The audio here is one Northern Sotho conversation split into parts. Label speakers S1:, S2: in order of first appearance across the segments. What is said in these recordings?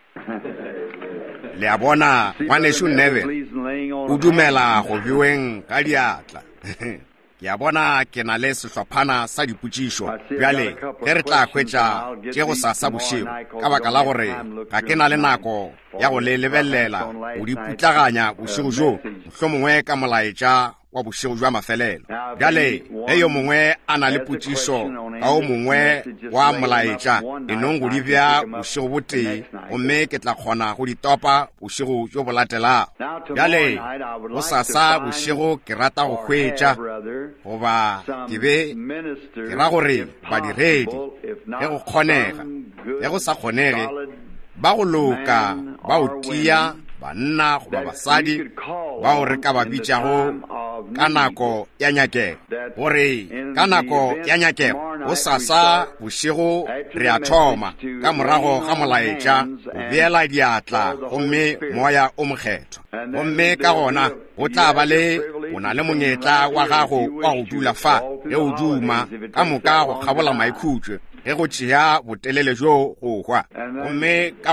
S1: le a bona ngwaneso Neve o dumela go biweng ka diatla ke a bona ke na le sehlophana sa dipotšišo bjale ge re tla hwetša tše go sasa bošego ka baka la gore ga ke na le nako ya go le lebelela go di putlaganya bošego jo mohlomongwe ka molaetša wa bošego jwa mafelelo bjale ge yo mongwe a na le potšišo ka o mongwe wa molaetša enong go di bja bošego botee gomme ke tla kgona go di topa bošego jo bo latelago bjale go sasa bošego ke rata go hwetša goba ke be ke ra gore badiredi ge go kgonega ge go sa kgonege ba go loka ba o tia banna goba basadi bao re ka ba bitšago ka nako ya nyakego gore ka nako ya nyakego go sasa bošego re a thoma ka morago ga molaetša o beela diatla gomme moya o mokgethwa gomme ka gona go tla ba le o na le monyetla wa gago wa go dula fa ge o duma ka moka go kgabola maikhutšwe ge go tšea botelele jo go hwa gomme ka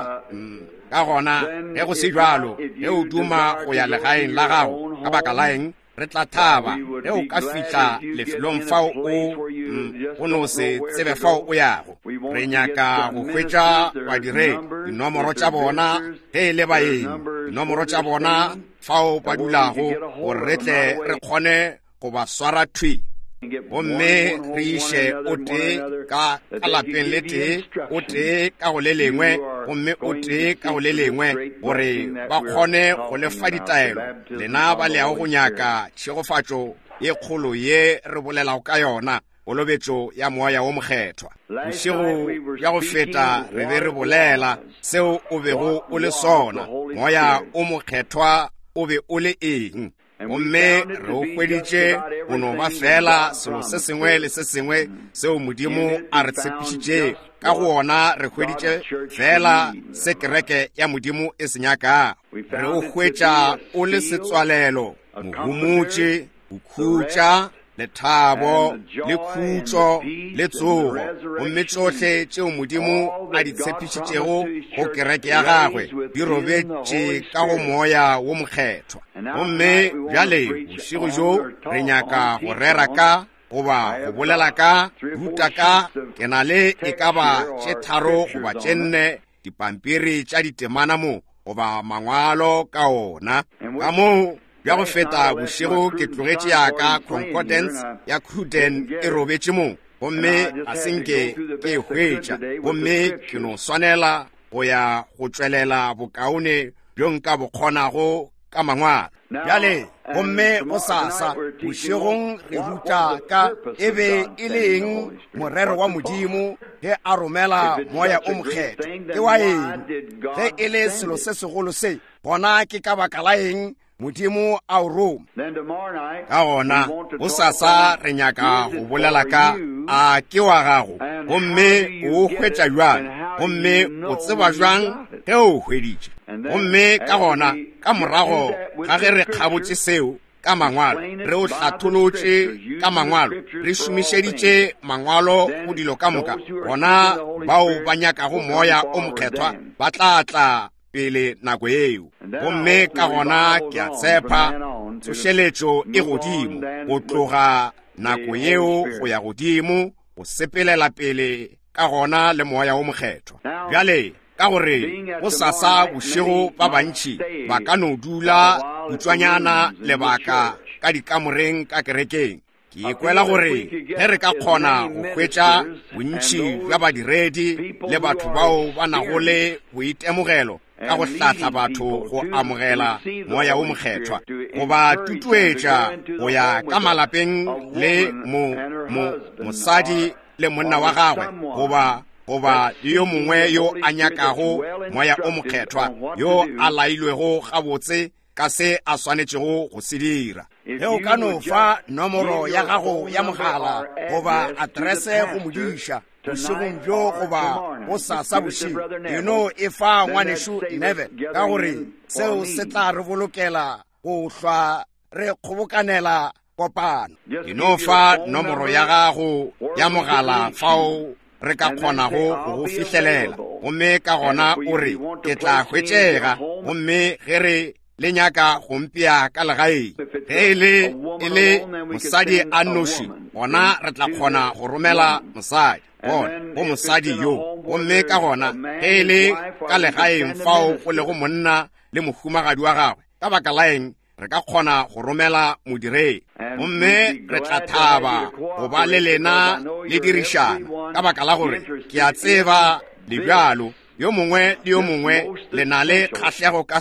S1: gona ge go se jalo ge o duma go ya legaeng la gago ka baka laeng re tla thaba ge o ka fihla lefelong fao o no se tsebe fao o yago re nyaka go hwetša badiredi dinomoro tša bona ge e le baeng dinomoro tša bona fao ba dulago gore re tle re kgone go ba swara thwi gomme re iše o tee ka lapeng le tee o tee ka go le lengwe gomme o tee ka go le lengwe gore ba kgone go lefa ditaelo lena ba leago go nyaka tšhegofatšo ye kgolo ye re bolelago ka yona polobetšo ya moya wo mokgethwa bošego ya go feta re be re bolela seo o bego o le sona moya o mokgethwa o be o le eng gomme re o hweditše o no ba fela selo se sengwe le se sengwe seo modimo a re tshepišitše ka go ona re hweditše fela se kereke ya modimo e senyaka re o hwetša o le setswalelo mohumotše bokhutša lethabo le khutšo le tsogo gomme tšohle tšeo modimo a di tshepišitšego go kereke ya gagwe di robetše ka go moya wo mokgethwa gomme bjale bošego jo re nyaka go rera ka goba go bolela ka ruta ka ke na le e ka ba tše tharo goba tše nne dipampiri tša ditemana mo goba mangwalo ka ona ka moo ya go feta bošego ke tlogetše yaka concordance ya Cruden e robetše mo gomme a senke ke e hwetša gomme ke no swanela go ya go tšwelela bokaone bjo nka bokgonago ka mangwalo bjale gomme go sasa bošegong re ruta ka e be e le eng morero wa modimo ge a romela moya o mokgethwa ke wa eng ge e le selo se segolo se gona ke ka baka la eng modimo a o roma ka gona go sasa re nyaka go bolela ka a ke wa gago gomme o hwetša jwang gomme o tseba jwang ge o hweditše gomme ka gona ka morago ga ge re kgabotše seo ka mangwalo re o hlatholotše ka mangwalo re šomišeditše mangwalo go dilo ka moka gona bao ba nyakago moya o mokgethwa ba tla pele nako eo gomme ka gona ke a tshepa tsošeletšo e godimo go tloga nako yeo go ya godimo go sepelela pele ka gona le moya wo mokgethwa bjale ka gore go sasa bošego ba bantši ba ka no dula kutswanyana lebaka ka dikamoreng ka kerekeng ke ikwela gore ge re ka kgona go hwetša bontši bja badiredi le batho bao ba nago le boitemogelo ka go hlatla batho go amogela moya wo mokgethwa goba tutuetša go ya ka malapeng le mosadi le monna wa gagwe goba yo mongwe yo a nyakago moya o mokgethwa yo a lailwego gabotse ka se a swanetšego go se dira ge o ka no fa nomoro ya gago ya mogala goba aterese go modiša bošegong bjo goba go sasa bošego eno e fa ngwaneso Neve ka gore seo se tla re bolokela go hlwa re kgobokanela kopano eno fa nomoro ya gago ya mogala fao re ka kgonago go fihlelela gomme ka gona o re ke tla hwetšega gomme ge re le nyaka gompea ka legaeng ge e le mosadi a noši gona re tla kgona go romela mosadi go mosadi yo gomme ka gona ge e le ka legaeng fao go le go monna le mohumagadi wa gagwe ka baka laeng re ka kgona go romela modiredi gomme re tla thaba go ba le lena le dirišana ka baka la gore ke a tseba le bjalo yo mongwe le yo mongwe le na le kgahlego ka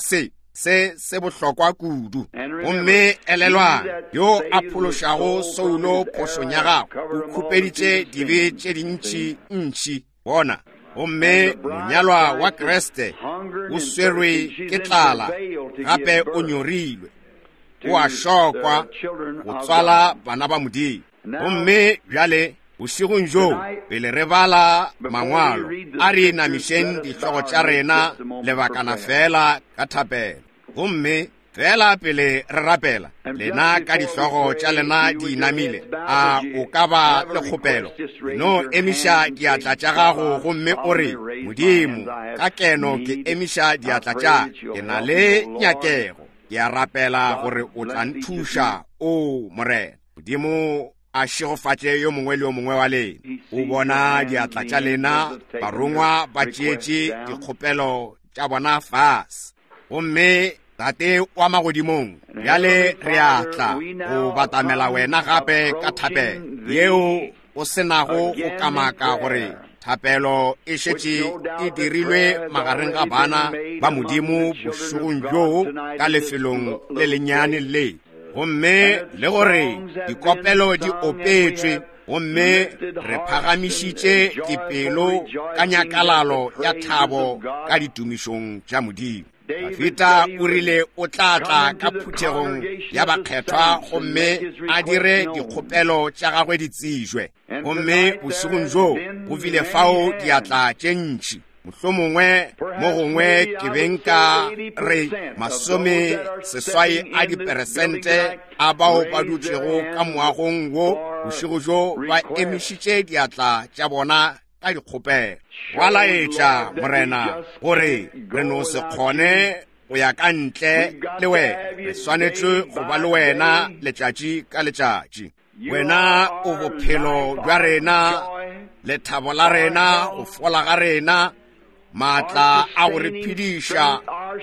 S1: se bohlokwa kudu gomme elelwa yo a phološago Saulo phošong ya gagwe o khupeditše dibe tše dintši bona gomme monyalwa wa Kriste o swerwe ke tlala gape o nyorilwe o a šokwa go tswala bana ba Modimo gomme bjale bošigong jo pele re bala mangwalo a re namišeng dihlogo tša rena lebakana fela ka thapelo gomme fela pele re rapela lena ka dihlogo tša lena di inamile a o ka ba le kgopelo no emiša diatla tša gago gomme o re Modimo ka keno ke emiša diatla tša ke na le nyakego ke a rapela gore o tla nthuša o morena Modimo a šigofatše yo mongwe le yo mongwe wa lena o bona diatla tša lena barongwa ba tšeetše dikgopelo tša bona fase gomme tate wa magodimong bjale re a tla go batamela wena gape ka thapelo yeo o senago go kamaka gore thapelo e šetše e dirilwe magareng ga bana ba Modimo bošigong jo ka lefelong le lennyane le gomme le gore dikopelo di opetšwe gomme re phagamišitše dipelo ka nyakalalo ya thabo ka ditumišong tša Modimo Dafita o rile o tlatla ka phuthegong ya bakgethwa gomme a dire dikgopelo tša gagwe di tsešwe gomme bošigong jo go bile fao diatla tše ntši mohlomongwe mo gongwe ke beng ka re 80% a bao ba dutšego ka moagong wo bošego jo ba emišitše diatla tša bona ka dikgopelo wa laetša morena gore re no se kgone go ya ka ntle le wena re swanetše go ba le wena letšatši ka letšatši wena o bophelo bja rena lethabo la rena go fola ga rena maatla a go re phediša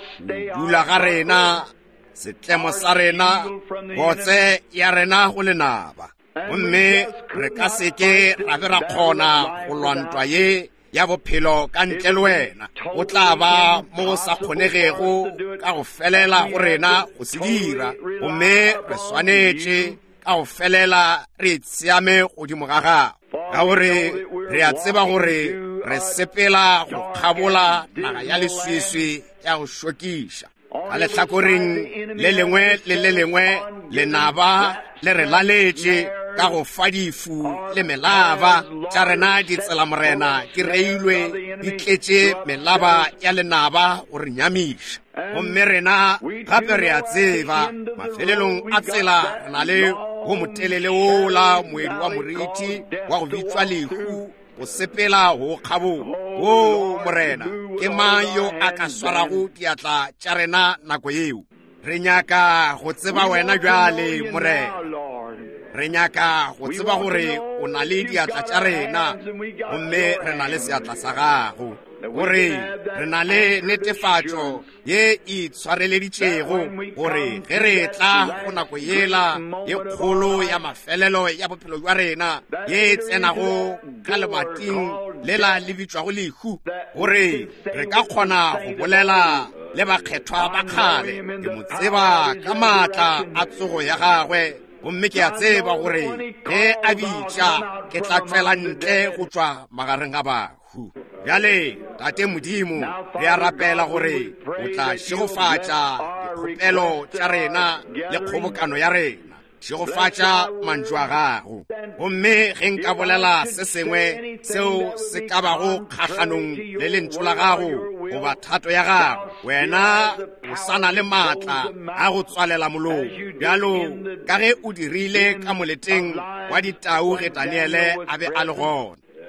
S1: dula ga rena setlemo sa rena botse ya rena go lenaba gomme re ka seke ra be ra kgona go lwantwa ye ya bophelo ka ntle le wena o tla ba mo go sa kgonegego ka go felela go rena go se dira gomme re swanetše ka go felela re tsheame godimo ga gago ka gore re a tseba gore re sepela go kgabola naga ya leswiswi ya go šokiša ka lehlakoreng le lengwe le le lengwe lenaba le re laletše ka go fa difu le melaba tša rena di tsela morena di reilwe di tletše melaba ya lenaba go re nyamiša gomme rena gape re a tseba mafelelong a tsela re na le go motelele ola moedi wa moriti wa go bitšwa lehu go sepela go kgaboga o morena ke mang yo a ka swarago diatla tša rena nako yeo re nyaka go tseba wena bjale morena re nyaka go tseba gore o na le diatla tša rena gomme re na le seatla sa gago gore re na le netefatšo ye e tshwareleditšego gore ge re tla go nako yela ye kgolo ya mafelelo ya bophelo jwa rena ye tsenago ka lemating lela le bitšwago lehu gore re ka kgona go bolela le bakgethwa ba kgale ke mo tseba ka maatla a tsogo ya gagwe gomme ke a tseba gore ge a bitša ke tla tšwela ntle go tšwa magareng ga bahu bjale tate Modimo re a rapela gore o tla šigofatša dikgopelo tša rena le kgobokano ya rena šigofatša mantšu a gago gomme ge nka bolela se sengwe seo se ka bago kgahlanong le lentšu la gago goba thato ya gago wena o sana le maatla a go tswalela molomo bjalo ka ge o dirile ka moleteng wa ditau ge Daniele a be a le gona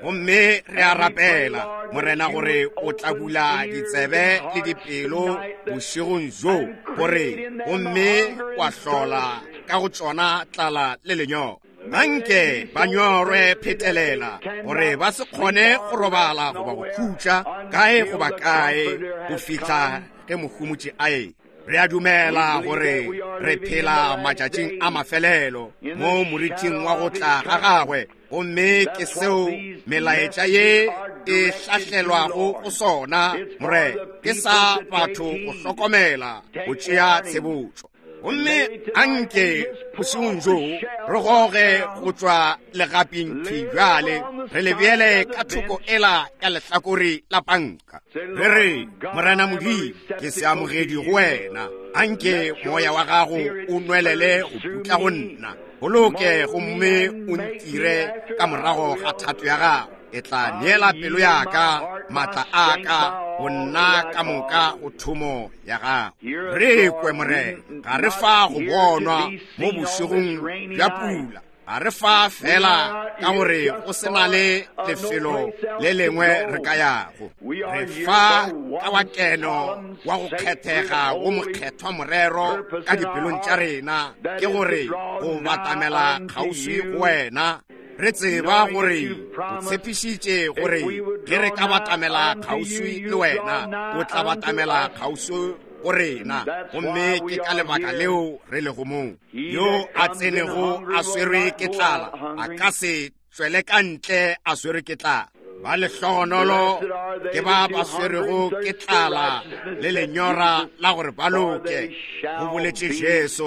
S1: gomme re a rapela Morena gore o tla bula ditsebe le dipelo bošegong jo gore gomme wa hlola ka go tsona tlala le lenyo anke ba nyorwe phetelela gore ba se kgone go robala go ba go khutša kae go ba kae go fihla ke mohumutši ae re a dumela gore re phela matšatšing a mafelelo mo moriting wa go tla ga gagwe gomme ke seo melaetša ye e hlahlelwago go sona more ke sa batho go hlokomela go tšea tshebotšo gomme anke bosiung jo re goge go tšwa legaping thibjale re lebjele ka thoko ela ya lehlakore la panka re re Morena Modimo ke seamogedi go wena anke moya wa gago o nwelele go putla go nna boloke gomme o ntire ka morago ga thato ya gago e tla neela pelo yaka matla aka go nna ka moka go thomo ya gago re kwe Morena ga re fa go bonwa mo bošegong bja pula ga re fa fela ka gore go sena le lefelo le lengwe re ka yago re fa ka wa keno wa go kgethega go mokgethwa morero ka dipelong tša rena ke gore go batamela kgauswi go wena re tseba gore o tshepišitše gore ge re ka batamela kgauswi le wena o tla batamela kgauswi go rena gomme ke ka lebaka leo re le go mong yo a tsenego a swerwe ke tlala a ka se tswele ka ntle a swerwe ke tlala ba lehlogonolo ke ba swerwego ke tlala le lenyora la gore ba loke go boletše Jesu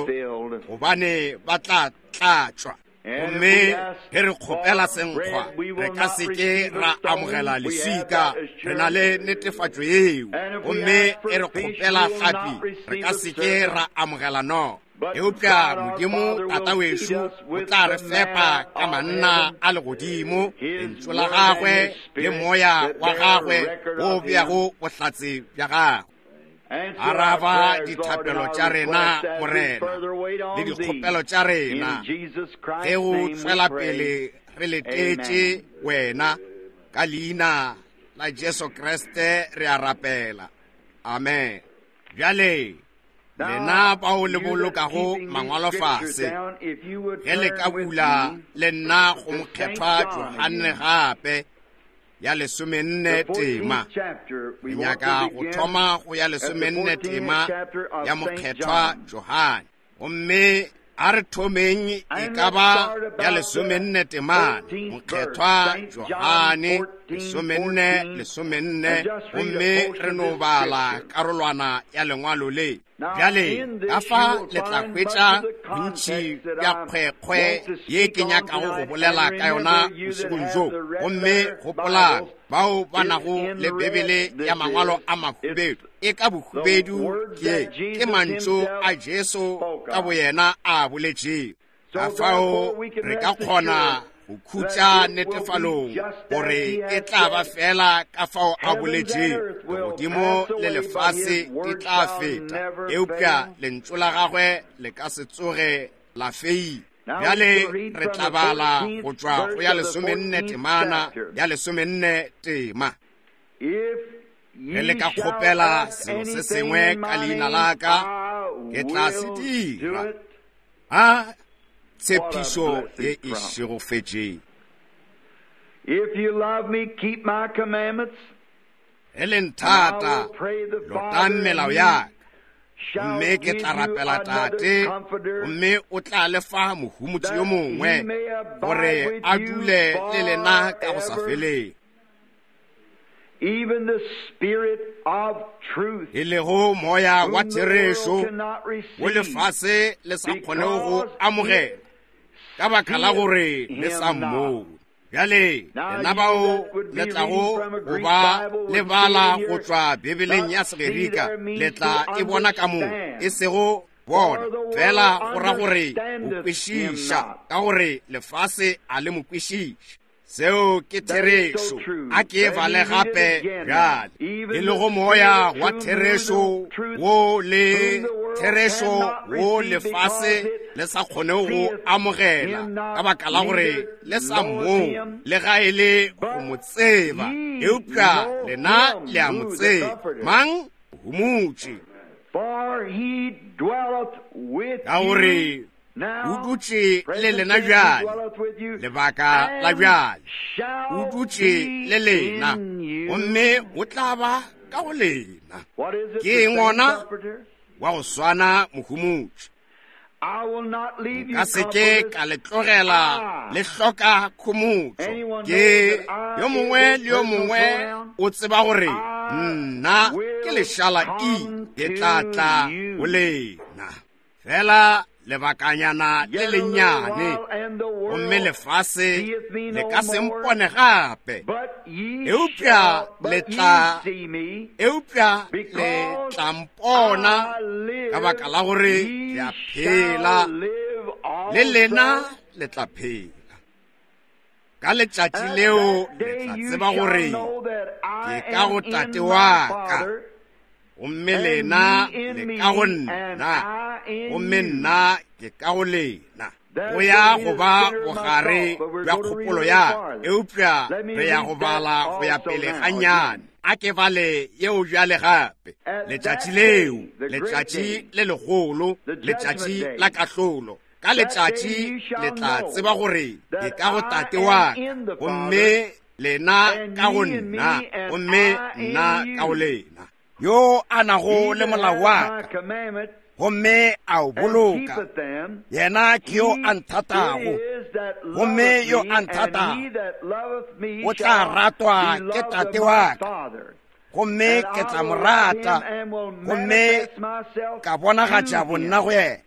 S1: gobane ba tla tlatšwa gomme ge re kgopela senkgwa re ka seke ra amogela leswika re na le netefatšo yeo gomme e re kgopela gape re ka seke ra amogela no eupša Modimo tata wešo o tla re fepa ka manna a legodimo lentšu la gagwe le moya wa gagwe o bjago bohlatse bja gagwe araba dithapelo tša rena Morena le dikgopelo tša rena ge go tswela pele re letetše wena ka leina la Jesu Kriste re a rapela amen bjale lena bao le bolokago mangwalo fase ge le ka bula le nna go mokgethwa Johane gape ya 14 tema nyaka go thoma go ya 14 tema ya mokgethwa Johane gomme a re thomeng e ka ba ya 14 tema mokgethwa Johane 14 gomme re no bala karolwana ya lengwalo le bjale ka fa le tla hwetša bontši bja kgwekgwe ye ke nyakago go bolela ka yona bošegong jo gomme gopola bao ba nago le bebele ya mangwalo a mahubedu e ka bohubedu ke mantšu a Jesu ka boyena a boletšego ka fao re ka kgona go khutša netefalong gore e tla ba fela ka fao a boletšego godimo le lefase di tla feta eupša lentšu la gagwe le ka se tsoge la fei bjale re tla bala go tšwa go ya 14 temana ya 14 tema ge le ka kgopela selo se sengwe ka leina la ka ke tla se dira a tshepišo ye e šegofetšeng
S2: If you love me, keep my commandments.
S1: Helen thata lotan melao ya mme ke tla rapela tate mme o tla lefa mohumutsi yo mongwe gore a dule le lena ka go sa feleng
S2: Even the spirit of truth
S1: ile go moya wa therešo o lefase le sa kgonego go amogela ka baka la gore le sa mmoo bjale lena bao le tlago go ba le bala go tšwa bebeleng ya segerika le tla e bona ka moo e sego bona fela go ra gore o kwešiša ka gore lefase a le mo kwešiša seo ke therešo a ke vale gape bjale e le go moya wa therešo wo le therešo wo lefase le sa kgone go amogela ka baka la gore le sa mo le ga e le go mo tseba eupša lena le a mo tseba mang humotse ka gore o dutše le lena bjale lebaka la bjale o dutše le lena gomme o tla ba ka go lena ke ngona wa go swana mohumotse ka seke ka le tlogela le hloka khumotso ke yo mongwe le yo mongwe o tseba gore nna ke lešala ke tla go lena fela lebakanyana le lennyane gomme lefase le ka se mpone gape eupša le tla mpona ka baka la gore ke a phela le lena le tla phela ka letšatši leo le tla tseba gore ke ka go tate wa ka gomme lena le ka go nna gomme nna ke ka go lena go ya go ba bogare bja kgopolo ya eupša re ya go bala go ya pele gannyane a ke bale yeo bjale gape letšatši leo letšatši le legolo letšatši la kahlolo ka letšatši le tla tseba gore ke ka go tate wa ka gomme lena ka go nna gomme nna ka go lena yo a nago le molao wa ka gomme a o boloka yena ke yo a nthatago gomme yo a nthatago o tla ratwa ke tate wa ka gomme ke tla mo rata gomme ka bonagatša bonna go yena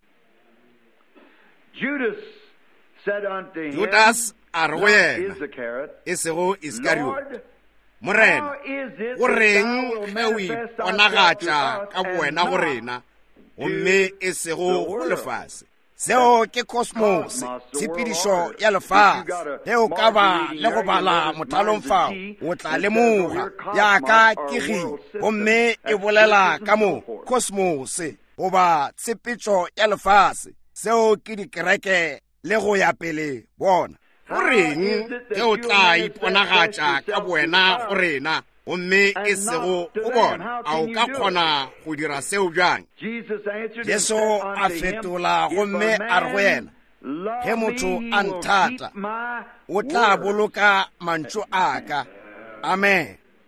S1: Judas a re go yena e sego Iskariot morena o reng ge o iponagatša ka bowena go rena gomme e sego go lefase seo ke cosmos tshepedišo ya lefase ge o ka ba le go bala mothalong fao o tla lemoga yaka ke gi gomme e bolela ka mo cosmos goba tshepetšo ya lefase seo ke dikereke le go ya pele bona go reng ge o tla iponagatša ka bowena go rena gomme e sego go bona a o ka kgona go dira seo bjang Jesu a fetola gomme a re go yena ge motho a nthata o tla boloka mantšu aka amen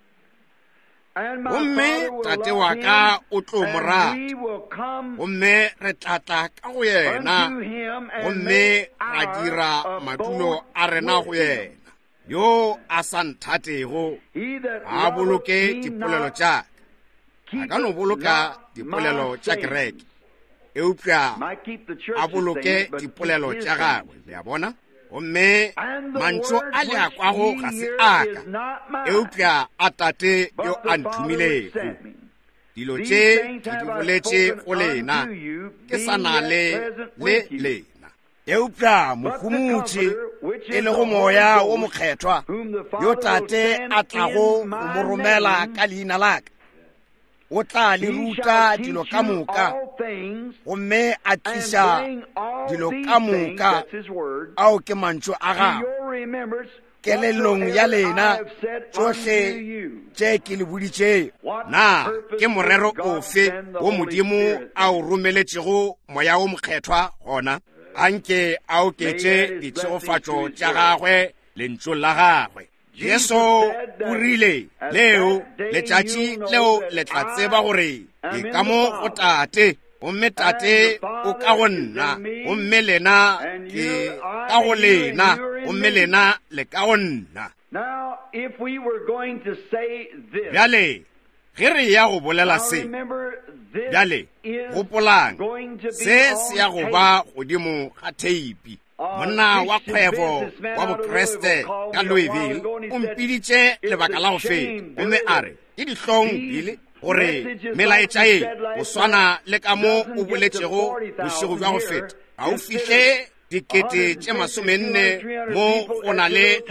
S1: gomme tate wa ka o tlo mo rata gomme re tlatla ka go yena gomme ra dira madulo a rena go yena yo a sa nthatego a boloke dipolelo tša a ka no boloka dipolelo tša kereke eupša a boloke dipolelo tša gagwe le a bona gomme mantšu a le a kwago ga se aka eupša a tate yo a nthumilego dilo tše ke di boletše go lena ke sa na le lena eupša mohumotse e le go moya wo mokgethwa yo tate a tlago go mo romela ka leina laka o tla le ruta dilo ka moka gomme a tliša dilo ka moka ao ke mantšu a gago kelelong ya lena tšohle tše ke le boditše na ke morero ofe wo modimo a o romeletšego moya wo mokgethwa gona anke a oketše ditšhegofatšo tša gagwe lentšu la gagwe Jesu o rile leo letšatši leo le tla tseba gore ke ka mo go tate gomme tate o ka go nna gomme lena ke ka go lena gomme lena le ka go nna bjale ge re ya go bolela se bjale gopolang se se ya go ba godimo ga theipi monna wa kgwebo wa bokreste ka Louisville o mpiditše lebaka la go feta gomme a re ke dihlong pele gore melaetša e go swana le ka mo o boletšego bošego bja go feta ga o fihle 1400 mo go na le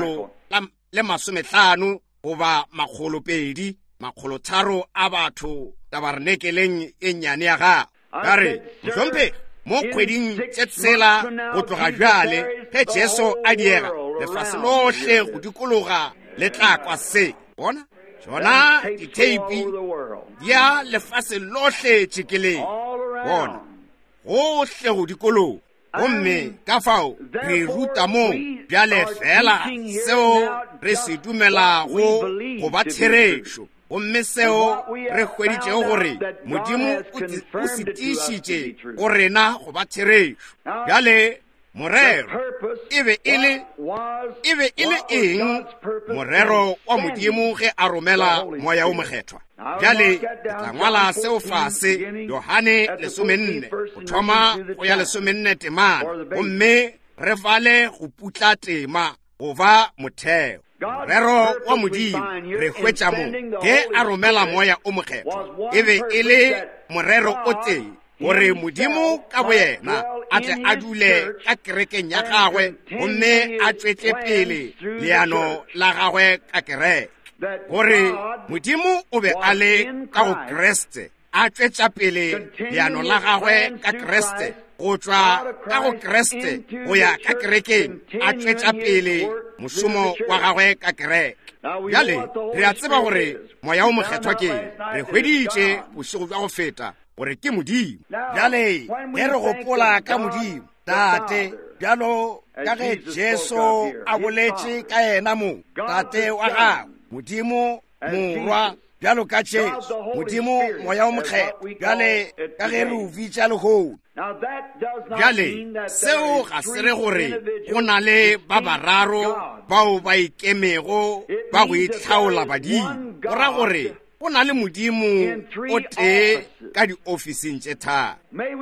S1: 150 goba 200 300 a batho tabarnekeleng e nyane ya ga ka re mohlompe mo kgweding tše tsela go tloga bjale ge Jesu a diega lefase lohle go dikologa le tla kwa se bona jona diteipi ya lefase lohle tšekeleng bona gohle go dikologa gomme ka fao re ruta mo bjale fela seo re se dumelago go ba therešo gomme seo re hweditšego gore modimo o se tiišitše go rena go ba therešo bjale morero e be e le eng morero wa modimo ge a romela moya o mokgethwa bjale ke tla ngwala seo fase Yohane 14 go thoma go ya 14 temana gomme re vale go putla tema go ba motheo morero wa modimo re hwetša mo ge a romela moya o mokgethwa e be e le morero o tee gore modimo ka boyena a tle a dule ka kerekeng ya gagwe gomme a tšwetše pele leano la gagwe ka kereke gore modimo o be a le ka go Kriste a tšwetša pele leano la gagwe ka Kriste go tšwa ka go Kriste go ya ka kerekeng a tšwetša pele mošomo wa gagwe ka kereke bjale re a tseba gore moya o mokgethwa ke re hweditše bošego bja go feta gore ke modimo bjale ge re gopola ka modimo tate bjalo ka ge Jesu a boletše ka yena mo tate wa gago modimo morwa bjalo ka Jesu modimo moya o mokgethwa bjale ka ge re o bitša lehono bjale seo ga se re gore go na le ba bararo bao ba ikemego ba go itlhaola badimo go ra gore go na le modimo o tee ka diofising tše tharo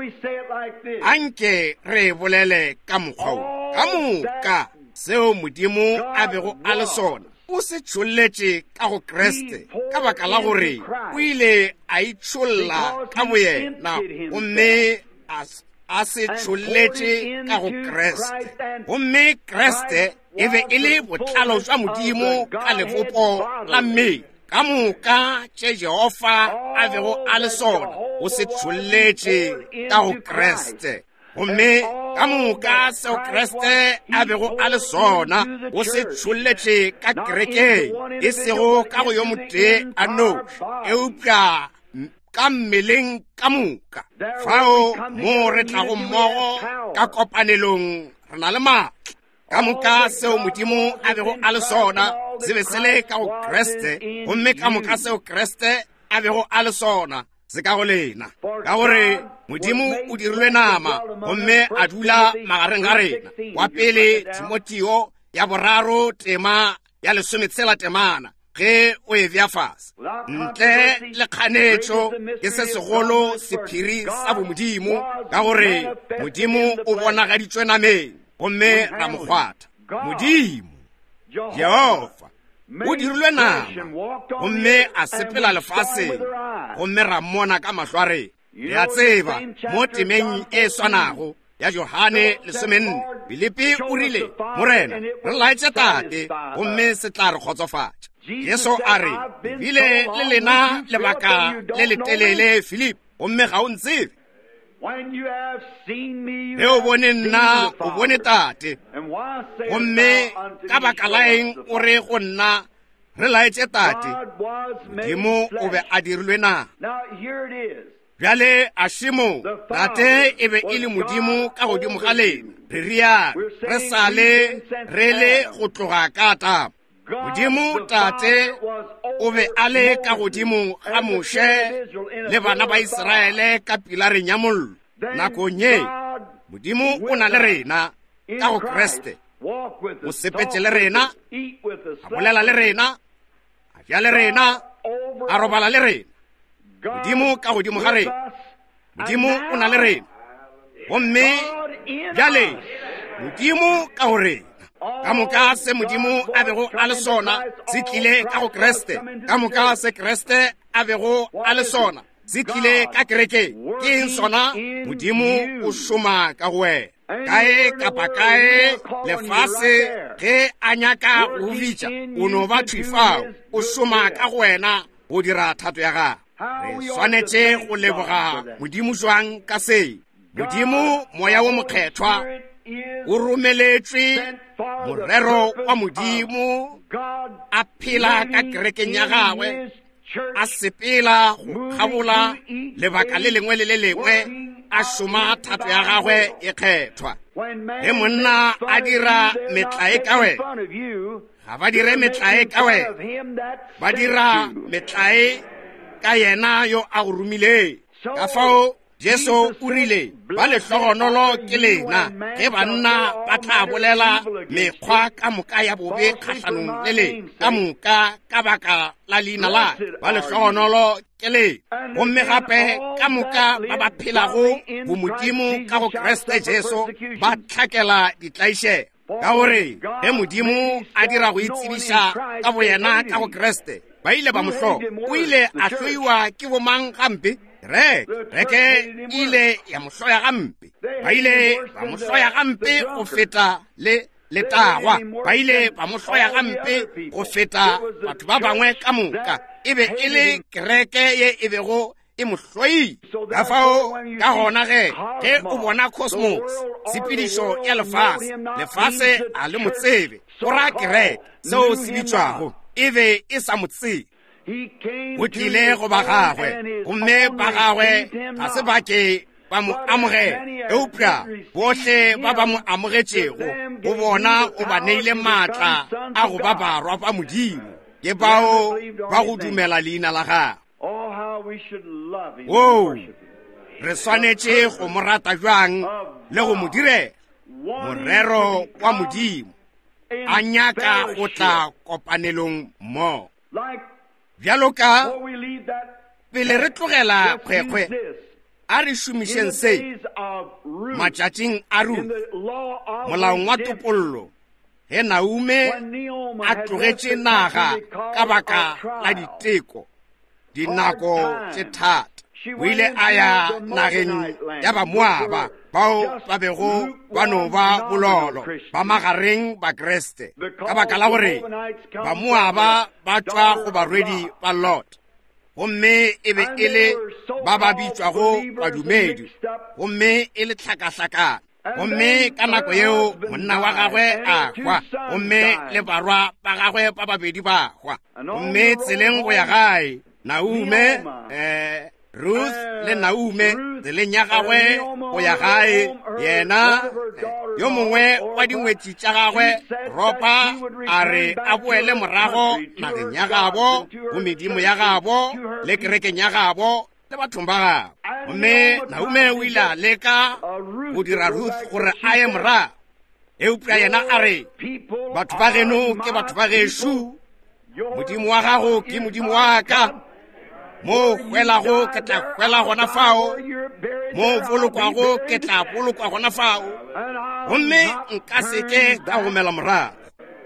S1: anke re bolele ka mokgwa ka moka seo modimo a bego a le sona o se tšholletše ka go Kriste ka baka la gore o ile a itšholla ka boyena gomme a se tšholletše ka go Kriste gomme Kriste e be e le botlalo jwa modimo ka lefopo la mmele ka moka tše Jehova a bego a le sona o se tšholletše ka go Kriste gomme ka moka seo Kriste a bego a le sona o se tšholletše ka kerekeng e sego ka go yo motee a noši eupša ka mmeleng ka moka fao mo re tlago mmogo ka kopanelong re na le maatla ka moka seo modimo a bego a le sona se be se le ka go Kriste gomme ka moka seo Kriste a bego a le sona se ka go lena ka gore modimo o dirilwe nama gomme a dula magareng ga rena wa pele Timoteo ya 3 tema ya 10 temana ge o e bja fase ntle le kganetšo ke se segolo sephiri sa bomodimo ka gore modimo o bonagaditšwe nameng gomme ra mokgwatha modimo Jehova o dirilwe nama gomme a sepela lefaseng gomme ra mmona ka mahlo a rena re a tseba mo temeng e swanago ya Yohane 14 Filipi o rile morena re laetše tate gomme se tla re kgotsofatša Yesu a re bile le lena lebaka le letelele Filipi gomme ga o ntsebe ge o bone nna o bone tate gomme ka baka la eng o re go nna re laetše tate modimo o be a dirilwe na bjale a šimo tate e be e le modimo ka godimo ga lena re riana re sale re le go tloga ka tama modimo tate o be a le ka godimo ga Moše le bana ba Israele ka pilareng ya mollo nakong ye modimo o na le rena ka go Kriste o sepetše le rena a bolela le rena a ja le rena a robala le rena modimo ka godimo ga rena modimo o na le rena gomme bjale modimo ka go rena ka moka se modimo a bego a le sona se tlile ka go Kriste ka moka se Kriste a bego a le sona se tlile ka kereke ke eng sona modimo o šoma ka go wena kae kapa kae lefase ge a nyaka go bitša o no ba thwifao o šoma ka go wena go dira thato ya gago. Re swanetše go leboga Modimo jwang ka se. Modimo moya wo mokgethwa o romeletšwe morero wa Modimo a phela ka kerekeng ya gagwe, a sepela go kgabola lebaka le lengwe le le lengwe, a šoma thato ya gagwe e kgethwa. Ge monna a dira metlae ka we, ga ba dire metlae ka we, ba dira metlae ka yena yo a go romileng. Ka fao Jesu o rile ba lehlogonolo ke lena ge banna ba tla bolela mekgwa ka moka ya bobe kgatlhanong le le ka moka ka baka la leina la ba lehlogonolo ke le. Gomme gape ka moka ba ba phelago go Modimo ka go Kriste Jesu ba tlhakela ditlaiše ka gore ge Modimo a dira go itsebiša ka bo yena ka go Kriste ba ile ba mohlo. O ile a hloiwa ke bomang gampe? Reke ile ya mohloya gampe. Ba ile ba mohloya gampe go feta le letagwa. Ba ile ba mohloya gampe go feta batho ba bangwe ka moka. Ebe e le kereke ye e bego e mohloi. Ka fao ka gona ge o bona cosmos sepedišo ya lefase a le motsebe o ra kereke seo se bitšwago ebe e sa motsebe. O tlile go ba gagwe, gomme ba gagwe ga se bake ba mo amogela. Eupša bohle ba ba mo amogetšego go bona o ba neile maatla a go ba barwa ba Modimo ke bao ba go dumela leina la gagwe. Re swanetše go mo rata jwang le go mo direla. Morero wa Modimo a nyaka go tla kopanelong mo. Bjalo ka pele re tlogela kgwekgwe a re šomišeng se matšatšing a Ruth molaong wa topollo ge Naume a tlogetše naga ka baka la diteko dinako tše thata. O ile a ya nageng ya ba Moaba bao ba bego ba no ba bololo ba magareng ba Kriste ka baka la gore ba Moaba ba tšwa go barwedi ba Lot. Gomme e be e le ba ba bitšwago badumedi, gomme e le hlakahlakana. Gomme ka nako yeo monna wa gagwe a hwa, gomme le barwa ba gagwe ba babedi ba hwa. Gomme tseleng go ya gae Naume Ruth le Naume tseleng ya gagwe go ya gae, yena yo mongwe wa dingwetši tša gagwe Ropa a re a boele morago nageng ya gabo, go medimo ya gabo le kerekeng ya gabo le bathong ba gabo. Gomme Naume o ile a leka go dira Ruth gore a ye morago. Eupša yena a re batho ba geno ke batho ba gešo, Modimo wa gago ke Modimo wa ka, mo hwelago ke tla hwela gona fao, mo bolokwago ke tla bolokwa gona fao. Gomme nka seke ka gomela morago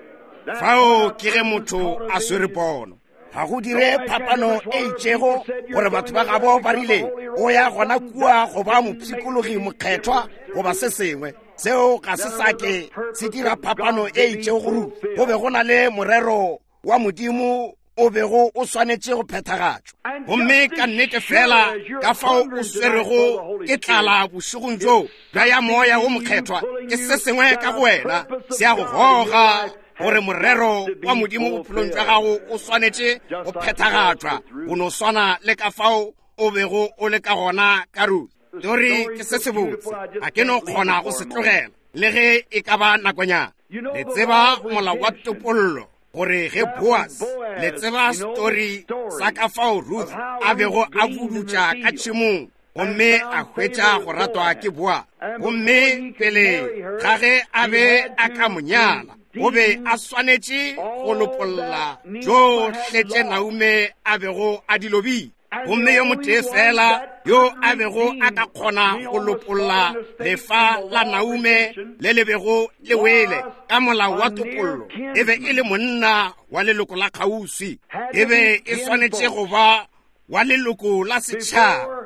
S1: fao ke ge motho a swere pono. Ga go dire phapano e itšego gore batho ba gabo ba rile o ya gona kua go ba mopsikologi mokgethwa goba se sengwe seo ga se sake se dira phapano e itšego gore go be go na le morero wa Modimo o bego o swanetše go phethagatšwa. Gomme ka nnete fela ka fao o swerego ke tlala bošigong jo bja ya moya wo mokgethwa ke se sengwe ka go wena se ya go goga gore morero wa Modimo bophelong jwa gago o swanetše go phethagatšwa go no swana le ka fao o bego o le ka gona ka Ruth. Tori ke se se botse a ke no kgona go se tlogela le ge e ka ba nakonyana. Le tseba molao wa topollo gore ge Boaz le tseba story sa ka fao Ruth a bego a budutša ka tšhimong gomme a hwetša go ratwa ke Boaz. Gomme pele ga ge a be a ka monyala o be a swanetše go lopolola tšohle tše Naume a bego a di lobile. Gomme yo motee fela yo a bego a ka kgona go lopolola lefa la Naume le le bego le wele ka molao wa topollo e be e le monna wa leloko la kgauswi, e be e swanetše go ba wa leloko la setšhaba.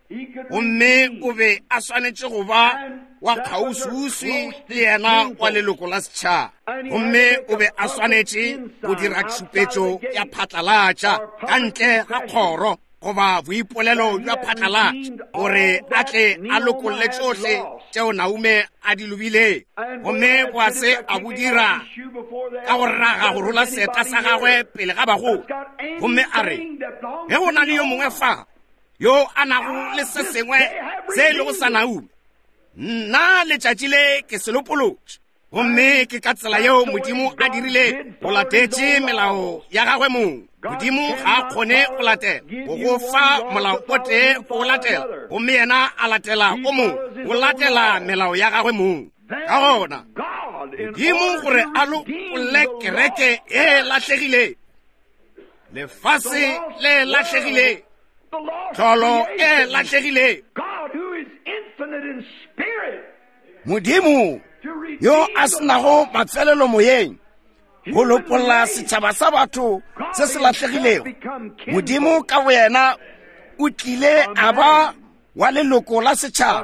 S1: gomme o be a swanetše go ba wa kgauswi le yena wa leloko la setšhaba, gomme o be a swanetše go dira tšhupetšo ya phatlalatša ka ntle ga kgoro goba boipolelo jwa phatlalatša gore a tle a lokolle tšohle tšeo Naume a di lobileng, gomme boa se a bo dira ka go raga go rola seeta sa gagwe pele ga bagolo, gomme a re ge go na le yo mongwe fa yo a nago le se sengwe se e le go sa Naume, nna letšatši le ke se lopolotše, gomme ke ka tsela yeo Modimo a dirile go latetše melao ya gagwe mong. Modimo ga a kgone go latela go go fa molao o tee go latela, gomme yena a latela o mong go latela melao ya gagwe mong. Ka gona Modimo gore a lokolle kereke e latlhegile, lefase le latlhegile, tlholo e latlhegile, Modimo yo a senago mafelelo moyeng go lopolla setšhaba sa batho se se latlhegilego. Modimo ka boyena o tlile a ba wa leloko la setšhaba,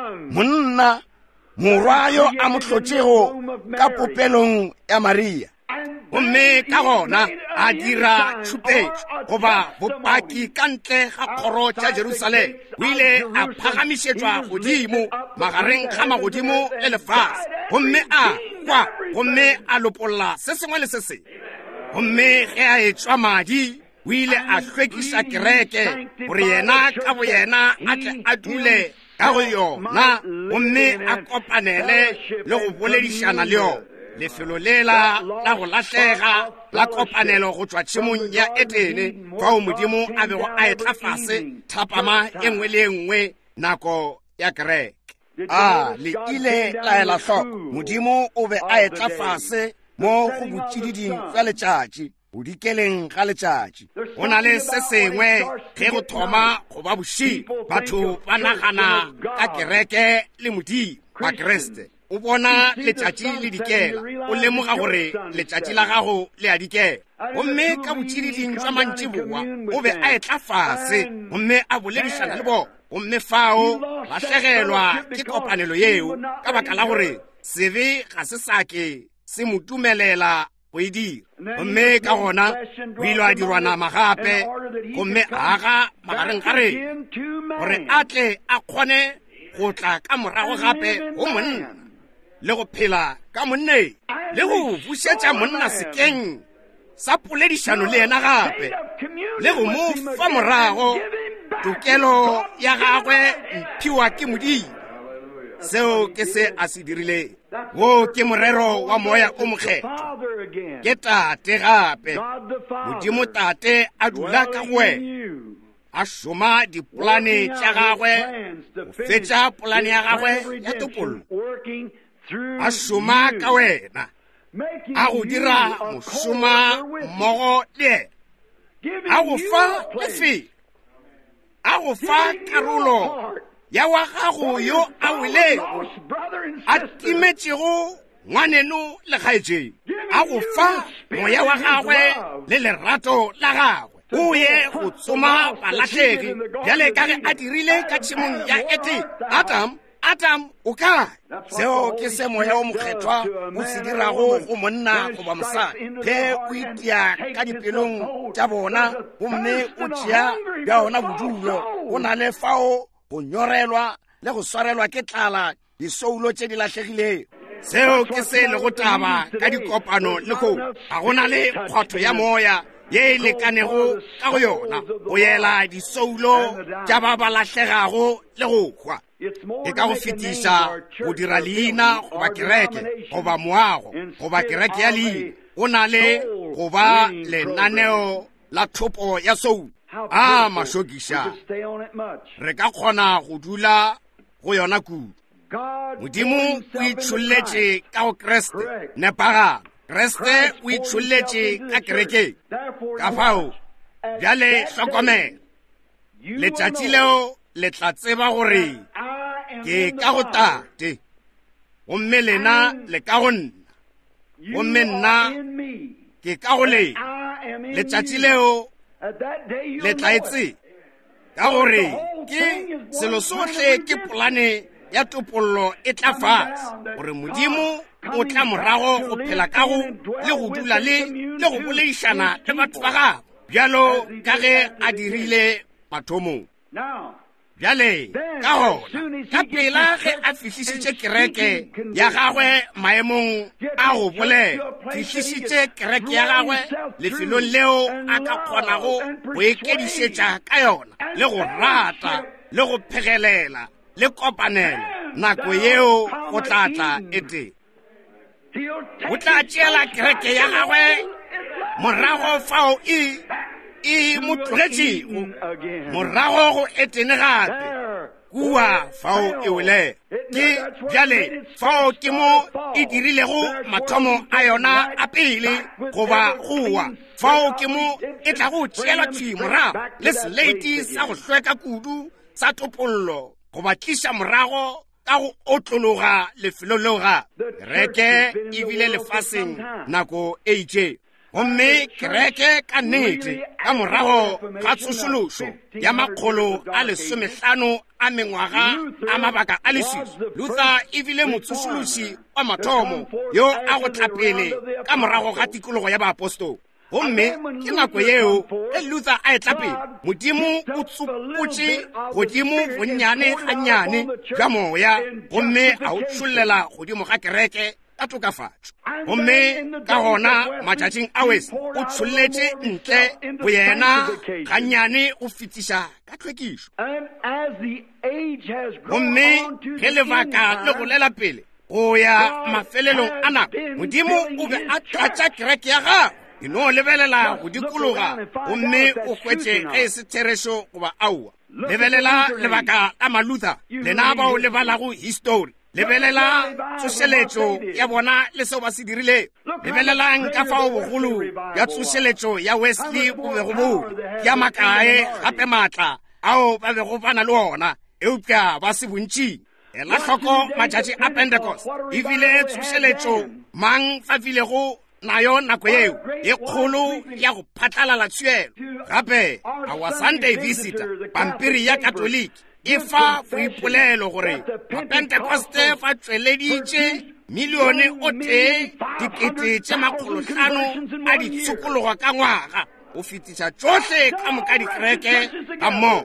S1: monna morwa yo a mo hlotšego ka popelong ya Maria, gomme ka gona a dira tšhupetšo goba bopaki ka ntle ga kgoro tša Jerusalem. O ile a phagamišetšwa godimo magareng ga magodimo le lefase, gomme a kwa, gomme a lopolla se sengwe le se sengwe, gomme ge a etšwa madi o ile a hlwekiša kereke gore yena ka boyena a tle a dule ka go yona, gomme a kopanele le go boledišana le yona. Lefelo lela la go latlhega la kopanelo go tšwa tšhemong ya Edene, kwao Modimo a bego a etla fase thapama e nngwe le nngwe nako ya kereke. Le ile la ela hloko, Modimo o be a etla fase mo go botšididing tša letšatši, bodikeleng ga letšatši. Go na le se sengwe ge go thoma go ba bošipo, batho ba nagana ka kereke le Modimo wa Kriste. O bona letšatši le dikela, o lemoga gore letšatši la gago le a dikela, gomme ka botšididing jwa mantšiboa o be a etla fase, gomme a boledišana le bona, gomme fao latlhegelwa ke kopanelo yeo ka baka la gore sebe ga se sake se mo tumelela go e dira. Gomme ka gona o ile a dirwa nama gape, gomme a aga magareng ga rena gore a tle a kgone go tla ka morago gape go monna le go phela ka monneng le go bušetša monna sekeng sa poledišano le yena gape, le go mo fa morago tokelo ya gagwe mphiwa ke Modimo. Seo ke se a se dirile, wo ke morero wa moya o mokgetho, ke Tate gape, Modimo Tate a dula ka go wena, a šoma dipolane tša gagwe go fetša polane ya gagwe ya topollo, a šoma ka wena, a go dira mošoma mmogo le yena, a go fa lefelo, a go fa karolo ya wa gago yo a welego, a timetšego ngwaneno le kgaetšedi, a go fa moya wa gagwe le lerato la gagwe, o ye go tsoma balatlhegi bjale ka ge a dirile ka tšhemong ya Edene. Adam o kae? Seo ke se moya o mokgethwa o se dirago go monna goba mosadi, ge o itia ka dipelong tša bona, gomme o tšea bja ona bodulo, o na le fao go nyorelwa le go swarelwa ke tlala disoulo tše di latlhegilego. Seo ke se le go taba ka dikopano le go ga gona le kgwatho ya moya ye e lekanego ka go yona go yela disoulo tša ba ba latlhegago le go hwa. E ka go fetiša go dira leina goba kereke goba moago goba kereke ya leina, go na le goba lenaneo la thopo ya soulo. Mašokiša, re ka kgona go dula go yona kudu. Modimo o itšholletše ka go Kreste, nepagana Kreste o itšholletše ka kerekeng, ka fao bjale hlokomela letšatši leo le tla tseba gore ke ka go Tate, gomme lena le ka go nna, gomme nna ke ka go lena. Letšatši leo le tla etse ka gore ke selo sohle ke polane ya topollo e tla fase gore modimo o tla morago go phela ka go le go dula le go boleišana le batho ba gago bjalo ka ge a dirile mathomong. Bjale ka gona ka pela ge a fihlišitše kereke ya gagwe maemong a go bolela, fihlišitše kereke ya gagwe lefelong leo a ka kgonago go ekedišetša ka yona le go rata le go phegelela le kopanelo nako yeo go tlatla ete o tla tšeela kereke ya gagwe morago fao e mo tlogetšego morago go etene gape kua fao e wele ke bjale fao ke mo e dirilego mathomo a yona a pele goba gowa fao ke mo e tla go tšeelwa tšhi morago le seleiti sa go hlweka kudu sa topollo goba tliša morago ka go otlologa lefelo leo ga kereke e bile lefaseng nako e itše gomme kereke ka nnete ka morago ga tsošološo ya makgolo a 15 a mengwaga a mabaka a leswiswi Luther e bile motsošološi wa mathomo yo a go tlapele ka morago ga tikologo ya baapostoli gomme ke nako yeo ge Luther a etlapele modimo o tsopotše godimo bonnyane gannyane jwa moya gomme a o tšhollela godimo ga kereke ka tokafatšo gomme ka gona matšatšing a Wesley o tšholletše ntle go yena gannyane go fetiša ka tlhwekišo gomme ge lebaka le go lela pele go ya mafelelong a nako modimo o be a tlatša kereke ya gago e no lebelela go dikologa gomme o hwetše ge e se therešo goba aua lebelela lebaka la malutha lena bao le balago history lebelela tsošeletšo ya bona le seo ba se dirilego lebelelang ka fao bogolo ya tsošeletšo ya Wesley bo bego bo ya makae gape maatla ao ba bego bana le ona eupša ba se bontšhing ela hloko matšatši a Pentecost e bile tsošeletšo mang fa filego nayo nako yeo e kgolo ya go phatlalala tšhuelo gape our Sunday Visitor pampiri ya katoliki e fa boipolelo gore bapentekoste fa tšweleditše milione o tee 500,000 a ditshokologo ka ngwaga go fetiša tšohle ka moka dikereke ka mmogo.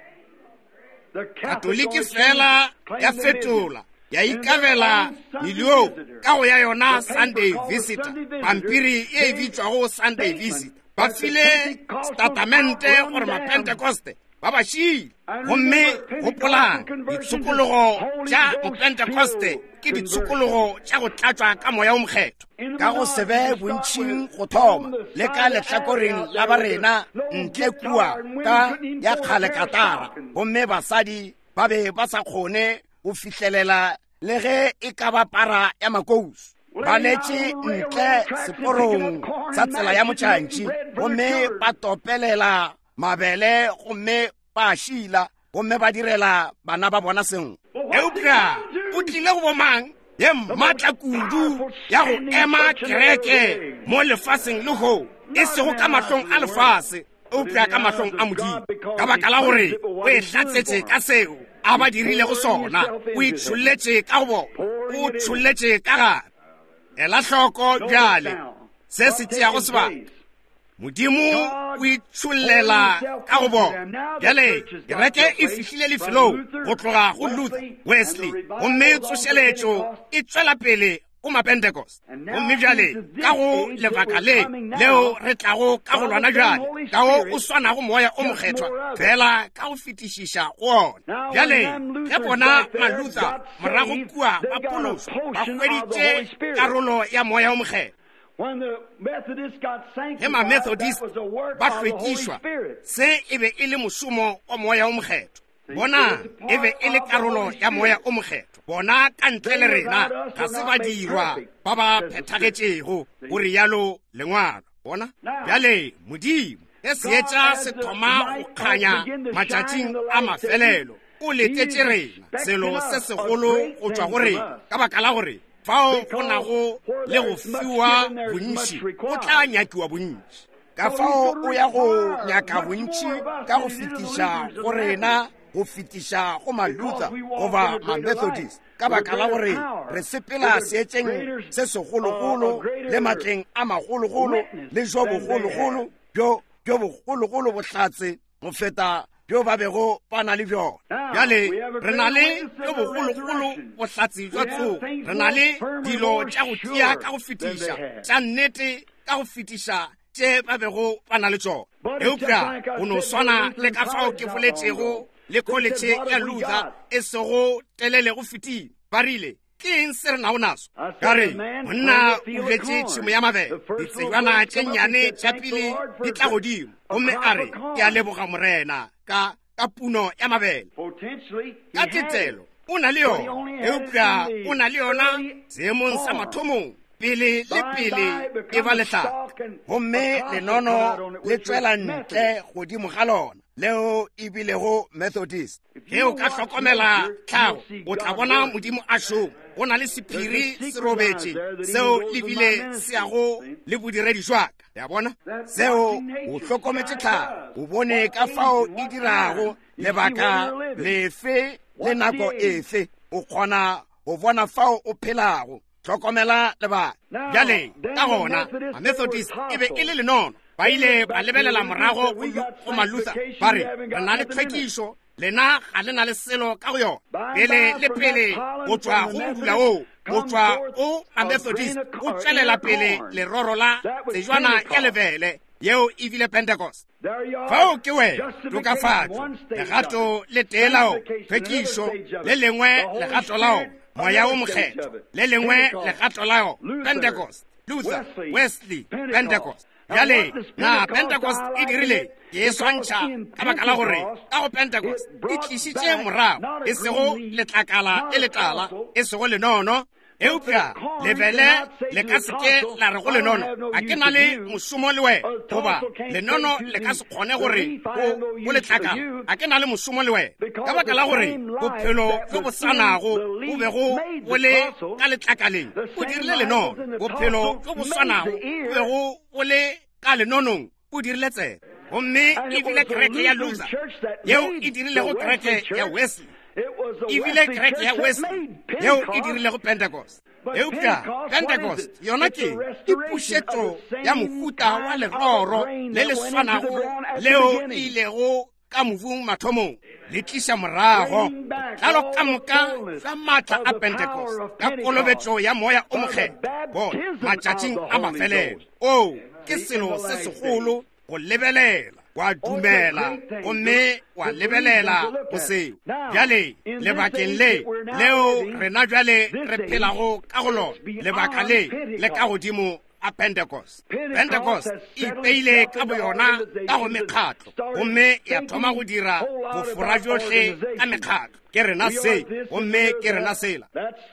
S1: Katoliki fela ya fetola ya ikabela milio ka go ya yona Sunday Visitor pampiri e bitšwago Sunday Visitor ba file statamente gore mapentekoste ba ba šile gomme gopolang ditshokologo tša mopentekoste ke ditshokologo tša go tlatšwa ka moya o mokgetho ka go sebe bontšhing go thoma le ka lehlakoreng la barena ntle kua ka ya kgale katara gomme basadi ba be ba sa kgone go fihlelela le ge e ka ba para ya makousu ba netše ntle seporong sa tsela ya motšhantši gomme ba topelela mabele gomme ba šila gomme ba direla bana ba bona sengwe eupša o tlile go bomang ye maatla kudu ya go ema kereke mo lefaseng le go e sego ka mahlong a lefase eupša ka mahlong a modimo ka baka la gore o e tlatsetše ka seo a ba dirile go sona o itšholletše ka go bona o tšholletše ka gape ela hloko bjale se se tšeago sebaka modimo o itšhollela ka go bona bjale kereke e fihlile lefelong go tloga go Luther Wesley gomme tsošeletšo e tšwela pele go mapentekost gomme bjale ka go lebaka leo re tlago ka go lwana bjale ka go o swanago moya o mokgethwa fela ka go fetišiša go ona bjale ge bona malutha morago kua ba poloso ba hweditše karolo ya moya o mokgethwa ge ma-Methodist ba hlwekišwa se e be e le mošomo wa moya o mokgethwa bona e be e le karolo ya moya o mokgethwa bona ka ntle le rena ga se badirwa ba ba phethagetšego go rialo lengwalo bona bjale modimo ge seetša se thoma go kganya matšatšing a mafelelo o letetše rena selo se segolo go tšwa go rena ka baka la gore fao go nago le go fiwa bontši o tla nyakiwa bontši ka fao o ya go nyaka bontši ka go fetiša go rena go fetiša go ma-Luther goba ma-Methodist ka baka la gore re sepela seetšeng se segologolo le matleng a magologolo le jo bogologolo bjo bogologolo bohlatse go feta bjo ba bego ba na le bjona. Bjale re na le bjo bogologolo bohlatse jwa tsogo, re na le dilo tša go tia ka go fetiša, tša nnete ka go fetiša tše ba bego ba na le tšona. Eupša o no swana le ka fao ke foletšego le kholetše ya Luther e sego telele go fetile. Ba rile ke eng se re nao naso? Ka re monna o jetse tšhemo ya mabele, ditsebjana tše nnyane tša pele di tla godimo, gomme a re ke a leboga morena ka puno ya mabele. Ka tetelo o na le yona, eupša o na le yona seemong sa mathomong pele le pele e ba lehlaka, gomme lenono le tšwela ntle godimo ga lona leo e bilego Methodist. Ge o ka hlokomela tlhago o tla bona modimo a šoma, go na le sephiri se robetše seo le bile seago le bodiredi jwaka. Ya bona seo o hlokometše tlhago, o bone ka fao e dirago, lebaka lefe le nako efe o kgona go bona fao o phelago. Hlokomela lebaka. Bjale ka gona ma-Methodist e be e le lenono, ba ile ba lebelela morago go ma-Luther ba re re na le tlhwekišo, lena ga le na le selo ka go yona. Pele le pele go tšwa go modula o, go tšwa o ma-Methodist o tšwelela pele leroro la tsejwana ya lebele yeo e bile Pentecost. Fao ke wena tokafatšo, legato le tee lao tlhwekišo, le lengwe legato lao moya o mokgetho, le lengwe legato lao Pentecost, Luther, Wesley, Pentecost. Bjale na Pentecost e dirile ke e swantšha ka baka la gore ka go Pentecost e tlišitše morago, e sego letlakala e letala, e sego lenono. Eupša lebele le ka seke la re go lenono a ke na le mošomo le wena, goba lenono le ka se kgone gore go letlakala a ke na le mošomo le wena, ka baka la gore bophelo jo bo sanago bo bego bo le ka letlakaleng bo dirile lenono, bophelo jo bo sanago bo bego bo le ka lenonong bo dirile tsela. Gomme e bile kereke ya Luther yeo e dirilego kereke ya Wesley, e bile kereke ya Wesley yeo e dirilego Pentecost. Eupša Pentecost yona ke pušetšo ya mohuta wa leroro le le swanago leo e ilego ka mobung mathomong le tliša morago tlalo ka moka tša maatla a Pentecost ka kolobetšo ya moya o mokgetho. Bona matšatšing a mafelelo o ke selo se segolo go lebelela, wa dumela gomme wa lebelela go seo. Bjale lebakeng leo rena bjale re phelago ka go lona, lebaka le ka godimo a Pentecost. Pentecost e peile ka boyona ka go mekgatlo, gomme ya thoma go dira bofora johle ka mekgatlo. Ke rena se gomme ke rena sela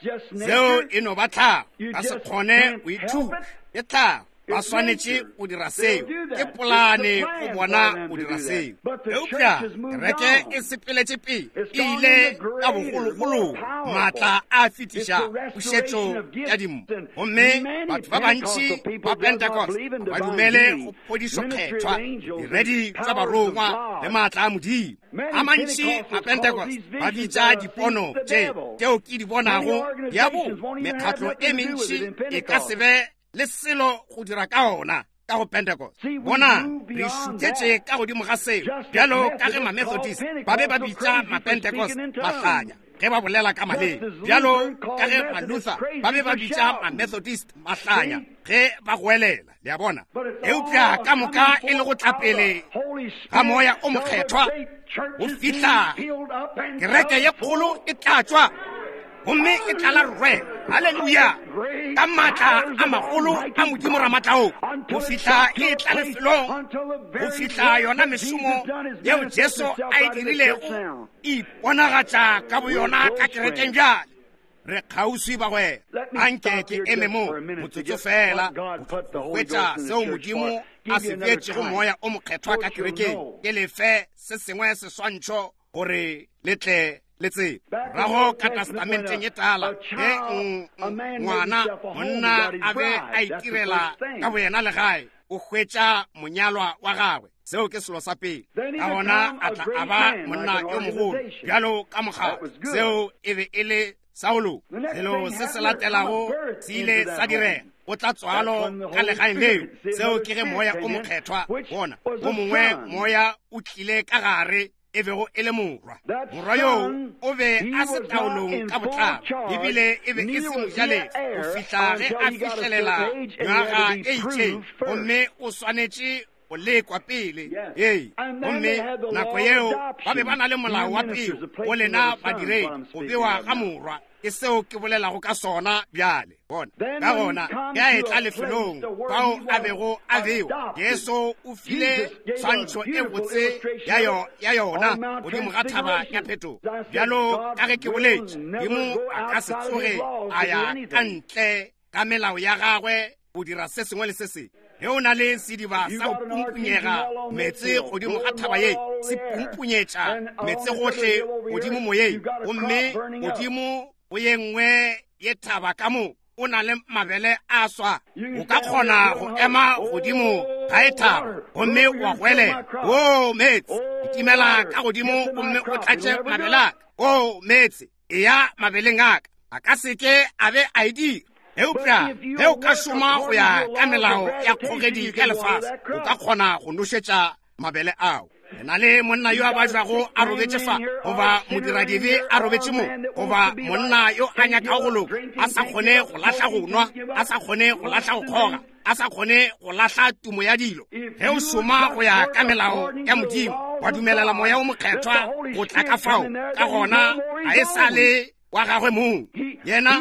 S1: seo e no ba tlhago ka se kgone o ithuta e tlhago ba swanetše go dira seo, ke polane go bona go dira seo. Eupša kereke e sepeletše pele e ile ka bogologolo maatla a fetiša pušetšo ya dimo, gomme batho ba bantši ba Pentecost ba dumele go phodišo kgethwa, diredi tša barongwa le maatla a modimo. A mantši a Pentecost ba bitša dipono tšeo ke di bonago diabo, mekgatlo e mentši e ka sebe le selo go dira ka ona ka go Pentecost. Bona re šutšetše ka godimo ga seo, bjalo ka ge ma-Methodist ba be ba bitša ma-Pentecost mahlanya ge ba bolela ka maleng, bjalo ka ge ma-Luther ba be ba bitša ma-Methodist mahlanya ge ba goelela. Le a bona eupša ka moka e le go tlapele ga moya o mokgethwa go fihla kereke ye kgolo e tlatšwa, gomme e tlala rwe, halleluja, ka maatla a magolo a modimo ramatlao go fihla e tla lefelong, go fihla yona mešomo yeo Jesu a e dirilego e iponagatša ka boyona ka kerekeng bjale. Re kgauswi ba gwe anke ke eme mo motsotso fela go hwetša seo modimo a se fietšego moya o mokgethwa ka kerekeng, ke lefe se sengwe seswantšho gore letle le tsebe. Rago ka testamenteng e tala ge ngwana monna a be a itirela ka boyena legae, o hwetša monyalwa wa gagwe. Seo ke selo sa pele. Ka gona a tla a ba monna yo mogolo bjalo ka mokgatlo. Seo e be e le Saulo. Selo se se latelago se ile sa direga. O tla tswalo ka legaeng leo. Seo ke ge moya o mokgethwa bona. O mongwe moya o tlile ka gare e bego e le morwa. Morwa yo o be a se taolong ka botlalo ebile e be e se mojaletse o fihla ge a fihlelela ngwaga e itšeng gomme o swanetše o lekwa pele. Gomme nako yeo ba be ba na le molao wa peo o lena badiredi go bewa ga morwa. Ke seo ke bolelago ka sona bjale bona. Ka gona ya e tla lefelong bao a bego a bewa. Yesu o file tshwantšho e botse ya yona godimo ga thaba ya phetogo. Bjalo ka ge ke boletše, Dimo a ka se tsoge a ya ka ntle ka melao ya gagwe go dira se sengwe le se sengwe. Ge o na le sediba sa go pumpunyega metse godimo ga thaba ye, se pumpunyetša metse gohle godimo moyeng, gomme godimo o ye nngwe ye thaba ka mo o na le mabele a swa. O ka kgona go ema godimo ga e thaba gomme wa hwelela, o metse itimela ka godimo gomme o tlatše mabele aka. O metse e ya mabeleng aka, a ka seke a be a e dira. Eupša ge o ka šoma go ya ka melao ya kgogedi ya lefase, o ka kgona go nošetša mabele ao. Na le monna yo a batlago a robetše fa goba modiradibe a robetše mo, goba monna yo a nyaka go loka a sa kgone go lahla go nwa, a sa kgone go lahla go kgoga, a sa kgone go lahla tumo ya dilo. Ge o šoma go ya ka melao ya Modimo, wa dumelela moya o mokgethwa go tla ka fao, ka gona a e sa le wa gagwe mong. Yena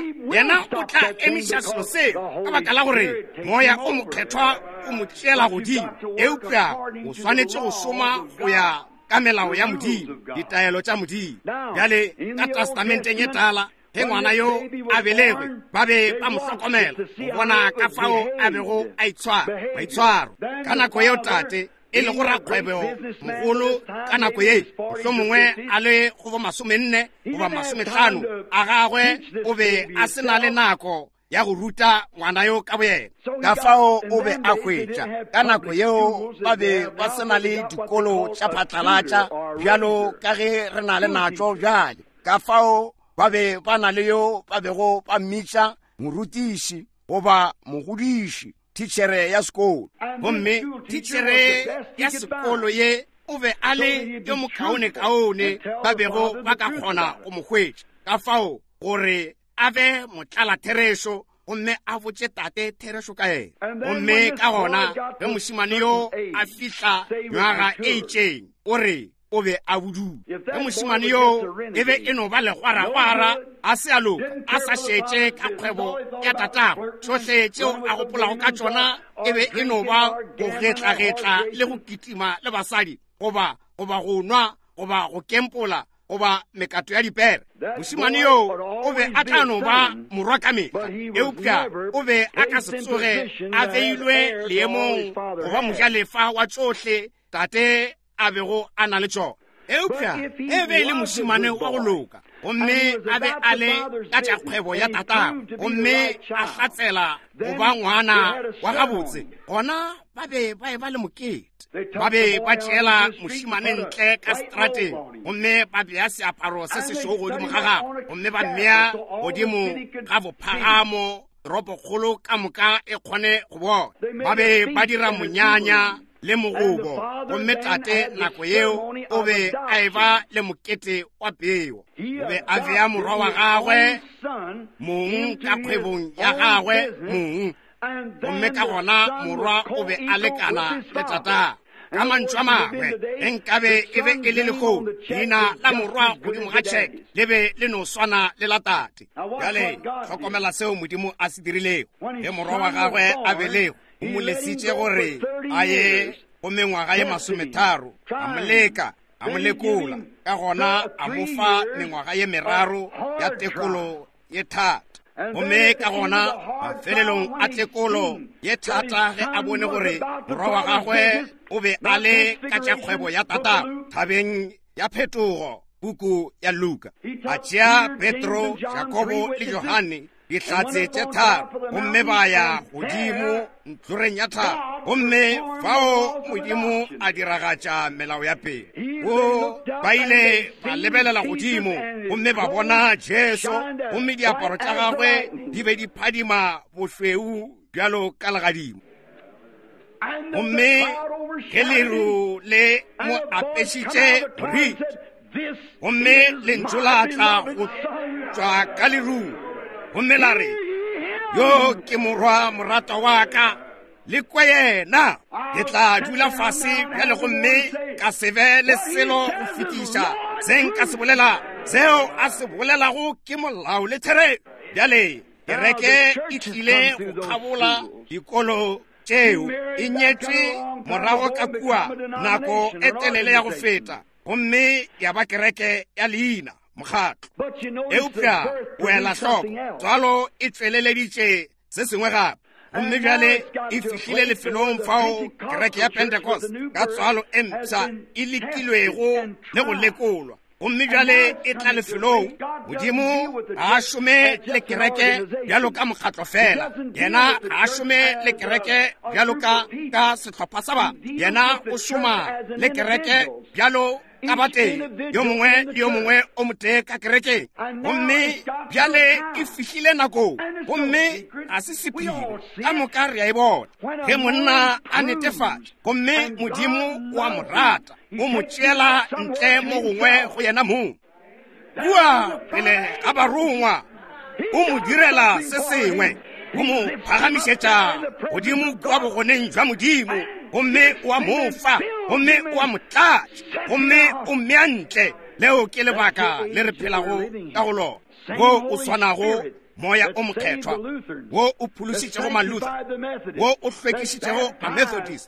S1: o tla emiša selo seo ka baka la gore moya o mokgethwa o mo tšeela godimo. Eupša o swanetše go šoma go ya ka melao ya Modimo, ditaelo tša Modimo. Bjale ka testamenteng ye tala ge ngwana yo a belegwe ba be ba mo hlokomela go bona ka fao a bego a itshwaro. Ka nako yeo tate e le go rakgwebo mogolo ka nako ye, mohlomongwe a le go bo 40 goba 50 a gagwe o be a se na le nako ya go ruta ngwana yo ka boyena. Ka fao o be a hwetša ka nako yeo ba be ba se na le dikolo tša phatlalatša bjalo ka ge re na le natšo bjale. Ka fao ba be ba na le yo ba bego ba mmitša morutiši goba mogodiši, titšhere ya sekolo. Gomme titšhere ya sekolo ye o be a le yo mokaone-kaone ba bego ba ka kgona go mo hwetša ka fao gore a be motlalathereso gomme a botše tate thereso ka yena. Gomme ka gona ge mošimane yo a fihla ngwaga e itšeng o re o be a budu. Ge mošimane yo e be e no ba legwaragwara a se a loka, a sa šetše ka kgwebo ya tatago, tšohle tšeo a gopolago ka tšona e be e no ba go getla-getla le go kitima le basadi goba go nwa goba go kempola goba mekato ya dipere. Mošimane yo o be a tla no ba morwa ka mehla. Eupša o be a ka se tsoge a beilwe leemong goba mojalefa wa tšohle tate a bego a na le tšona. Eupša e be e le mošimane wa go loka, gomme a be a le ka tša kgwebo ya tatago, gomme a hlatsela goba ngwana wa gabotse. Gona ba be ba le mokete, ba be ba tšeela mošimane ntle ka strateng, gomme ba beya seaparo se sešo godimo ga gagwe, gomme ba mmea godimo ga bophagamo toropo kgolo ka moka e kgone go bona. Ba be ba dira monyanya le mogobo, gomme tate nako yeo o be a eba le mokete wa peo. O be a beya morwa wa gagwe mong ka kgwebong ya gagwe mong, gomme ka gona morwa o be a lekana le tata. Ka mantšu a mangwe nkabe e be e le lekgono, leina la morwa godimo ga tšheke le be le no swana le la tate. Bjale hlokomela seo Modimo a se dirilego. Ge morwa wa gagwe a belego o mo lesitše gore a ye go mengwaga ye 30, a mo leka a mo lekola. Ka gona a mo fa mengwaga ye 3 ya tekolo ye thata. Gomme ka gona mafelelong a tekolo ye thata ge a bone gore morwa wa gagwe o be a le ka tša kgwebo ya tata thabeng ya phetogo, buku ya Luka. A tšea Petro, Jakobo le Johane dihlatse tše tharo gomme ba ya godimo ntloreng ya tharo gomme fao modimo a diragatša melao ya pele o ba ile ba lebelela godimo gomme ba bona Jesu gomme diaparo tša gagwe di be di phadima bošweu bjalo ka legadimo gomme ge leru le mo apešitše moriti gomme lentšu la tla go tšwa ka leruo gomme la re yo ke morwa morata wa ka le kwe yena ke tla dula fase bjale gomme ka se be le selo go fetiša se nka se bolela seo a se bolelago ke molao le there bjale kereke e tlile go kgabola dikolo tšeo e nyetše morago ka kua nako e telele ya go feta gomme ya ba kereke ya leina mokgatlo eupša o ela hloko tswalo e tšweleleditše se sengwe gape gomme bjale e fihlile lefelong fao kereke ya Pentecost ka tswalo e mpša e lekilwego le go lekolwa gomme bjale e tla lefelong modimo ga a šome le kereke bjalo ka mokgatlo fela yena ga a šome le kereke bjalo ka sehlopha sa ba yena o šoma le kereke bjalo ka bateng yo mongwe le yo mongwe o motee ka kerekeng gomme bjale e fihlile nako gomme ga se sephiri ka moka re a e bona ge monna a netefatša gomme modimo wa mo rata o mo tšeela ntle mo gongwe go yena moo kua pele ga barongwa o mo direla se sengwe o mo phagamišetša godimo kua bogoneng jwa modimo gomme o a mofa gomme o a motlatša gomme o mmea ntle leo ke lebaka le re phelago ka go lona wo o swaнаго moya o mokgethwa wo o phološitšego ma-Luther wo o hlwekišitšego ma-Methodist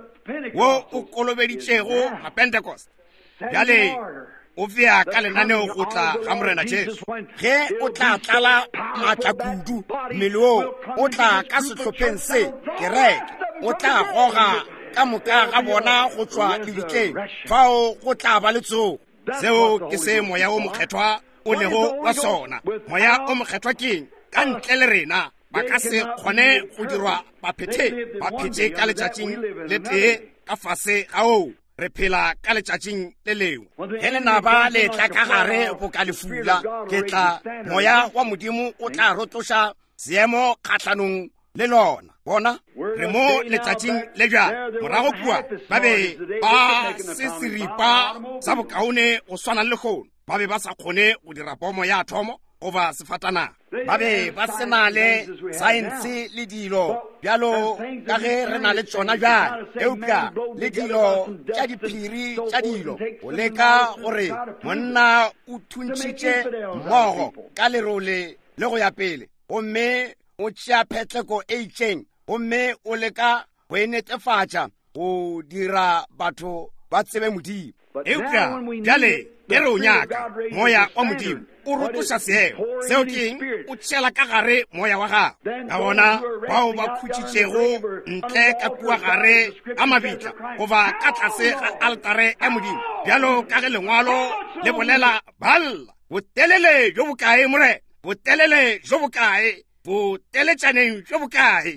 S1: wo o kolobeditšego ma-Pentecost bjale o bea ka lenaneo go tla ga morena Jesu ge o tla tlala maatla kudu mmele o tla ka sehlopheng se kereke o tla goga ka moka ga bona go tšwa lebitleng fao go tla ba letsogo seo ke se moya o mokgethwa o lego wa sona moya o mokgethwa keng ka ntle le rena ba ka se kgone go dirwa baphethe ka letšatšing le tee ka fase gao re phela ka letšatšing le leo ge lenaba le tla ka gare go ka lefula ke tla moya wa modimo o tla rotloša seemo kgatlhanong le lona bona re mo letšatšing le bja morago kua ba be ba se seripa sa bokaone go swana le kgono ba be ba sa kgone go dira pomo ya thomo goba sefatana ba be ba sena le saense le dilo bjalo ka ge re na le tšona bjale eupša le dilo tša diphiri tša dilo o leka gore monna o thuntšitše mmogo ka lerole le go ya pele gomme o tšea phetleko e itšeng gomme o leka go e netefatša go dira batho ba tsebe modimo eupša bjale e re o nyaka moya wa modimo o rotoša seo keng o tšhela ka gare moya wa gago ka bona bao ba khutšitšego ntle ka kua gare a mabitla goba ka tlase ga altare ya modimo bjalo ka ge lengwalo le bolela balla botelele jo bokae more botelele jo bokae boteletšaneng jo bokae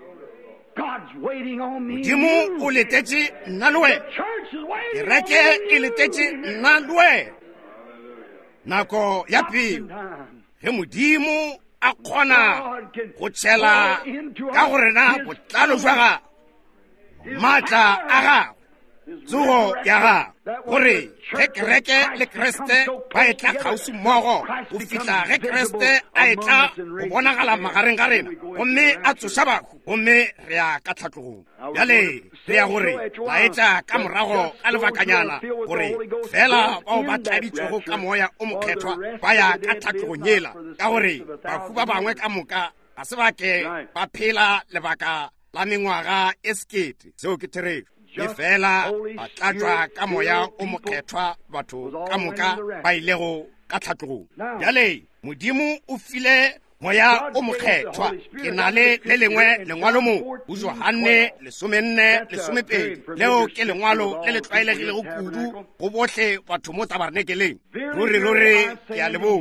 S1: modimo o letetše nna le wena kereke e letetše nna le wena nako ya peo ge modimo a kgona go tšhela ka go rena botlalo jwa gago maatla a gago tsogo ya gago gore ge kereke le Kriste ba etla kgausi mmogo go fihla ge Kriste a etla go bonagala magareng ga rena gomme a tsoša bahu gomme re ya ka tlhatlogong bjale re ya gore ba etla ka morago ka lebakanyana gore fela bao ba tlabitšwego ka moya o mokgethwa ba ya ka tlhatlogong yela ka gore bahu ba bangwe ka moka ga se bake ba phela lebaka la mengwaga e sekete seo ke therešo le fela ba tlatšwa ka moya o mokgethwa batho ka moka ba ilego ka tlhatlogong bjale modimo o file moya o mokgethwa ke na le lengwe lengwalo mo go Johane 14:12 leo ke lengwalo le le tlwaelegilego kudu go bohle batho mo tabernakeleng ruri ke a le botša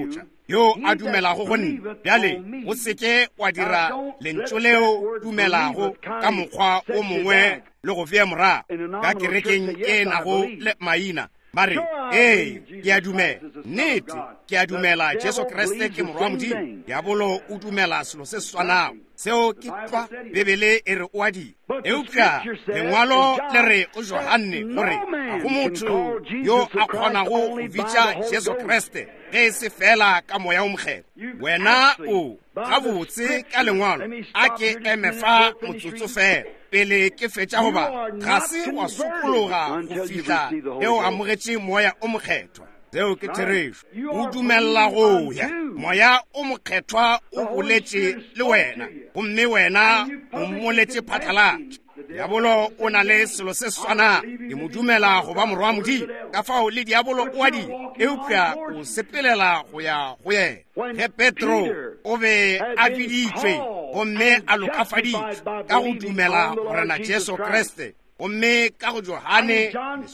S1: yo a dumelago go nna bjale o seke wa dira lentso leo dumelago ka mokgwa o mongwe le go fea morago ka kerekeng e nago le maina mare ke a dumela nnete ke a dumela Jesu Kriste ke morwa Modimo diabolo o dumela selo se swanang seo ke twa bebele e re o a di eupša lengwalo le re go Johane gore ga go motho yo a kgonago go bitša Jesu Kriste ge se fela ka moya o mokgetho wena o gabotse ka lengwalo a ke eme fa motsotso fela pele ke fetša goba ga se wa sokologa go fihla eo amogetše moya o mokgethwa seo ke therešo o dumelela go ya moya o mokgethwa o boletše le wena gomme wena o mmoletše phatlalatša diabolo o na le selo se swana ke mo dumela go ba morwa Modimo ka fao le diabolo o a di eupša o sepelela go ya go yena ge Petro o be a biditšwe gomme a lokafaditšwe ka go dumela gorena Jesu Kriste gomme ka go Johane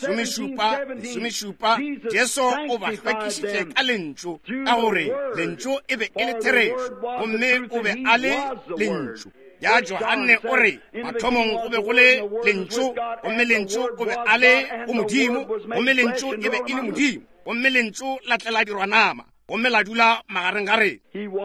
S1: 17:17 Jesu o ba hlwekišitše ka lentšu ka gore lentšu e be e le therešo gomme o be a le lentšu ya Johane o re mathomong go be go le lentšu gomme lentšu o be a le go Modimo gomme lentšu e be e le Modimo gomme lentšu la tlela dirwa nama gomme la dula magareng ga rena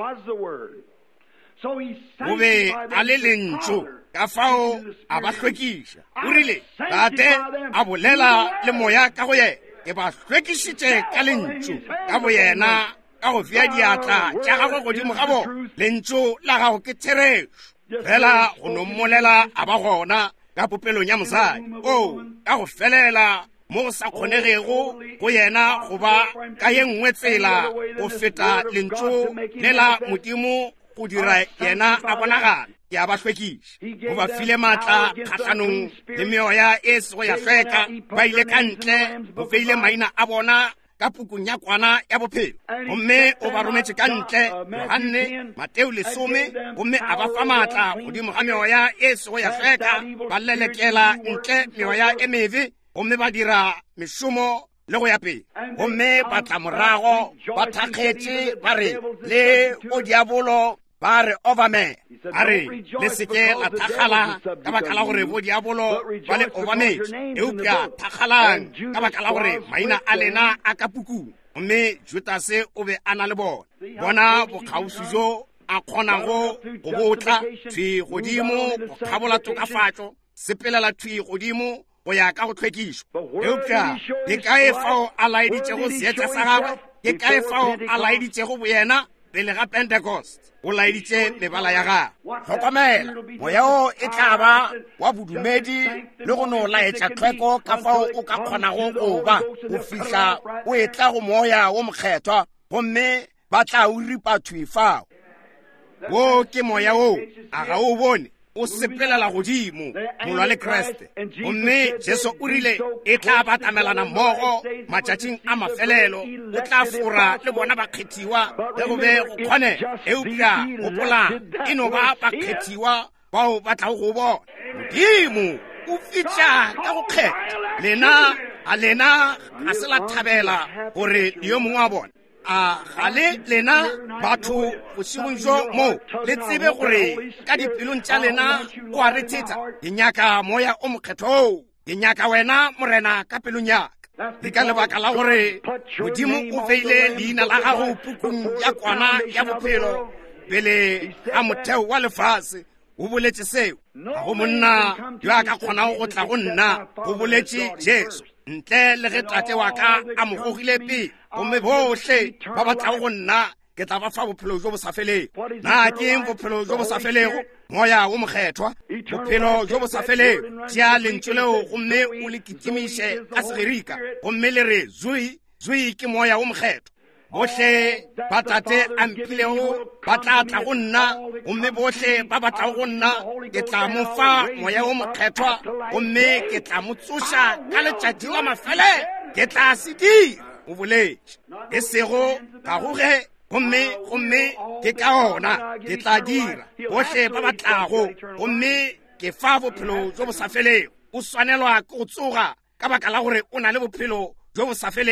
S1: o be a le lentšu ka fao a ba hlwekiša o rile tate a bolela le moya ka go yena e ba hlwekišitše ka lentšu ka bo yena ka go fea diatla tša gagwe godimo ga bona lentšu la gago ke therešo fela go no mmolela a ba gona ka popelong ya mosadi ka go felela mo go sa kgonegego go yena go ba ka ye nngwe tsela go feta lentšu le la Modimo go dira yena a bonagala ke a ba hlwekiša go ba file maatla kgatlhanong le meoya e sego ya hlweka ba ile ka ntle go feile maina a bona ka pukung ya kwana ya bophelo gomme o ba rometše ka ntle Yohane Mateo 10 gomme a ba fa maatla godimo ga meoya e sego ya hlweka ba lelekela ntle meoya e mebe gomme ba dira mešomo le go ya pele gomme ba tla morago ba thakgetše ba re le o diabolo ba re overman a re le seke la thakgala ka baka la gore bo diabolo ba le overmatše eupša thakgalang ka baka la gore maina a lena a ka pukung mme Judase o be a na le bona bokgauswi jo a kgonago go botla thwi godimo go kgabola tokafatšo sepelela thwi godimo go ya ka go hlwekišwa eupša ke kae fao a laeditšego seetša sa gagwe ke kae fao a laeditšego boyena pele ga Pentecost o laeditše mebala ya gagwe tlhokomela moya o e tla ba wa bodumedi le go no laetša tlhweko ka fao o ka kgonago go ba go fihla o etla go moya wo mokgethwa gomme ba tla o ripa thwi fao wo ke moya wo a ga o bone o sepelela godimo molwa le Kriste gomme Jesu o rile e tla batamelana mmogo matšatšing a mafelelo o tla fora le bona bakgethiwa le go be go kgone eupša gopola e no ba bakgethiwa bao ba tla go bona Modimo o fitša ka go kgetha lena ga se la thabela gore le yo mongwe wa bona a gale lena batho bošigong jo mo le tsebe gore ka dipelong tša lena o a re thetsa ke nyaka moya o mokgetho ke nyaka wena morena ka pelong yaka le ka lebaka la gore Modimo o feile leina la gago pukung ya kwana ya bophelo pele a motheo wa lefase o boletše seo ga go monna yo a ka kgonago go tla go nna go boletše Jesu ntle le ge tate wa ka a mo gogile pele gomme bohle ba batlago go nna ke tla ba fa bophelo jo bo sa felego na keng bophelo jo bo sa felego moya wo mokgethwa bophelo jo bo sa felego tšea lentšu leo gomme o le kitimiše ka segerika gomme le re zui ke moya wo mokgethwa bohle ba tate a mpilego ba tla tla go nna gomme bohle ba batlago go nna ke tla mo fa moya wo mokgethwa gomme ke tla mo tsoša ka letšatši la mafele ke tla se dira o boletše e sego ga go ge gomme ke ka ona ke tla dira bohle ba batlago gomme ke fa bophelo jo bo sa felego o swanelwa ke go tsoga ka baka la gore o na le bophelo jo bo sa felego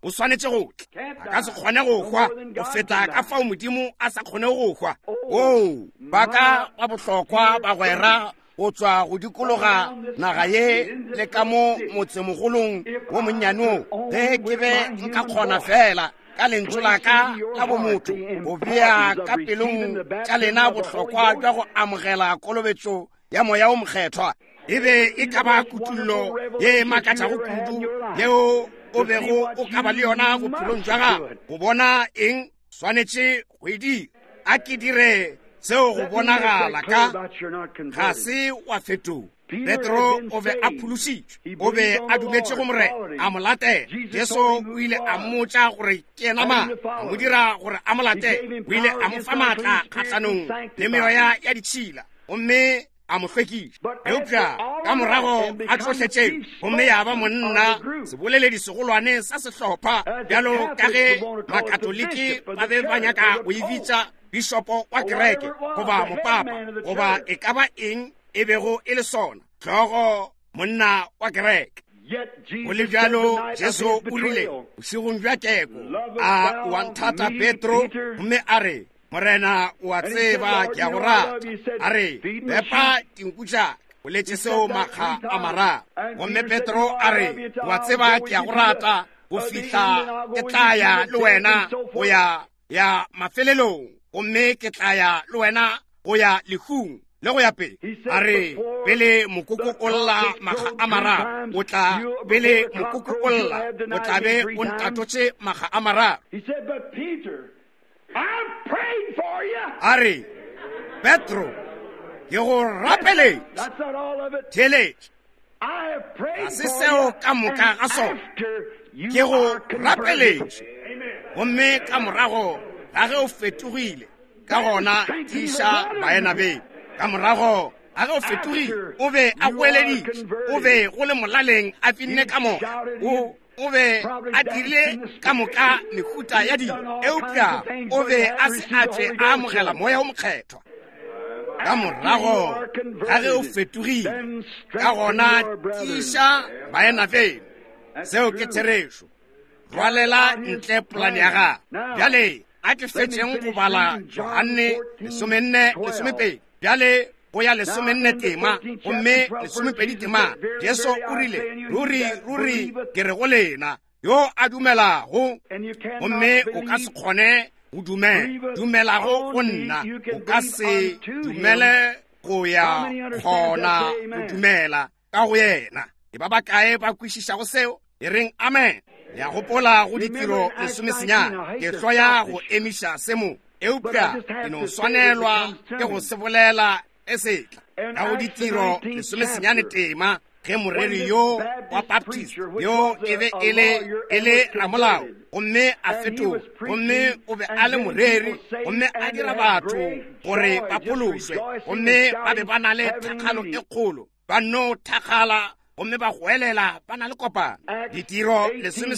S1: o swanetse go tla a ka se kgone go hwa go feta ka fao modimo a sa kgone go hwa ba ka ba bohlokwa ba gwera go tswa go dikologa naga ye le ka mo motsemogolong wo monnyane ge ke be nka kgona fela ka lentso la ka la bomotho go bea ka pelong tša lena bohlokwa jwa go amogela kolobetšo ya moya o mokgethwa e be e ka ba kutullo ye makatšago kudu yeo o bego o ka ba le yona bophelong jwa gago go bona eng swanetše go e dira a ke dire seo go bonagala ka ga se wa fetoga Petro o be a phulositšwe o be a dumetše go morena a mo latela Jesu o ile a mmotša gore ke ena mang a mo dira gore a mo latele o ile a mo fa maatla kgatlhanong le meoya ya ditšhila gomme a mo hlwekiša eupša ka morago a tlohletšeng gomme ya ba monna seboleledi segolwane sa sehlopha bjalo ka ge makatoliki ba be ba nyaka go e bitša bishopo wa kereke goba mopapa goba e ka ba eng e bego e le sona hlogo monna wa kereke go le bjalo Jesu o rile bošegong bja teko a wa nthata Petro gomme a re morena o a tseba ke a go rata a re bepa dinku tša o letše seo makga a mararo gomme Petro a re o a tseba ke a go rata go fihla ke tla ya le wena go ya mafelelong gomme ke tla ya le wena go ya lehung le go ya pele a re pele mokoko o lla makga a mararo o tla pele mokoko o lla o tla be o ntatotše makga a mararo a re Petro ke go rapeletše theeletše ga se seo ka moka ga sona ke go rapeletše gomme ka morago ga ge o fetogile ka gona tiša baena beng ka morago ga ge o fetogile o be a boeleditše o be go le molaleng a finne ka moka o be a dirile ka moka mehuta ya dilo eupša o be a se a tšwe a amogela moya o mokgethwa ka morago ga ge o fetogile ka gona tiša baena beng seo ke therešo rwalela ntle polane ya gago bjale a ke fetšeng go bala Johane 14:12 bjale go ya 14 tema gomme 12 tema Jesu o rile ruri ke re go lena yo a dumelago gomme o ka se kgone go dumelago go nna o ka se dumele go ya kgona go dumela ka go yena e ba bakae ba kwešišago seo e reng amen ya gopola go ditiro 19 ke hloya go emiša semo eupša ke no swanelwa ke go se bolela e setla ka go ditiro 19 tema ge moreri yo wa baptist yo e be e le ramolao gomme a fetoga gomme o be a le moreri gomme a dira batho gore ba pholoswe gomme ba be ba na le thakgalo e kgolo ba no thakgala gomme ba goelela ba na le kopana ditiro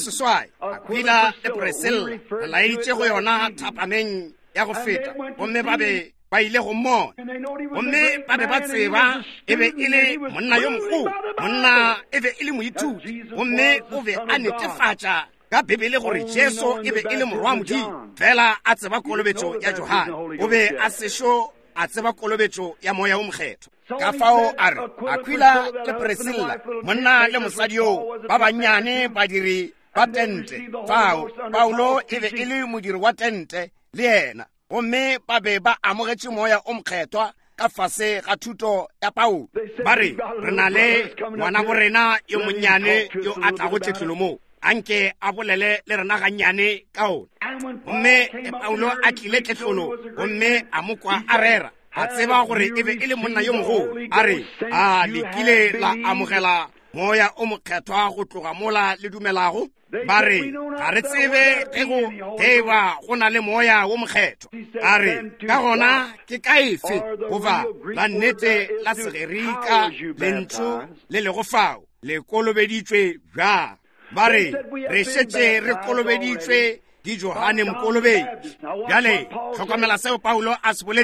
S1: 16 Akwila le Priscilla ba laeditše go yona thapameng ya go feta gomme ba be ba ile go mmona gomme ba be ba tseba e be e le monna yo mogolo monna e be e le moithuti gomme o be a netefatša ka Bibele gore Jesu e be e le morwa wa Modimo fela a tseba kolobetšo ya Johane o be a sešo a tseba kolobetšo ya moya o mokgethwa ka fao a re Akwila le Priscilla monna le mosadi yo ba bannyane badiri ba tente fao Paulo e be e le modiri wa tente le yena gomme ba be ba amogetše moya o mokgethwa ka fase ga thuto ya Paulo ba re re na le ngwana borena yo monnyane yo a tlago tšetlolomo anke a bolele le rena gannyane ka ona gomme Paulo a tlile tletlolo gomme a mo kwa a rera a tseba gore e be e le monna yo mogolo a re a lekile la amogela moya o mokgethwa go tloga mola le dumelago ba re ga re tsebe ge go eba go na le moya wo mokgethwa a re ka gona ke ka efe goba la nnete la segerika lentšu le lego fao le kolobeditšwe bjang ba re re šetše re kolobeditšwe ke Johane mokolobedi bjale tlhokomela seo Paulo a se boletše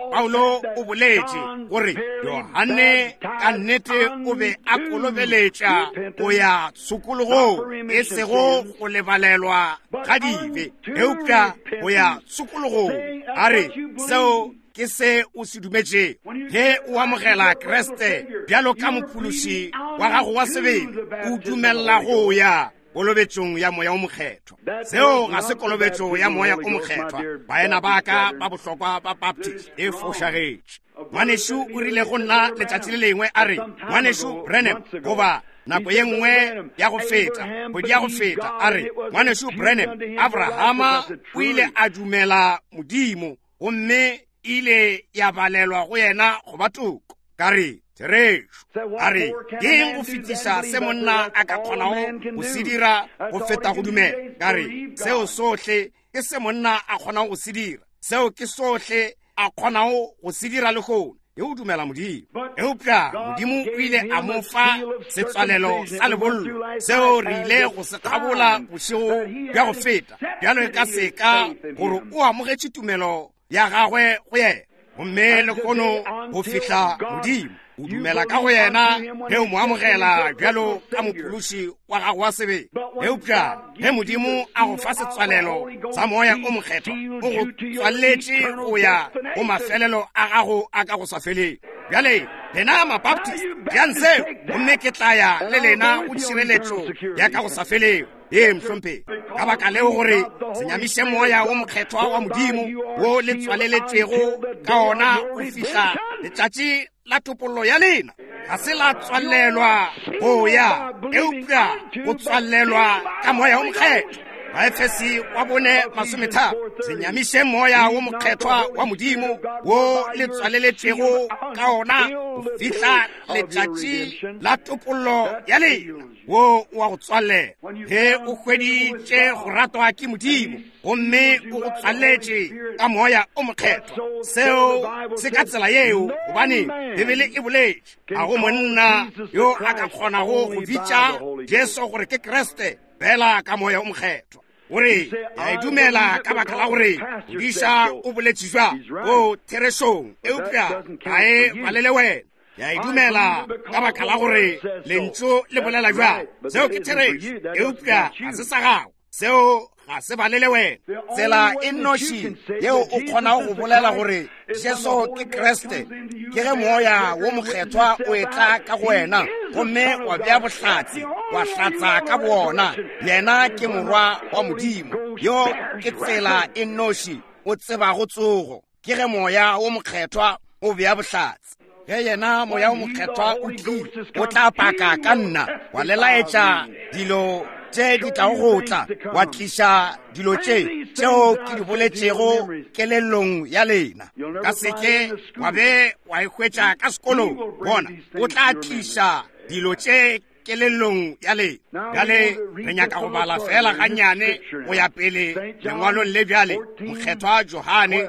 S1: Paulo o boletše gore Yohane ka nnete o be a kolobeletša go ya tshokologong e sego go lebalelwa ga dibe eupša go ya tshokologong a re seo ke se o se dumetše ge o amogela Kriste bjalo ka mophološi wa gago wa sebele o dumelela go ya kolobetšong ya moya o mokgethwa. Seo ga se kolobetšo ya moya o mokgethwa. Baena ba ka ba bohlokwa ba Baptist e fošagetše. Ngwanešu o rile go nna letšatši le lengwe a re ngwanešu Branham goba nako ye nngwe ya go feta kgwedi ya go feta a re ngwanešu Branham Abrahama o ile a dumela Modimo gomme ile ya balelwa go yena go ba toko ka re Terešo a re keng go fetiša se monna a ka kgonago go se dira go feta go dumela ka re seo sohle ke se monna a kgonago go se dira seo ke sohle a kgonago go se dira le kgone e o dumela Modimo eupša Modimo o ile a mo fa setswalelo sa lebollo seo re ile go se kgabola bošego bja go feta bjalo e ka seka gore o amogetše tumelo ya gagwe go yena gomme le kgono go fihla Modimo o dumela ka go yena ge o mo amogela bjalo ka mophološi wa gago wa sebele eupša ge Modimo a go fa setswalelo sa moya o mokgethwa o go tswaletše go ya go mafelelo a gago a ka go sa feleng bjale lena Mabaptist bjang seo gomme ke tla ya le lena go tšhireletšo ya ka go sa feleng ye mhlompe ka baka leo gore se nyamiše moya o mokgethwa wa Modimo wo le tswaleletšego ka ona o fihla letšatši la topollo ya lena ga se la tswalelwa go ya eupša go tswalelwa ka moya o mokgethwa Baefesi wa bone 13 se nyamiše moya wo mokgethwa wa Modimo wo le tswaleletšego ka ona o fihla letšatši la topollo ya lena wo wa go tswalela ge o hweditše go ratwa ke Modimo gomme o go tswaletše ka moya o mokgethwa seo se ka tsela yeo gobane Bibele e boletše ga go monna yo a ka kgonago go bitša Jesu gore ke Kriste fela ka moya o mokgethwa gore ya e dumela ka baka la gore diša o boletše jwa o Terešong eupša ga e balele wena ya e dumela ka baka la gore lentšu le bolela jwa seo ke Terešo eupša ga se sa gago seo ga se balele wena tsela e nnoši yeo o kgonago go bolela gore Jesu ke Kriste ke ge moya wo mokgethwa o etla ka go wena gomme wa bja bohlatse wa hlatsa ka bona yena ke morwa wa Modimo yo ke tsela e nnoši o tsebago tsogo ke ge moya wo mokgethwa o bja bohlatse ge yena moya wo mokgethwa o tlile o tla paka ka nna wa lelaetša dilo tše di tla go tla wa tliša dilo tšeo ke di boletšego kelelong ya lena ka seke wa be wa hwetša ka sekolong bona o tla tliša dilo tše kelelong ya lena bjale re nyaka go bala fela gannyane go ya pele lengwalong le bjale mokgethwa Johane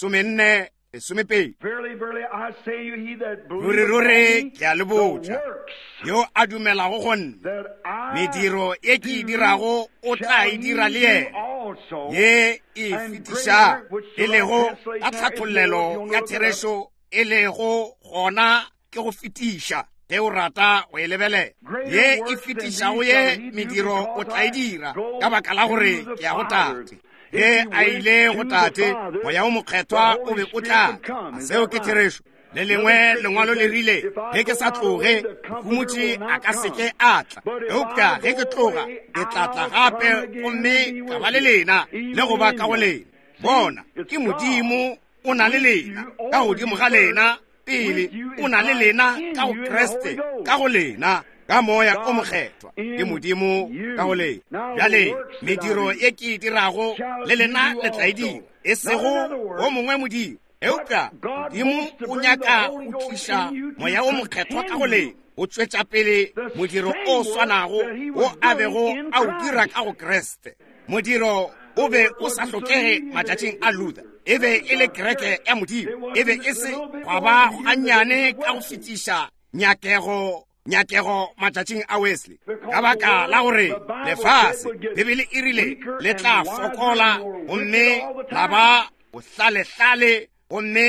S1: 14 ruri ke a le botša yo a dumelago go nna mediro e ke e dirago o tla e dira le yena ye e fetiša e lego ka tlhathollelo ya Terešo e lego gona ke go fetiša ge o rata o e lebelela ye e fetišago ye mediro o tla e dira ka baka la gore ke ya go Tate ge a ile go Tate moya o mokgethwa o be o tla seo ke Terešo le lengwe lengwalo le rile ge ke sa tloge humotse a ka seke a tla eupša ge ke tloga ke tla tla gape gomme ka ba le lena le go ba ka go lena bona ke Modimo o na le lena ka godimo ga lena pele o na le lena ka go Kriste ka go lena ka moya o mokgethwa ke Modimo ka go lena bjale mediro e ke e dirago le lena le tla e dira e sego o mongwe Modimo eupša Modimo o nyaka o tliša moya o mokgethwa ka go lena o tšwetša pele modiro o swanago o a bego a o dira ka go Kriste modiro o be o sa hlokege matšatšing a Luther e be e le kereke ya Modimo e be e se gwa ba gannyane ka go fetiša nyakego matšatšing a Wesley ka baka la gore lefase Bibele e rile le tla fokola gomme la ba o hlalehlale gomme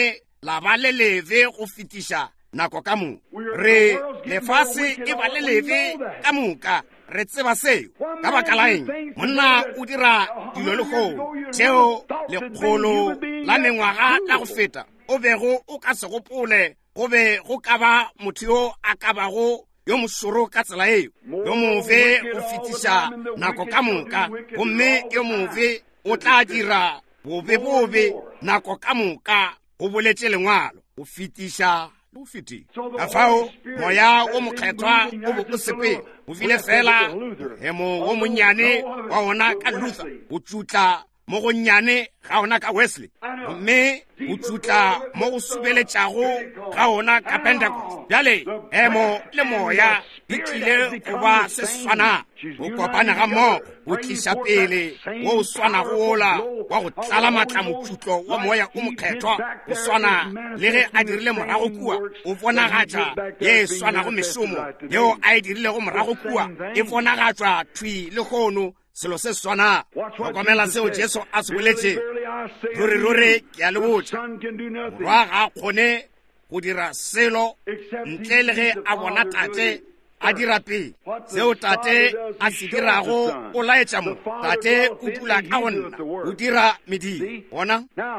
S1: la ba le leve go fetiša nako ka moka. Re lefase e ba le leve ka moka, re tseba seo. Ka baka la eng monna o dira dilo lekgolo tšeo lekgolo la mengwaga la go feta o bego o ka se gopole go be go ka ba motho yo a ka bago yo mošoro ka tsela eo, yo mofe go fetiša nako ka moka, gomme yo mofe o tla dira bobe nako ka moka. Go boletše lengwalo go fetiša le go fetisa ka fao moya o mokgethwa o bo o sepe o file fela hemo wo monnyane wa ona ka Luther, o tšutla mo go nnyane ga ona ka Wesley, mme o tšutla mo go subeletšago ga ona ka Pentecost. Bjale hemo le moya di tlile go ba se swana o kopana ga mmogo o tliša pele wo o swanago ola wa go tlala matla motšutlo wa moya o mokgethwa o swana le ge a dirile morago kua o bonagatša ye e swanago mešomo yeo a e dirilego morago kua e bonagatšwa thwi le kgono selo se swana. Tlhokomela seo Jesu a se boletše, ruri ke a le botša, morwa ga a kgone go dira selo ntle le ge a bona tate a dira pele. Seo tate a se dirago o laetša mo, tate o dula ka go nna o dira mediro. Bona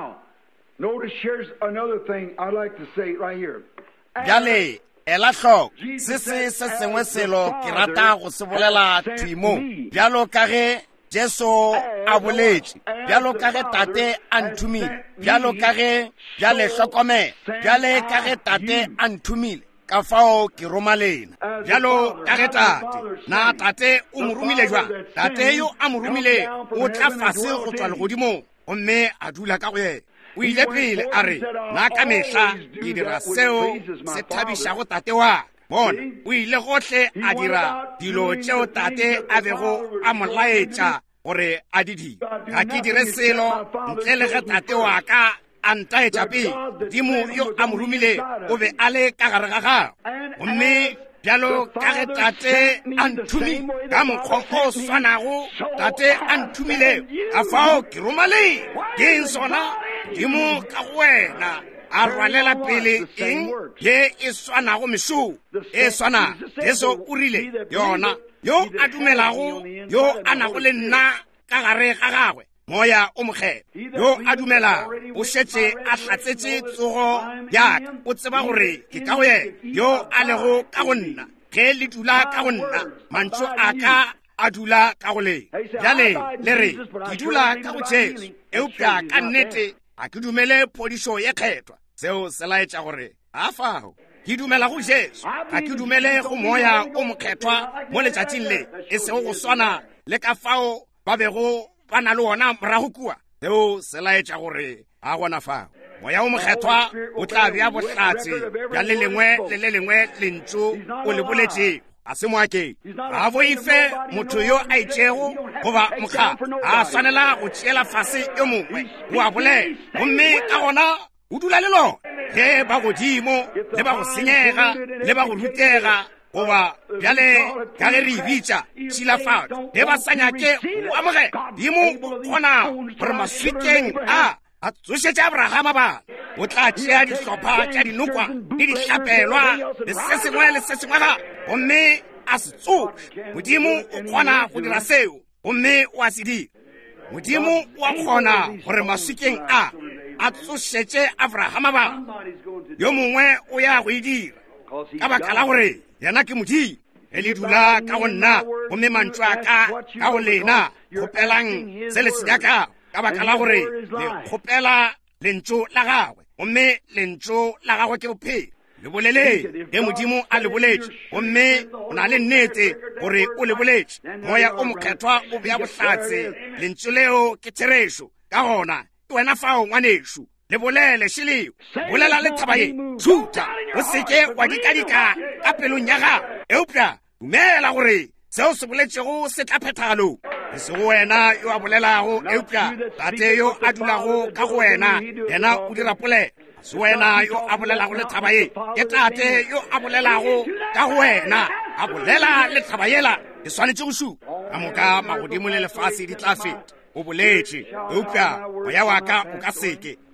S2: notice here's another thing I'd like to say right here.
S1: Bjale ela hloko se sengwe selo ke rata go se bolela thimo, bjalo ka ge Jesu a boletše, bjalo ka ge tate a nthumile, bjalo ka ge bjale hlokomela, bjale ka ge tate a nthumile ka fao ke roma lena, bjalo ka ge tate na tate o mo romile jwang. Tate yo a mo romile o tla fase go tswa legodimong, gomme a dula ka go yena. O ile pele a re na ka mehla ke dira seo se thabišago tate wa. Bona o ile gohle a dira dilo tšeo tate a bego a mo laetša gore a di dira. Ga ke dire selo ntle le ge tate wa ka a ntaetša pele. Dimo yo a mo romile o be a le ka gare ga gago, gomme bjalo ka ge tate a nthumile ka mokgwa o swanago tate a nthumile ka fao ke romaleng. Ke eng sona? Dimo ka go wena a rwalela pele eng ye e swanago mešomo e swana. Jesu o rile yona yo a dumelago, yo a nago le nna ka gare ga gagwe moya o mokgethwa, yo a dumelago o šetše a hlatsetše tsogo yaka, o tseba gore ke ka go yena, yo a lego ka go nna. Ge le dula ka go nna mantšu a ka a dula ka go lena. Bjale le re ke dula ka go Jesu, eupša ka nnete a ke dumele phodišo ye kgethwa. Seo se laetša gore a fago ke dumela go Jesu, ga ke dumele go moya o mokgethwa mo letšatšing le, e sego go swana le ka fao ba bego ba na le wona morago kua. Seo se laetša gore a gona fago moya o mokgethwa o tla bea bohlatse bja le lengwe lentšu o le boletšego. A se moakeng ga boife motho yo a itšego goba mokgapa a swanela go tšeela fase yo mongwe o a bolela, gomme ka gona o dula le lona. Ge ba godimo le ba go senyega le ba go rutega goba bjale ka ge re e bitša tšilafatšo ge ba sa nyake o amogela, dimo o kgona gore maswikeng a tsošetše Abrahama bana o tla tšea dihlopha tša dinokwa le dihlapelwa le se sengwe ga, gomme a se tsoše. Modimo o kgona go dira seo, gomme o a se dira. Modimo o a kgona gore maswikeng a tsošetše Abrahama bana. Yo mongwe o ya go e dira ka baka la gore yena ke Modimo. E le dula ka go nna, gomme mantšu a ka go lena kgopelang se le se nyakago, ka baka la gore le kgopela lentšu la gagwe, gomme lentšu la gagwe ke bophelo. Le bolele ge Modimo a le boletše, gomme o na le nnete gore o le boletše. Moya o mokgethwa o bea bohlatse, lentšu leo ke therešo. Ka gona ke wena fao ngwanešo, le bolele šeleo, bolela le thaba ye, thuta o seke wa dikadika ka pelong ya gago. Eupša dumela gore seo se boletšego se tla phethagalo. E sego wena yo a bolelago, eupša tate yo a dulago ka go wena yena o dira polelo. Se wena yo a bolelago le thaba ye, ke tate yo a bolelago ka go wena, a bolela le thaba yela e swanetše go šupa. Ka moka magodimo le lefase di tla feta. O boletše, eupša moya wa ka o ka seke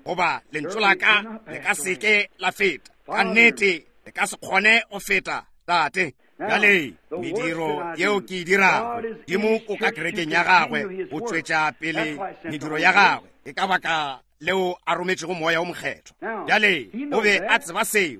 S1: goba lentswe la ka le ka seke la feta ka nnete le ka se kgone go feta tate. Bjale mediro yeo ke e dirago dimo o ka kerekeng ya gagwe o tswetša pele mediro ya gagwe e ka baka leo a rometšego moya o mokgetho. Bjale o be a tseba seo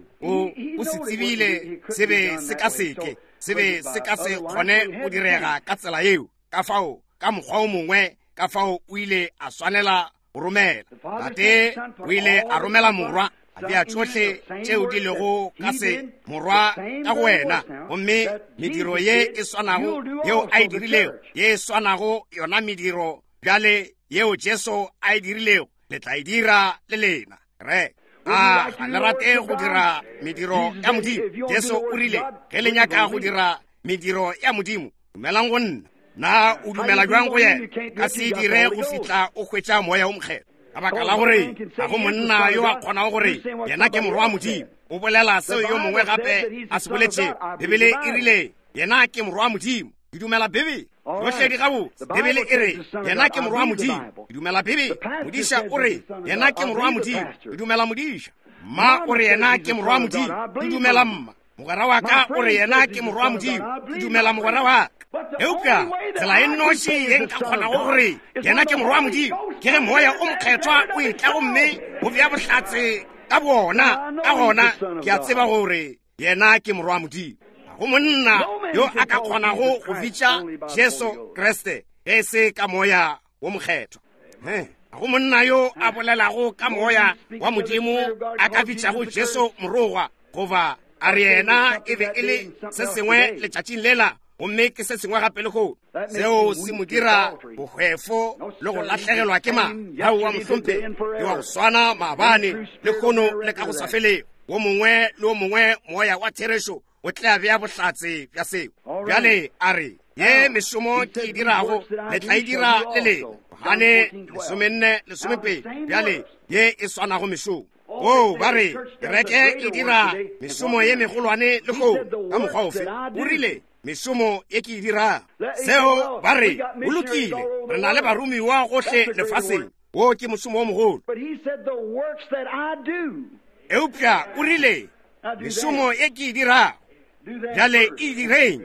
S1: o se tsebile se be se ka seke se be se ka se kgone go direga ka tsela eo ka fao ka mokgwa o mongwe ka fao o ile a swanela go romela. Tate o ile a romela morwa a bea tsohle tšeo di lego ka se morwa ka go wena, gomme mediro ye e swanago yeo a e dirilego ye e swanago yona mediro bjale yeo Jesu a e dirilego le tla e dira le lena. Re ga le rate go dira mediro ya Modimo. Jesu o rile ge le nyaka go dira mediro ya Modimo dumelang go nna. Na o dumela jwang go yena ka se dire go fitla o hwetša moya o mokgetho ka baka la gore ga go monna yo a kgonago gore yena ke morwa wa Modimo. O bolela seo yo mongwe gape a se boletše. Bibele e rile yena ke morwa wa Modimo. Ke dumela Bibele yohle di gabotse. Bibele e re yena ke morwa wa Modimo. Ke dumela Bibele. Modisha o re yena ke morwa wa Modimo. Ke dumela Modisha. Mma o re yena ke morwa wa Modimo. Ke dumela mma. Mogwera wa ka o re yena ke morwa wa Modimo. Ke dumela mogwera wa ka. Eupša tsela e nnoši ye nka kgonago gore yena ke morwa wa Modimo ke ge moya o mokgethwa o etla gomme o bea bohlatse ka bona. Ka gona ke a tseba gore yena ke morwa wa Modimo. Go monna yo a ka kgonago go bitša Jesu Kriste ge se ka moya o mokgethwa. Go monna yo a bolelago ka moya wa Modimo a ka bitšago Jesu morogwa goba a re yena e be e le se sengwe letšatšing lela gomme ke se sengwe gape le go seo se mo dira bogwefo le go latlhegelwa ke mang yao wa mohlompe yo wa go swana maabane le kgono le ka go sa felego. Wo mongwe le wo mongwe moya wa therešo o tla bea bohlatse bja seo. Bjale a re ye mešomo ke e dirago le tla e dira le lena. Yohane 14:12. Bjale ye e swanago mešomo. Ba re kereke e dira mešomo ye megolwane le go ka mokgwa ofe. O rile mešomo ye ke e dira seo ba re o lokile re na le baromiwa gohle lefaseng wo ke mošomo o mogolo. Eupša o rile mešomo ye ke e dira bjale e direng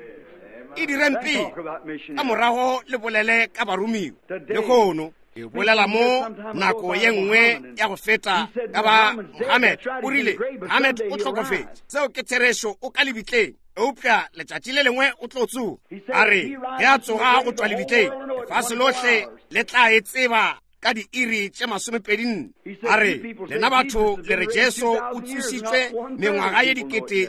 S1: pele ka morago le bolele ka baromiwa le kgono e bolela mo nako ye nngwe ya go feta ka ba Mohamed. O rile Mohamed o tlhokofetse seo ke therešo o ka lebitleng. Eupša letšatši le lengwe o tlo tsoga a re ge a tsoga go tšwa lebitleng lefase lohle le tla e tseba ka diiri tše 24. A re lena batho le re Jesu o tsošitšwe mengwaga ye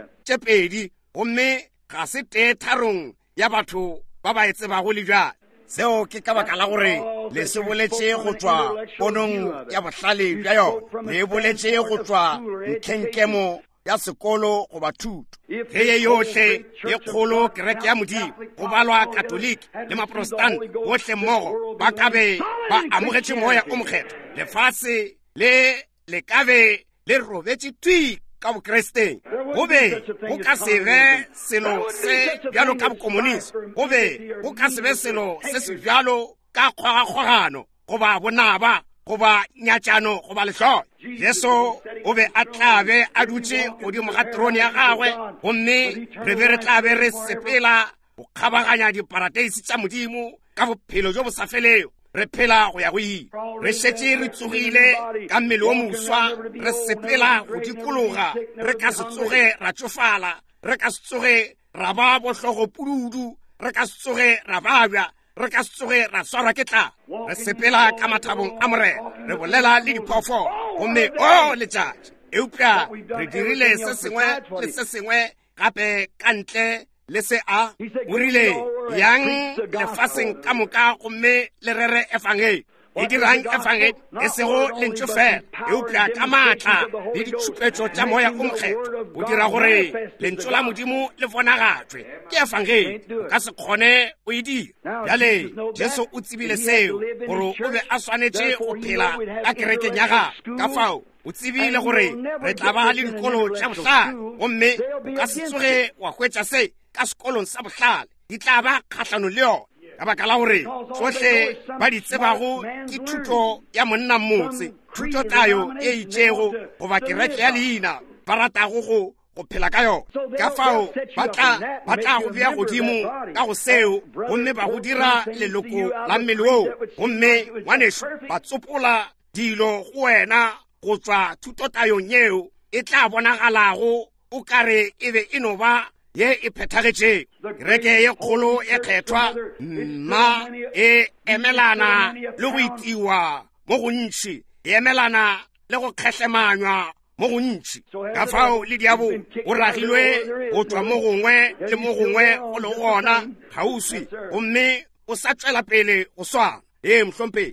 S1: 2,000 gomme ga se tee tharong ya batho ba ba e tsebago le bjale. Seo ke ka baka la gore le se boletše go tšwa ponong ya bohlale bja yona le boletše go tšwa nkhenkemo ya sekolo goba thuto. Ge ye yohle ye kgolo kereke ya Modimo go balwa katoliki le maprotestante gohle mmogo ba kabe ba amogetše moya o mokgetho lefase le kabe le robetše twi ka bokristeng. Go be go ka se be selo se bjalo ka bokomonisi. Go be go ka se be selo se se bjalo ka kgwagakgwagano goba bonaba goba nyatšano goba lehloyo. Jesu o be a tlabe a dutše godimo ga trone ya gagwe gomme re be re tlabe re sepela go kgabaganya diparateisi tša Modimo ka bophelo jo bo sa felego. Re phela go ya go ile re šetše re tsogile ka mmele o moswa re sepela go dikologa re ka se tsoge ra tšofala re ka se tsoge ra ba bohlogo pududu re ka se tsoge ra babja re ka se tsoge ra swarwa ke tlala re sepela ka mathabong a morena re bolela le diphoofolo gomme letšatši. Eupša re dirile se sengwe le se sengwe gape ka ntle le se a o rile yang lefaseng ka moka gomme le rere efangedi e dirang efangedi e sego lentšu fela. Eupša ka maatla le ditšhupetšo tša moya o mokgetho o dira gore lentšu la Modimo le bonagatšwe ke efangedi o ka se kgone o e dira. Bjale Jesu o tsebile seo gore o be a swanetše go phela ka kerekeng ya gagwe ka fao o tsebile gore re tla ba le dikolo tša bohlale gomme o ka se tsoge wa hwetša se ka sekolong sa bohlale di tla ba kgahlano le yona. ka baka la gore tsohle ba di tsebago ke thuto ya monna mmotse, thuto tayo e itšego goba kereke ya leina ba ratago go phela ka yona. Ka fao ba tla go bea godimo ka go seo, gomme ba go dira leloko la mmele oo, gomme ngwaneso ba tsopola dilo go wena go tswa thuto tayong yeo e tla bonagalago o kare e be e no ba ye e phethagetšego. Kereke ye kgolo e kgethwa nna e emelana le go itiwa mo go ntši, e emelana le go kgehlemanywa mo go ntši. Ka fao le diabo o ragilwe go tswa mo gongwe le mo gongwe go le gona gauswi, gomme o sa tswela pele go swana. Mhlompe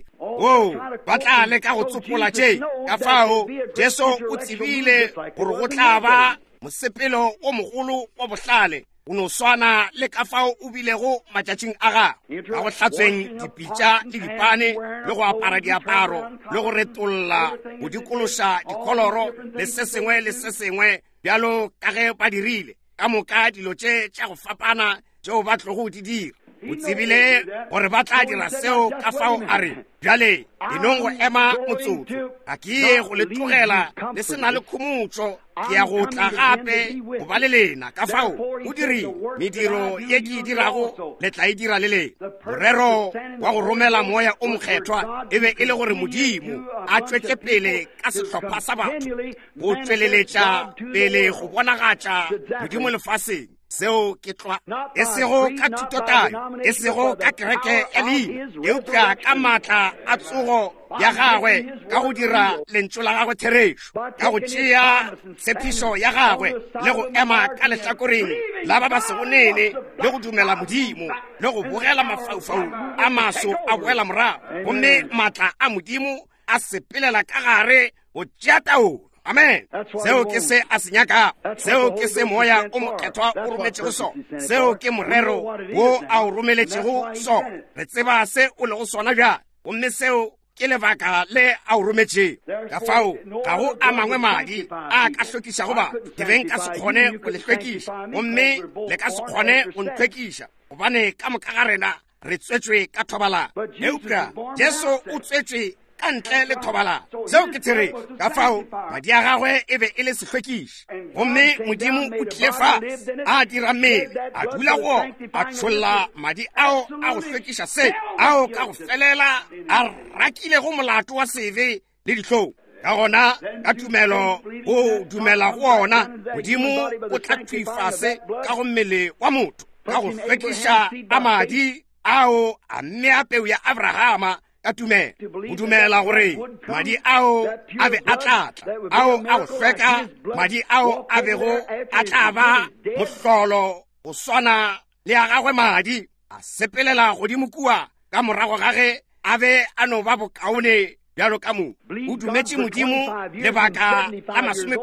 S1: ba tla leka go tsopola tše. Ka fao Jesu o tsebile gore go tla ba mosepelo o mogolo wa bohlale, o no swana le ka fao o bilego matšatšing a gagwe, ga go hlatsweng dipitša le dipane le go apara diaparo le go retolla go dikološa dikholoro le se sengwe le se sengwe bjalo ka ge ba dirile ka moka dilo tše tša go fapana tšeo ba tlogo di dira. O tsebile gore ba tla dira seo ka fao a re, bjale dinong go ema motsotso, ga ke ye go le tlogela le sena le khumutso, ke ya go tla gape go ba le lena. Ka fao o dirile mediro ye ke e dirago le tla e dira le lena. Morero wa go romela moya o mokgethwa e be e le gore Modimo a tšwetse pele ka sehlopha sa batho go tšweleletša pele go bonagatša Modimo lefaseng. Seo ke tloa e sego ka thuto tayo, e sego ka kereke ya leina, eupša ka maatla a tsogo ya gagwe ka go dira lentšu la gagwe therešo, ka go tšea tshepišo ya gagwe le go ema ka lehlakoreng la ba segonene le go dumela Modimo le go bogela mafaufau a maso a boela morago, gomme maatla a Modimo a sepelela ka gare go tšea taolo. Amen. Seo ke se a se nyaka, seo ke se moya o mokgethwa o rometšego so, seo ke morero wo a o romeletšego so. Re tseba se o lego sona bjale, gomme seo ke lebaka le a o rometšego. Ka fao ga go a mangwe madi a ka hlwekišago batho, ke beng ka se kgone go le hlwekiša, gomme le ka se kgone go ntlhwekiša, gobane ka moka ga rena re tswetšwe ka thobalano. Eupša Jesu o tswetšwe ka ntle le thobalano. Seo ke tere ka fao madi a gagwe e be e le sehlwekiši, gomme Modimo o tlile fase a dira mmele a dula go a tšholla madi ao a go hlwekiša se ao ka go felela a rakile go molato wa sebe le dihlong. Ka gona ka tumelo go dumela go ona Modimo o tla thwifase ka go mmele wa motho ka go hlwekiša a madi ao a mme a peu ya Abrahama ka tumelo. O dumela gore madi ao a be a tlatla, ao a go hlweka, madi ao a bego a tla ba mohlolo go swana le a gagwe madi a sepelela godimo kua ka morago gage a be a no ba bokaone bjalo ka mo. O dumetše Modimo lebaka la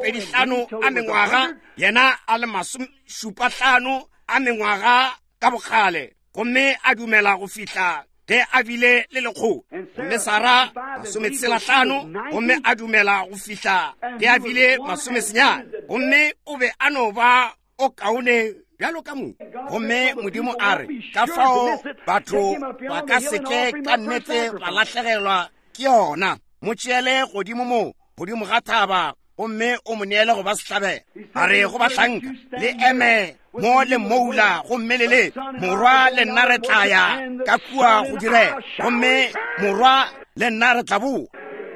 S1: 25 a mengwaga, yena a le 75 a mengwaga ka bokgale, gomme a dumela go fihla ge a bile le lekgolo. Gomme Sara 75, gomme a dumela go fihla ge a bile 90, gomme o be a no ba o kaone bjalo ka mo. Gomme Modimo a re ka fao batho ba ka seke ka nnete ba lahlegelwa ke yona, mo tšeele godimo mo godimo ga thaba, gomme o mo neele go ba sehlabela. A re go bahlanka le eme mo le moula, gomme le morwa le nna re tla ya ka kua go direla, gomme morwa le nna re tla boa.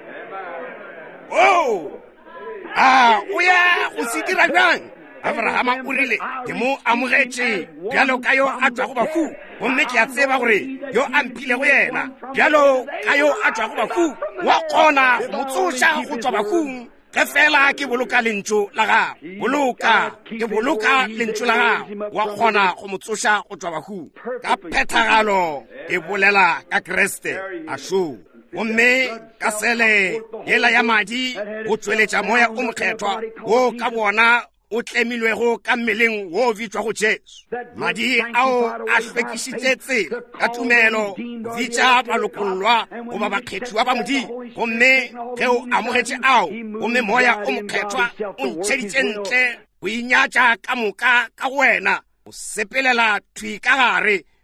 S1: O ya go se dira bjang? Abrahama o rile ke mo amogetše bjalo ka yo a tšwa go bafu, gomme ke a tseba gore yo a mphilego yena bjalo ka yo a tšwa go bafu wa kgona go mo tsoša go tšwa bafung ge fela ke boloka lentšu la gago, ke boloka lentšu la gago, wa kgona go mo tsoša go tšwa bafung ka phethagalo e bolela ka Kriste a šo. Gomme ka sele yela ya madi go tšweletša moya o mokgethwa wo ka bona o tlemilwego ka mmeleng wo bitšwa go Jesu. Madi ao a hlwekišitše tsela ka tumelo bitša balokollwa goba bakgethiwa ba Modimo, gomme ge o amogetše ao, gomme moya o mokgethwa o ntšheditše ntle go inyatša ka moka ka go wena, o sepelela thwi ka gare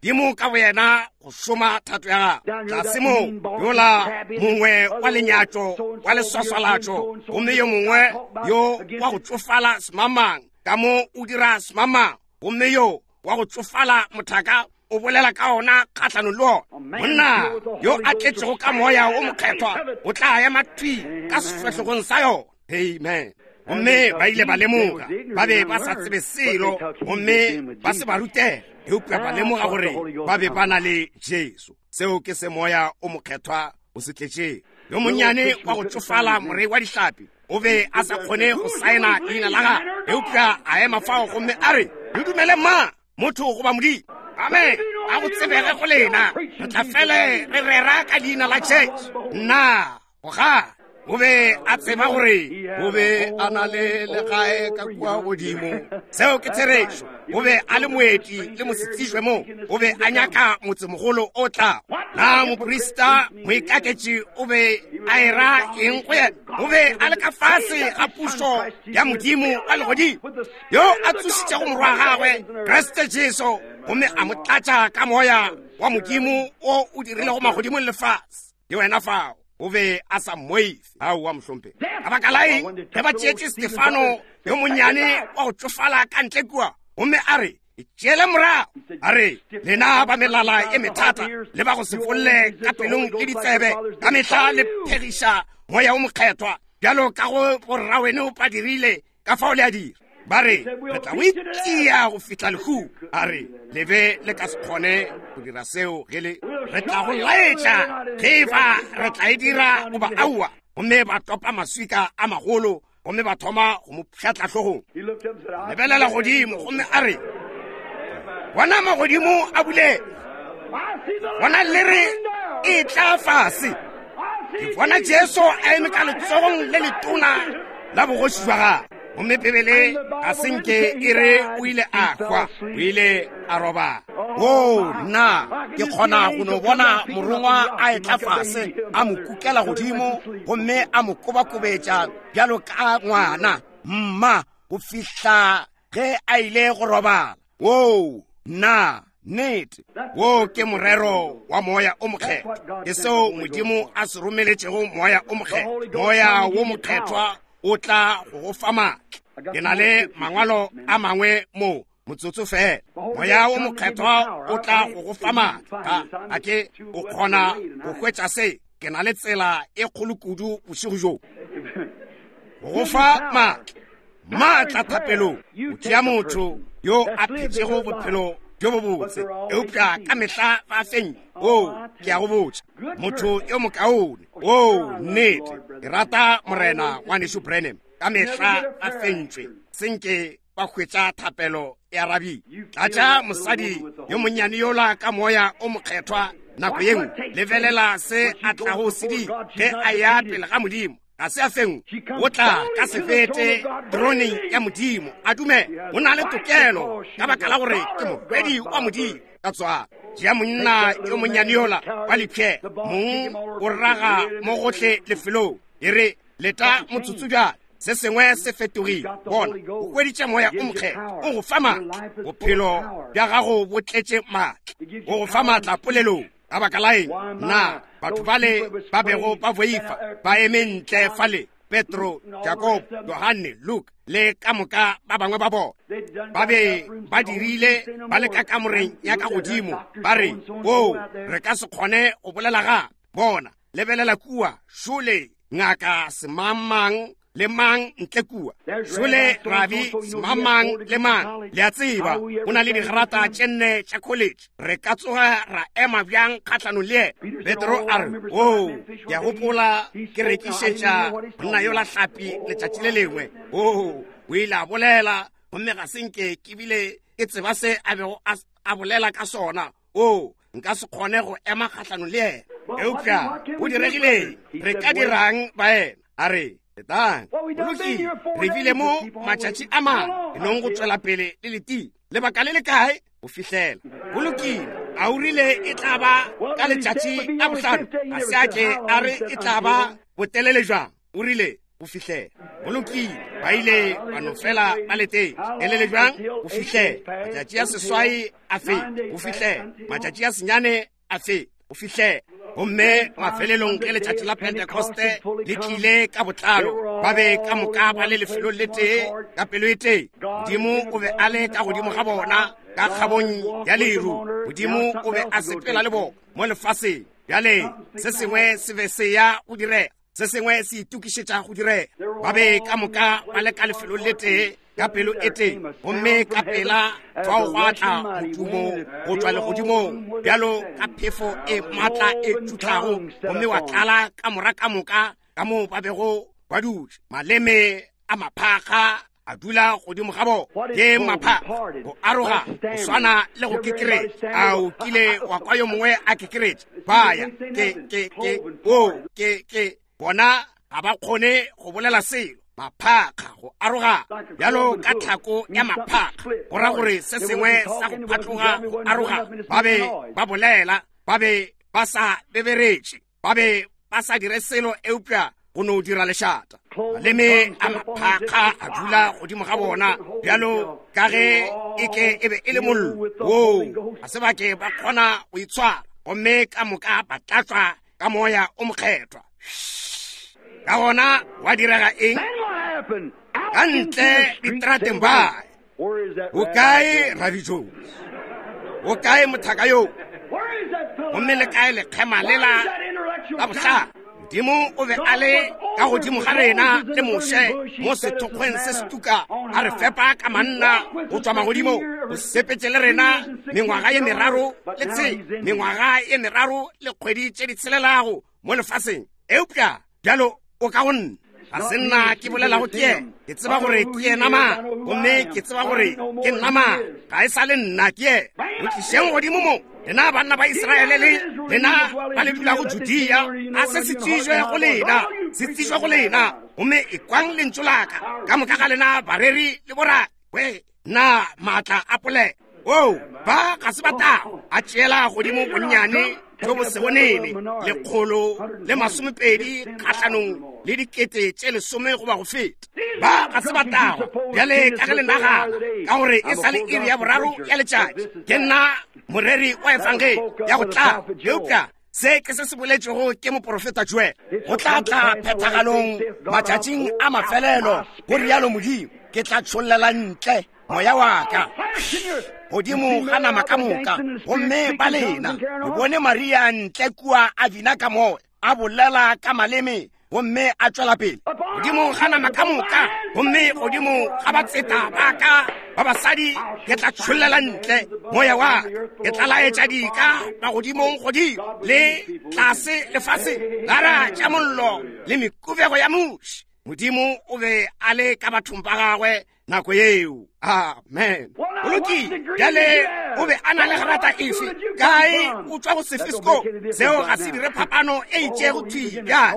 S1: dimo ka boyena go šoma thato ya tlase mo yola mongwe wa lenyatso wa leswaswalatso gomme yo mongwe yo wa go tsofala semamang ka mo o dira semamang gomme yo wa go tsofala mothaka o bolela ka ona kgatlhano le ona monna yo a tletsego ka moya o mokgethwa o tla ya mathwi ka sefetlhogong sa yona. Amen. Gomme ba ile ba lemoga ba be ba sa tsebe selo gomme ba se ba rutela eupša ba lemoga gore ba be ba na le Jesu. Seo ke se moya o mokgethwa o se tletšeng. Yo monnyane wa go tsofala morei wa dihlapi o be a sa kgone go saena leina la ga eupša a ema fao gomme a re le dumele ma motho goba modimo. Amen. A go tsebege go lena re tla fele re rera ka leina la church nna goga o be a tseba gore o be a na le legae ka kua godimo. Seo ke tsheretšo. O be a le moeti le mosetsijwe mo o be a nyaka motsemogolo o tla na moporista moikaketše o be a era eng go yena. O be a le ka fase ga pušo ya modimo wa legodimo yo a tsošitšego morwa wa gagwe Kriste Jesu gomme a mo tlatša ka moya wa modimo o o dirilego magodimo le lefase. Ke wena fao o be a sa moife ao wa mohlompe ka baka lae ge ba tšeetše Stefano yo monnyane wa go tsofala ka ntle kua gomme a re tšeele morago a re lena ba melala e methata le ba go se folle ka pelong le ditsebe ka mehla le phegiša moya o mokgethwa bjalo ka go borrawene o padirile ka fao le a dira. Ba re re tla o itia go fitlha lehu a re le be le ka se kgone go dira seo ge le re tla go laetša ge ba re tla e dira goba aua gomme ba topa maswika a magolo gomme ba thoma go mo pšhatla tlhogong. Lebelela godimo gomme a re bona magodimo a bule bona le re e tla fase ke bona Jesu a eme ka letsogong le letona la bogoši jwa gagwe gomme Bebele a senke e re o ile a hwa o ile a roba. Nna ke kgona go no bona morongwa a etla fase a mo kukela godimo gomme a mo kobakobetša bjalo ka ngwana mma go fihla ge a ile go robala. Nna nnete ke morero wa moya o mokgethwa ke seo modimo a se romeletšego moya o mokgethwa. Moya wo mokgethwa o tla go fa maatla. Ke na le mangwalo a mangwe mo motsotso fela. Moya o mokgethwa o tla go fa maatla a ke o kgona go hwetša se. Ke na le tsela e kgolo kudu bošego jo go fa maatla thapelong o tšea motho yo a phetšego bophelo jo bo botse eupša ka mehla ba feng ke a go botša motho yo mokaone nnete ke rata morena ngwaneso Branham ka mehla ba fentšwe senke ba hwetša thapelo e arabile. Tlatša mosadi yo monnyane yola ka moya o mokgethwa nako yengwe lebelela se a tlago sedi ge a ya pele ga modimo ga se a fengwe o tla ka sefete troneng ya modimo a dume o na le tokelo ka baka la gore ke mokgwedi wa modimo ka tswana. Tšea monna yo monnyane yola wa lepšhe mong o raga mo gohle lefelong e re leta motsotso bjale se sengwe se fetogile bona o hweditše moya o mokgethwa o go fa maatla bophelo bja gago bo tletše maatla o go fa maatla polelong ka baka laeng na batho bale ba bego ba boifa ba eme ntle fale Petro, Jacob, Yohane, Luke le ka moka ba bangwe ba bona ba be ba dirile ba le ka kamoreng ya ka godimo ba re re ka se kgone go bolela ga bona lebelela kua šole ngaka semamang le mang ntle kua šole rabi semamang le mang le a tseba o na le digrata tše nne tša college re ka tsoga ra ema bjang kgahlano le Petro a re ke a gopola ke rekišetša monna yo la hlapi letšatši le lengwe o ile a bolela gomme ga senke ke bile ke tseba se a bego a bolela ka sona nka se kgone go ema kgahlano le ena eupša o diregileng re ka dirang ba ena a re etang boloki re bile mo matšatši a mang enong go tšwela pele le letile lebaka le le kae o fihlela bolokile a o rile e tla ba ka letšatši la bohlano a se ake a re e tla ba botelele jwang o rile o fihle boloki ba ile ba no fela ba lete elele jwang o fihle matjatji a seswai a fe o fihle matjatji a senyane a fe o fihle gomme mafelelong ke letšatši la pentekoste le tlile ka botlalo ba be ka moka ba le lefelo le tee ka pelo e tee modimo o be a le ka godimo ga bona ka kgabong ya leru modimo o be a sepela le bona mo lefaseng bjale se sengwe se be se ya go direga se sengwe se itukišetša go direga ba be ka moka ba le ka lefelo le tee ka pelo e tee gomme ka pela fa o gwatla modumo go tswa legodimong bjalo ka phefo e maatla e tšutlago gomme wa tlala ka mora ka moka ka moo ba bego ba dutše maleme a maphakga a dula godimo ga bo ke maphakga go aroga go swana le go kekeretša a o kile wa kwa yo mongwe a kekeretša baya ke bona ga ba kgone go bolela selo maphakga go aroga bjalo ka tlhako ya maphakga go ra gore se sengwe sa go phatloga go aroga ba be ba bolela ba be ba sa beberetše ba be ba sa dire selo eupša go no dira lešata maleme a maphakga a dula godimo ga bona bjalo ka ge e ke e be e le mollo woo a se bake ba kgona go itshwara gomme ka moka ba tlatswa ka moya o mokgethwa ka gona wa direga eng ka ntle ditrateng bae o kae Ravi Jones o kae mothaka yo gomme le kae lekgema lela la botlhaka modimo o be a le ka godimo ga rena le moše mo sethokgweng se se tuka a re fepa ka manna go tswa magodimo o sepetse le rena mengwaga ye meraro le kgwedi tše di tshelelago mo lefaseng eupša bjalo o ka gonna ga se nna ke bolela go tee ke tseba gore ke ye nama gomme ke tseba gore ke nama ga e sa le nna ke ye o tlišeng godimo mo lena banna ba Iseraele lena ba le dula go Judea a se se tsijwe go lena gomme e kwang lentso laka ka moka ga lena bareri le borra we na maatla a pole o ba ga se batago a tšeela godimo bonnyane jo bo sebonene lekgolo le masomepedi kgatlhanong le dikete tše lesome goba go feta ba ga se batago bjale ka ge lenagala ka gore e sa le iri ya boraro ya letšatši ke nna moreri wa efangeli ya go tla eupša se ke se boletšego ke moprofeta Joel go tla tla phethagalong matšatšing a mafelelo go rialo modimo ke tla tšhollela ntle moya wa ka godimo ga nama ka moka gomme ba lena le bone Maria ntle kua a bina ka moya a bolela ka maleme gomme a tšwela pele godimo ga nama ka moka gomme godimo ga ba tseta baka ba basadi ke tla tšhollela ntle moya wa ke tla laetša dika ba godimong godimo le tlase lefase la ra tša mollo le mekubego ya muši modimo o be a le ka bathong ba gagwe nako yeo amen boloki bjale o be a na le garata efe kae o tswa go sefisko seo ga se dire phapano e itše go thwi bjale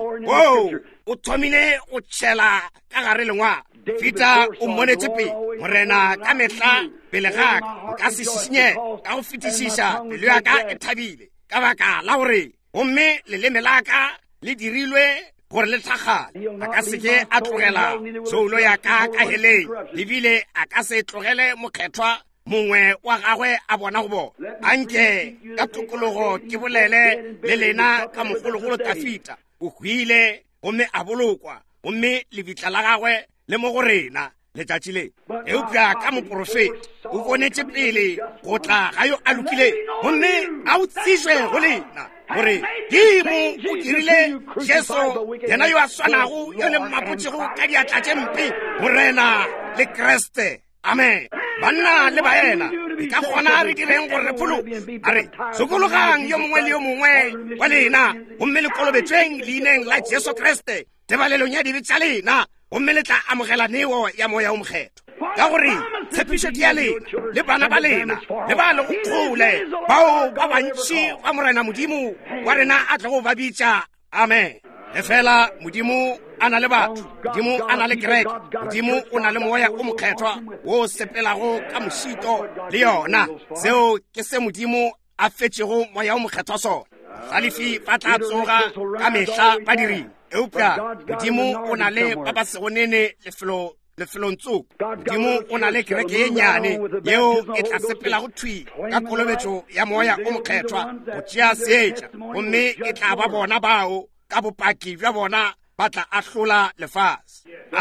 S1: o thomile go tšhela ka gare lengwa fita o mmonetse pele morena ka mehla pele gaka nka se šišinye ka go fetišiša pelo ya ka e thabile ka baka la gore gomme leleme la ka le dirilwe gore le tlhagale a ka seke a tlogela soulo ya ka ka heleng ebile a ka se tlogele mokgethwa mongwe wa gagwe a bona go bona anke ka tokologo ke bolele le lena ka mogologolo Dafita o hwile gomme a bolokwa gomme lebitla la gagwe le mo go rena letšatši le eupša ka moprofeta o bonetše pele go tla ga yo a lokile gomme a o tsešwe go lena gore dimo o dirile Jesu yena yo a swanago yo le mmapotšego ka diatla tše mpe morena le Kriste amen banna le baena e ka kgona re direng gore re pholo a re sokologang yo mongwe le yo mongwe wa lena gomme le kolobetšweng leineng la Jesu Kriste tebalelong ya dibe tša lena gomme le tla amogela neo ya moya o mokgetho ka gore tshepišo ke ya lena le bana ba lena le ba le go kgole bao ba bantši ba morena modimo wa rena a tla go ba bitša amen efela modimo a na le batho modimo a na le kereke modimo o na le moya o mokgethwa o sepelago ka mošito le yona seo ke se modimo a fetšego moya o mokgethwa sona galefi ba tla tsoga ka mehla ba direng eupša modimo o na le ba ba segonene lefelontsoko. Modimo o na le kereke ye nyane yeo e tla sepela go thwi ka kolobetšo ya moya o mokgethwa go tšea seetša, gomme e tla ba bona bao ka bopaki bja bona ba tla ahlola lefase.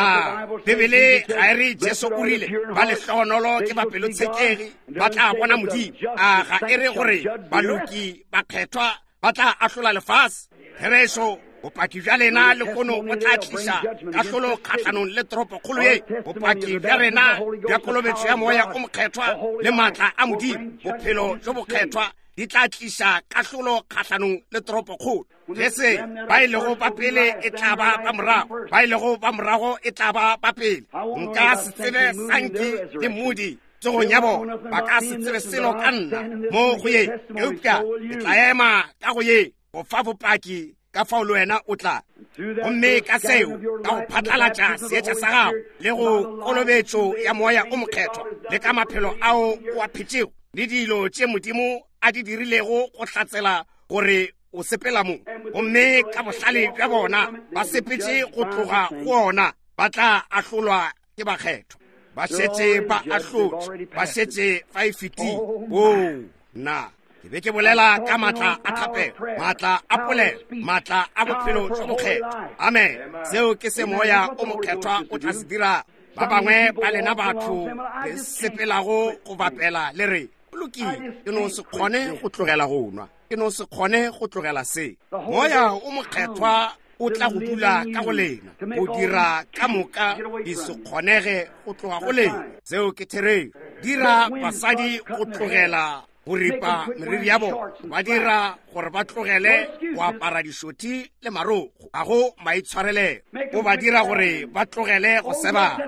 S1: Bebele ga e re Jesu o rile ba lehlonolo ke bapelotshekegi ba tla bona modimo. Ga e re gore baloki ba kgethwa ba tla ahlola lefase. Gereso bopaki bja lena le kono o tla tliša kahlolo kgatlhanong le toropokgolo ye. Bopaki bja rena bja kolobetšo ya moya o mokgethwa le maatla a modimo, bophelo jo bokgethwa di tla tliša kahlolo kgatlhanong le toropokgolo. Gese ba ilego ba pele e tla ba ba morago, ba ilego ba morago e tla ba ba pele. Nka se tsebe sanki le modi tsogong ya bona, ba ka se tsebe selo ka nna mo go ye. Eupša e tla ema ka go ye go fa bopaki ka fao le wena o tla. Gomme ka seo ka go phatlalatša seetša sa gago le go kolobetšo ya moya o mokgethwa le ka maphelo ao o a phetšego le dilo tše modimo a di dirilego go hlatsela gore o sepela mo. Gomme ka bohlale bja bona ba sepetše go tloga go ona ba tla ahlolwa ke bakgethwa. Ba šetše ba ahlotše, ba šetše ba e fetile. Na ke be ke bolela ka maatla a thapelo, maatla a polelo, maatla a bophelo jo bokgethwa. Amen. Seo ke se moya o mokgethwa o tla se dira. Ba bangwe ba lena batho le sepelago go bapela le re lokile, ke no se kgone go tlogela go nwa, ke no se kgone go tlogela se. Moya o mokgethwa o tla go dula ka go lena, go dira ka moka di se kgonege go tloga go lena. Seo ke thereo, dira basadi go tlogela go ripa meriri ya bona, ba dira gore ba tlogele go apara dišothi le marogo a go maitshwarelego, o ba dira gore ba tlogele go seba.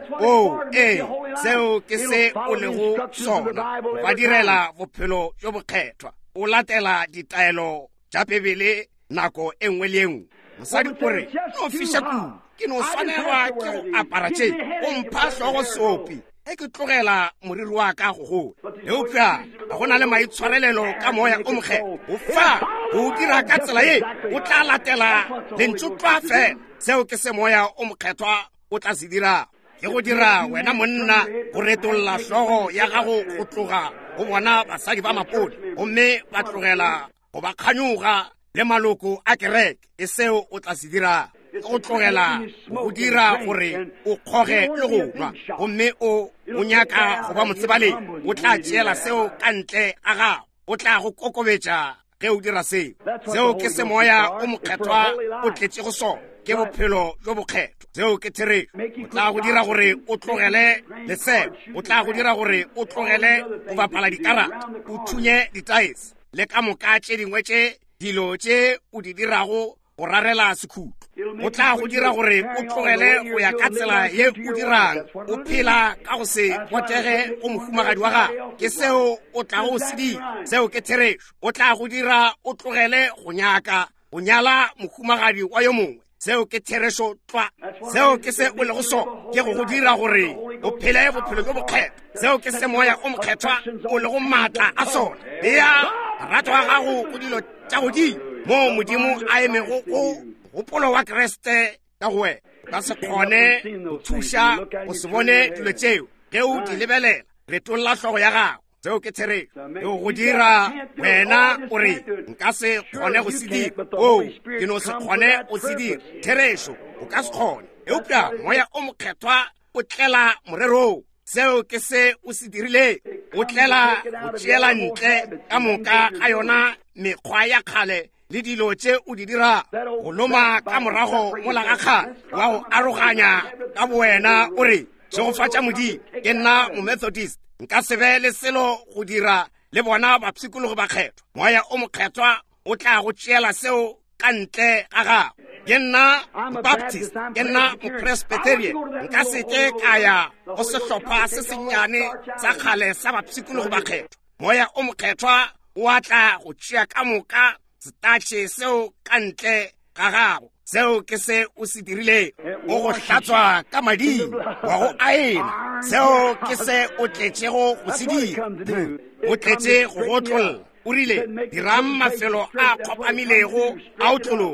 S1: Seo ke se o lego sona, ba direla bophelo jo bokgethwa, o latela ditaelo tša Bebele nako e nngwe le engwe. Mosadi kore no fiša kudu, ke no swanelwa ke go apara tše, o mpha hlogo sopi e ke tlogela moriri wa ka go gola. Eupša ga go na le maitshwarelelo ka moya o mokgethwa, o fa go dira ka tsela ye o tla latela lentsotlwa fela. Seo ke se moya o mokgethwa o tla se dira, ke go dira wena monna go retolola hlogo ya gago go tloga go bona basadi ba mapodi, gomme ba tlogela go ba kganyoga le maloko a kereke. E seo o tla se dira, go tlogela go dira gore o kgoge le go nwa, gomme o nyaka go ba motsebaleng. O tla tšeela seo ka ntle a gago, o tla go kokobetša ge o dira seo. Seo ke se moya o mokgethwa o tletše go sona, ke bophelo jo bokgethwa. Seo ke thereo, o tla go dira gore o tlogele lesego, o tla go dira gore o tlogele go bapala dikarata, o thunye ditaese le ka moka tše dingwe tše dilo tše o di dirago go rarela sekhutu. O tla go dira gore o tlogele go ya ka tsela ye o dirang, o phela ka go se botege go mohumagadi wa gago. Ke seo o tla go se dira. Seo ke therešo, o tla go dira o tlogele go nyaka go nyala mohumagadi wa yo mongwe. Seo ke therešo twa. Seo ke se o lego sona, ke go dira gore o phele bophelo jo bokgethwa. Seo ke se moya o mokgethwa o lego maatla a sona. Bea rato wa gago go dilo tša godimo mo modimo a emego go gopolo wa Kreste ka go wena. O ka se kgone go thuša go se bone dilo tšeo ge o di lebelela, retolola hlogo ya gago. Seo ke therešo, ke go dira wena o re nka se kgone go se dira, ke no se kgone go se dira. Therešo o ka se kgone. Eupša moya o mokgethwa o tlela morerong. Seo ke se o se dirile, o tlela go tšeela ntle ka moka ga yona mekgwa ya kgale le dilo tše o di dira, go loma ka morago mola ga kgale wa go aroganya ka bowena o re tšegofatša modimo. Ke nna mo-Methodist, nka se be le selo go dira le bona bapshikologo ba kgethwa. Moya o mokgethwa o tla go tšeela seo ka ntle ga gago. Ke nna Baptist, ke nna Presbyterian, nka se ke ka ya go sehlopha se sennyane sa kgale sa bapshikologo ba kgethwa. Moya o mokgethwa o a tla go tšea ka moka setatšhe seo ka ntle ga gago. Seo ke se o se dirile, o go hlatswa ka madimo wa go aena. Seo ke se o tletšego go se dira, o tletše go go tlolla. O rile dirang mafelo a kgopamilego a o tlologe.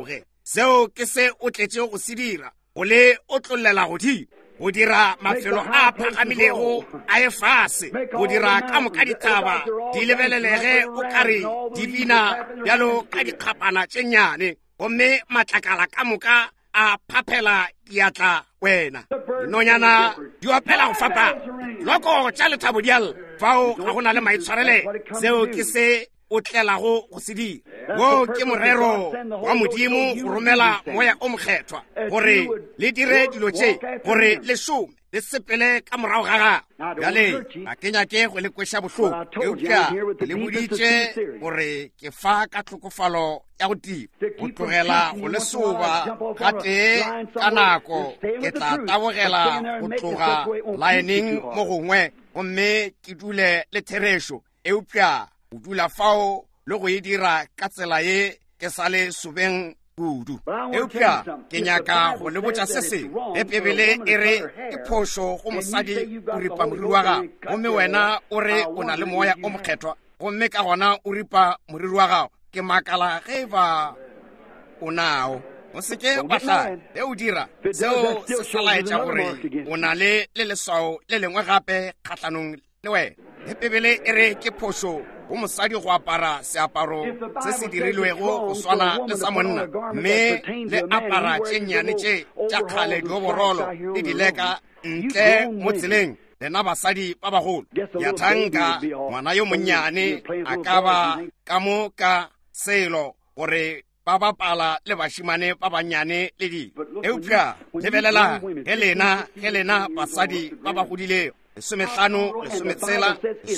S1: seo ke se o tletse go se dira go le o tlollela godimo go dira mafelo a phagamilego a efase go dira ka moka ditaba di lebelelege o kare di bina bjalo ka dikgapana tše nnyane gomme matlakala ka moka a phaphela diatla wena dinonyana di opela go fapa loko tša lethabo dial fao ga go na le maitshwarele seo ke se o tlelago go se dira wo ke morero wa modimo go romela moya o mokgethwa gore le dire dilo tše gore lesome le sepele ka morago ga gago bjale ga ke nyake go le kweša bohloko eupša le boditše gore ke fa ka tlhokofalo ya go tiba go tlogela go le soba ga tee ka nako ke tla tabogela go tloga laeneng mo gongwe gomme ke dule le therešo eupša o dula fao le go e dira ka tsela ye ke sa le sobeng kudu eupša ke nyaka go le botša se sengwe le pebele e re ke phošo go mosadi o ripa moriri wa gago gomme wena o re o na le moya o mokgethwa gomme ka gona o ripa moriri wa gago ke makala ge ba o nao o seke wa hlaya le o dira seo se tlalaetša gore o na le leswao le lengwe gape kgatlhanong le wena le pebele e re ke phošo go mosadi go apara seaparo se se dirilwego go swana le sa monna mme le apara tše nnyane tše tša kgale dioborolo le dileka ntle mo tseleng lena basadi ba bagolo ya thanka ngwana yo monnyane a ka ba ka mo ka selo gore ba bapala le bašimane ba bannyane le di eupša lebelela ge lena basadi ba ba godilego 15, 16,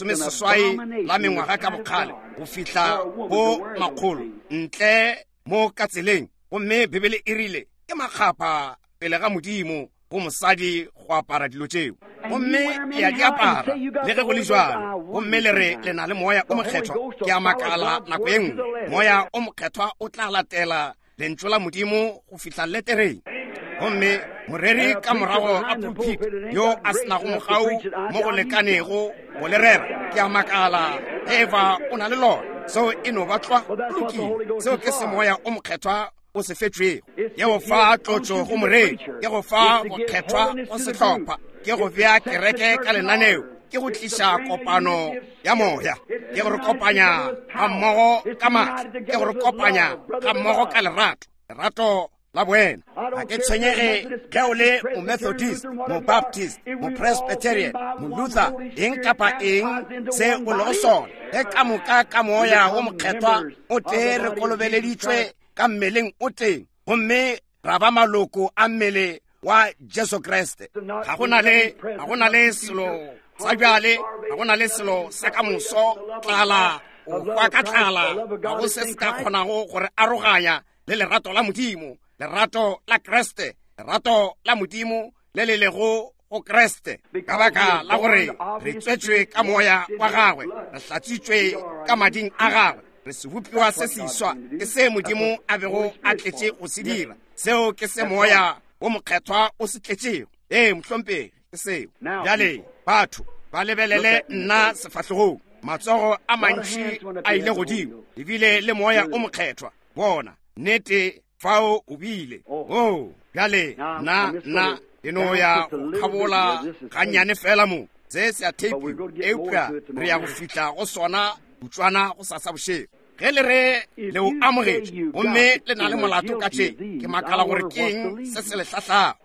S1: 16 la mengwaga ka bokgale go fihla go makgolo ntle mo ka tseleng gomme bibele e rile ke makgapa pele ga modimo go mosadi go apara dilo tšeo gomme ya di apara le ge go le jalo gomme le re le na le moya o mokgethwa ke a makala nako ye nngwe moya o mokgethwa o tla latela lentšu la modimo go fihla letereng gomme moreri ka morago a pulpit yo a senago mogau mo go lekanego go le rera ke a makala eva o na le lona seo e no batlwa lokile seo ke semoya o mokgethwa o se fetšwego ke go fa tlotso go moreri ke go fa go kgethwa go sehlopha ke go bea kereke ka lenaneo ke go tliša kopano ya moya ke go re kopanya ga mmogo ka maatla ke go re kopanya ga mmogo ka lerato la buena ga ke tshwenyege ge o le mo Methodist mo Baptist mo Presbyterian mo Luther eng kapa eng se o le go sona ge ka moka ka moya o mokgethwa o tee re kolobeleditšwe ka mmeleng o teng gomme ra ba maloko a mmele wa Jesu Kriste ga go na le selo sa bjale ga go na le selo sa ka moso tlala o kwa ka tlala ga go se se ka kgonago gore aroganya le lerato la modimo lerato la Kriste lerato la modimo le le lego go Kriste ka baka la gore re tswetswe ka moya wa gagwe re hlatsitswe ka mading a gagwe re se bopiwa se seswa ke se modimo a bego a tletše go se dira seo ke se moya o mokgethwa o se tletšego mohlomphegi ke seo bjale batho ba lebelele nna sefahlogong matsogo a mantši a ile godimo ebile le moya o mokgethwa bona nnete fao o bile bjale na eno ya go kgabola gannyane fela mo se se a teipi eupša re ya go fihla go sona utswana go sasa bošego ge le re le o amogetše gomme le na le molato ka tše ke makala gore keng se se le hlahlang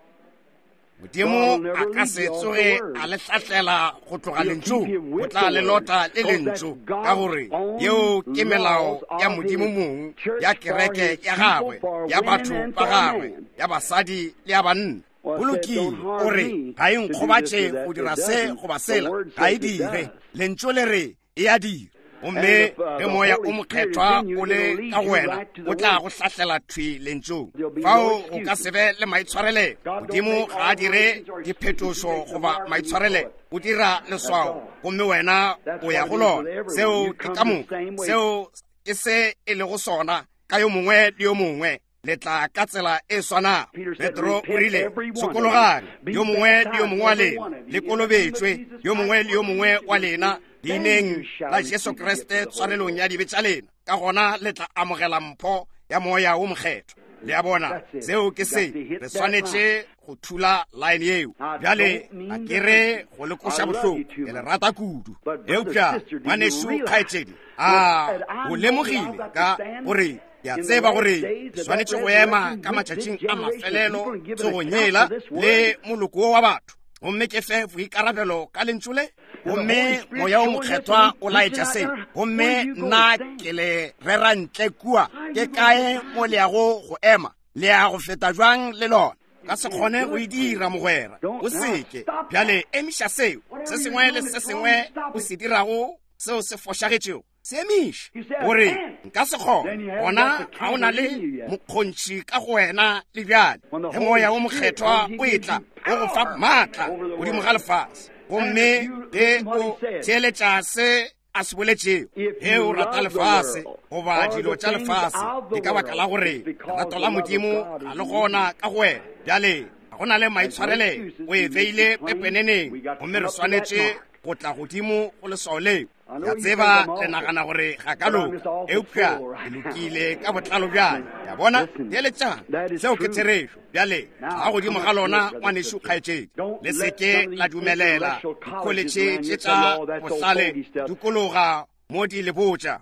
S1: modimo a ka se tsoge a le hlahlela go tloga lentšu go tla le lota le lentšu ka gore yeo ke melao ya modimo mongwe ya kereke ya gagwe ya batho ba gagwe ya basadi le ya banna go lokile gore ga e nkgobatše go dira se goba sela ga e dire lentšu le re e a dira gomme ge moya o mokgethwa o le ka wena o tla go hlahlela thwi lentšong fao o ka sebe le maitshwarele modimo ga a dire diphetošo goba maitshwarele o dira leswao gomme wena o ya go lona seo ke ka moka seo ke se e le go sona ka yo mongwe le yo mongwe le tla ka tsela e swana Petro o rile sokologane yo mongwe le yo mongwe wa lena le kolobetšwe yo mongwe le yo mongwe wa lena leineng la Jesu Kriste tshwanelong ya dibe tša lena ka gona le tla amogela mpho ya moya o mokgetho. Le a bona seo ke se re swanetse go thula line eo. Bjale a kere go le koša bohloko ke le rata kudu. Eupša ngwaneso kgaetšedi o lemogile ka gore ya tseba gore swanetse go ema ka matšatšing a mafelelo tsogonyela le moloko wa batho. Gomme ke fe boikarabelo ka lentšu le, gomme moya o mokgethwa o laetša se, gomme nna ke le rera ntle kua ke kae mo leago go ema, leago feta jwang le lona ka se kgone go e dira mogwera o seke. Bjale emiša seo se sengwe le se sengwe o se dirago seo se fošagetšego se emiša gore nka se kgone gona ga o na le mokgontši ka go wena le bjale. Ge moya o mokgethwa o etla o go fa maatla godimo ga lefase, gomme ge o theeletša se a se boletšego. Ge o rata lefase goba dilo tša lefase ke ka baka la gore rato la Modimo ga le gona ka go wena. Bjale ga go na le maitshwareleng o e beile pepeneneng, gomme re swanetše go tla godimo go leswao leo. Ya tseba le nagana gore ga ka loka, eupša e lokile ka botlalo bjale. Ya bona theeletšana seo ke therešo. Bjale ga godimo ga lona ngwaneso kgaetšedi, le seke la dumelela dikholetšhe tše tša bohlale dikologa mo di lebotša.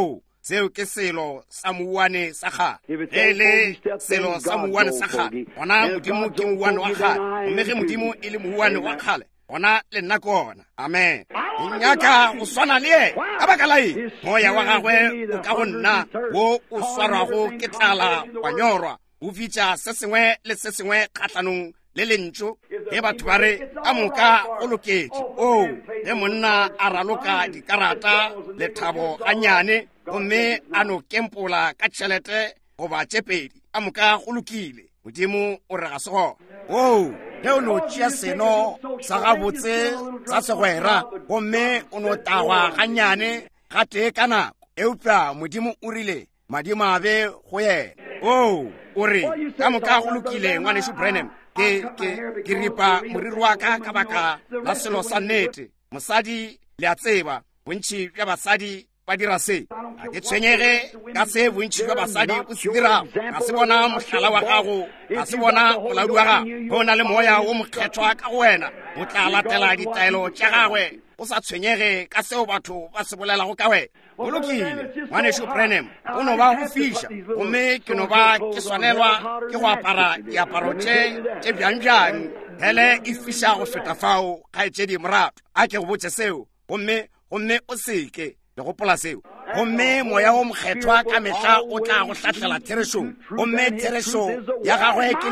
S1: Seo ke selo sa mouwane sa kgale. Ge le selo sa mouwane sa kgale, gona Modimo ke mouwane wa kgale, gomme ge Modimo e le mouwane wa kgale, gona le nna kona. Amen. Nyaka go swana le ye ka baka la eng? Moya wa gagwe o ka go nna wo o swarwago ke tlala wa nyorwa, o bitša se sengwe le se sengwe kgatlhanong le lentšu. Ge batho ba re ka moka o loketše, ge monna a raloka dikarata lethabo gannyane, gomme a no kempola ka tšhelete goba tše pedi, ka moka go lokile. Modimo o re ga se gona. Ge o no tšea seno sa gabotse sa segwera, gomme o no tagwa gannyane ga tee ka nako, eupša Modimo o rile madimo a be go yena. O re ka moka go lokile ngwaneso Branham, ke ripa moriri wa ka baka la selo sa nnete. Mosadi le a tseba bontši bja basadi ba dira se, ga ke tshwenyege ka se bontši bja basadi o se dirago. Ga se bona mohlala wa gago, ga se bona molaodi wa gago. Ge o na le moya o mokgethwa ka go wena, o tla latela ditaelo tša gagwe o sa tshwenyege ka seo batho ba se bolelago ka wena. O lokile ngwaneso Branham, o no ba go fiša, gomme ke no ba ke swanelwa ke go apara diaparo tše bjang hele e fiša go feta fao kgaetšedi morato. A ke go botse seo, gomme o seke le gopola seo. Gomme moya o mokgethwa ka mehla o tla go hlatlela therešong, gomme therešo ya gagwe ke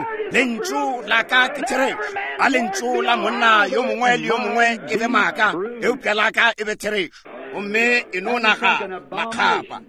S1: lentšu la ka ke therešo. A lentšu la monna yo mongwe le yo mongwe e be maaka, eupša la ka e be therešo. Gomme e no naga makgapa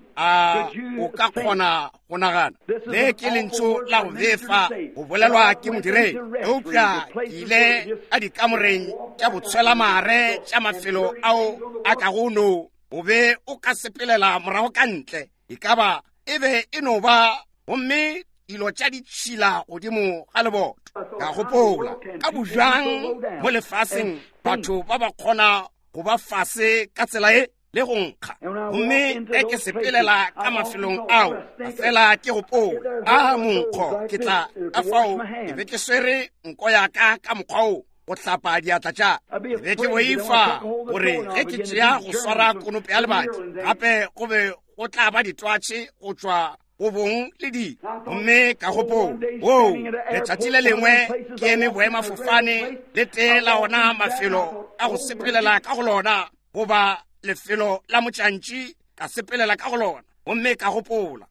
S1: o ka kgona go nagana le ke lentšu la go befa go bolelwa ke modiredi. Eupša ke ile a dikamoreng tša botshwelamare tša mafelo ao a ka gono, o be o ka sepelela morago ka ntle, e ka ba e be e no ba, gomme dilo tša ditšhila godimo ga leboto. Ka gopola ka bojang mo lefaseng batho ba ba kgona go ba fase ka tsela e le go nkga, gomme ge ke sepelela ka mafelong ao fela ke gopola a monkgo ke tla ka fao ke be ke swere nko ya ka mokgwa o go hlapa diatla tša, ke be ke boifa gore ge ke tšea go swara konope ya lebati gape go be go tla ba ditwatše go tšwa go bong le di. Gomme ka gopola letšatši le lengwe ke eme boemafofane le tee la ona mafelo a go sepelela ka go lona, goba lefelo la motšantši ka sepelela ka go lona. Gomme ka gopola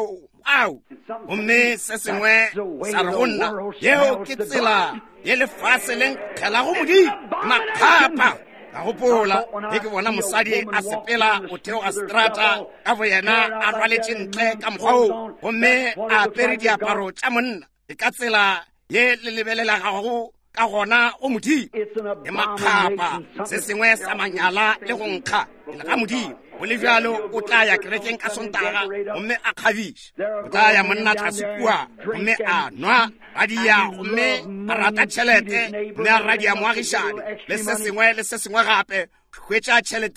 S1: gomme se sengwe sa re go nna yeo ke tsela ye lefase le nkgelago Modimo makgapa. Ka gopola ge ke bona mosadi a sepela o theoga strata ka bo yena a rwaletše ntle ka mokgwa o, gomme a apere diaparo tša monna e ka tsela ye le lebelelagago ka gona go Modimo. E makgapa se sengwe sa manyala le go nkga le ga Modimo. Go le bjalo o tla ya kerekeng ka Sontaga, gomme a kgabiša. O tla ya monna tlase kua, gomme a nwa radia, gomme a rata tšhelete, mme a radia moagišane le se sengwe gape. Hwetša tšhelete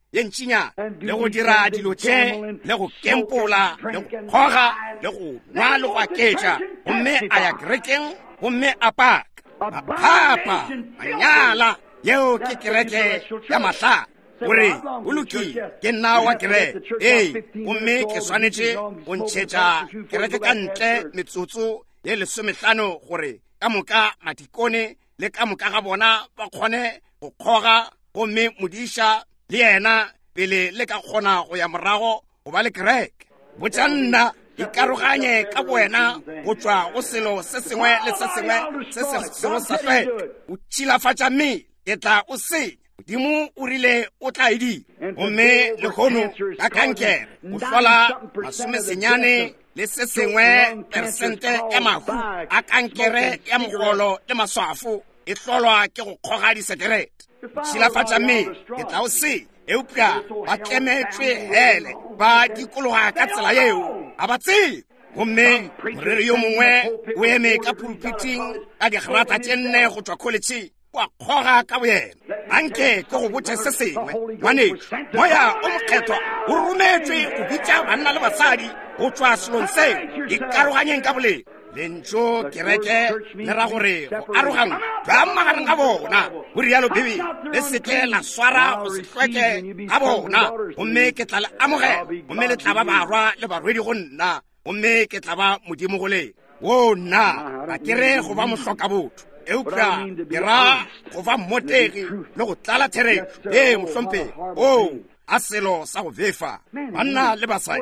S1: ye ntšinya le go dira dilo tše le go kempola le go kgoga le go nwa le go aketša gomme a ya kerekeng gomme a paka a phapa a nyala yeo ke kereke ya mahla gore o lokile ke nna wa kereke gomme ke swanetše go ntšhetša kereke ka ntle metsotso ye 15 gore ka moka madikone le ka moka ga bona ba kgone go kgoga gomme modiša le yena pele le ka kgona go ya morago go ba le kereke botša nna ikaroganye ka boena go tšwa go selo se sengwe le se sengwe se sego sa hlweka o tšilafatša mmele ke tla o senya modimo o rile o tla edi gomme lekgono ka kankere o hlola 90 le se sengwe persente ya mahu a kankere ya mogolo le maswafo e hlolwa ke go kgoga disekerete tšilafatša mmele ke tla o senya eupša ba tlemetšwe hele ba dikologa ka tsela yeo a ba tsebe gomme morere yo mongwe o eme ka pulpiting ka digrata tše 4 go tšwa college wa kgoga ka boyena anke ke go botše se sengwe ngwanetšo moya o mokgethwa o rometšwe go bitša banna le basadi go tšwa selong seo ikaroganyeng ka boleng lentšo kereke le ra gore go arogang jwa magareng ga bona go rialo bibele le setle la swara go se hlweke ga bona gomme ke tla le amogela gomme le tla ba barwa le barwedi go nna gomme ke tla ba modimo go le wo nna a kere go ba mohloka botho eupša ke ra go ba mmotegi le go tlala therešo mohlomphe a selo sa go befa banna le basadi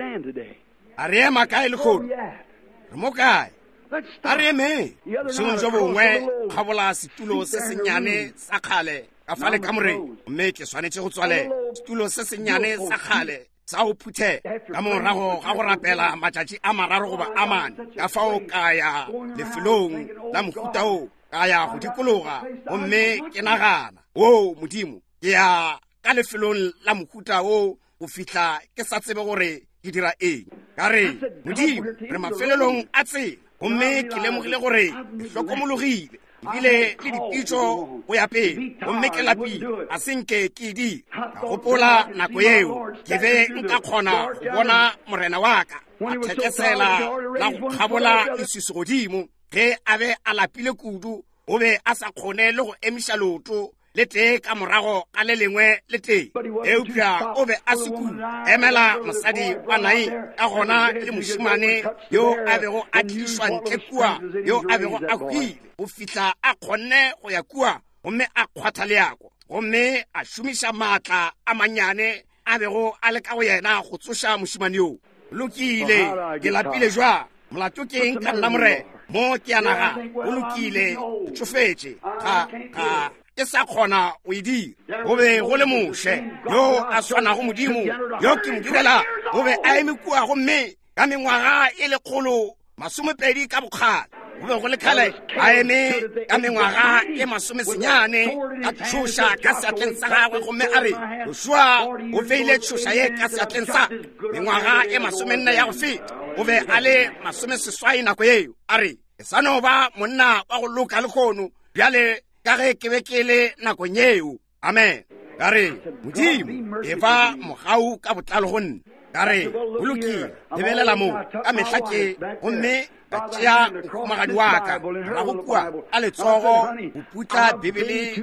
S1: a re ema kae lekgono re mo kae a re eme sengwe jo bongwe kgabola setulo se sennyane sa kgale ka fale ka moreng mme ke swanetše go tswale setulo se sennyane sa kgale sa go phuthe ka morago ga go rapela matšatši a mararo goba a mane ka fao ka ya lefelong la mohuta o ka ya go dikologa gomme ke nagana modimo ke ya ka lefelong la mohuta o go fihla ke sa tsebe gore ke dira eng ka re modimo re mafelelong a tsela gomme ke lemogile gore ke hlokomologile ebile le dipitšo go ya pele gomme ke lapile a senke ke di ka gopola nako yeo ke be nka kgona go bona morena wa ka a thekesela la go kgabola leswiswi godimo ge a be a lapile kudu o be a sa kgone le go emiša loto le tee ka morago ka le lengwe le tee eupša o be a seku emela mosadi wa nae ka gona le mošimane yo a bego a tlišwa ntle kua yo a bego a hwile go fihla a kgonne go ya kua gomme a kgwatha leako gomme a šomiša maatla a mannyane a bego a le ka go yena go tsoša mošimane yo lokile ke lapile jwa molato ke eng ka nna more mo ke anaga o lokile o tsofetše ka ke sa kgona o edi go be go le moše yo a swana go modimo yo ke modirela go be a eme kua gomme ka mengwaga e le 20 ka bokgala go be go le kgale a eme ka mengwaga e 90 ka tšhoša ka seatleng sa gagwe gomme a re Joshua o feile tšhoša ye ka seatleng sa mengwaga e 40 ya go feta go be a le 60 nako yeo a re e sa no ba monna wa go loka lekgono bjale ka ge ke be ke le nakong yeo amen ka re modimo e ba mogau ka botlalo go nna ka re o lokile lebelela mo ka mehla ke gomme ka tšea mokhumagadi wa ka ra go kua a letsogo go putla bibele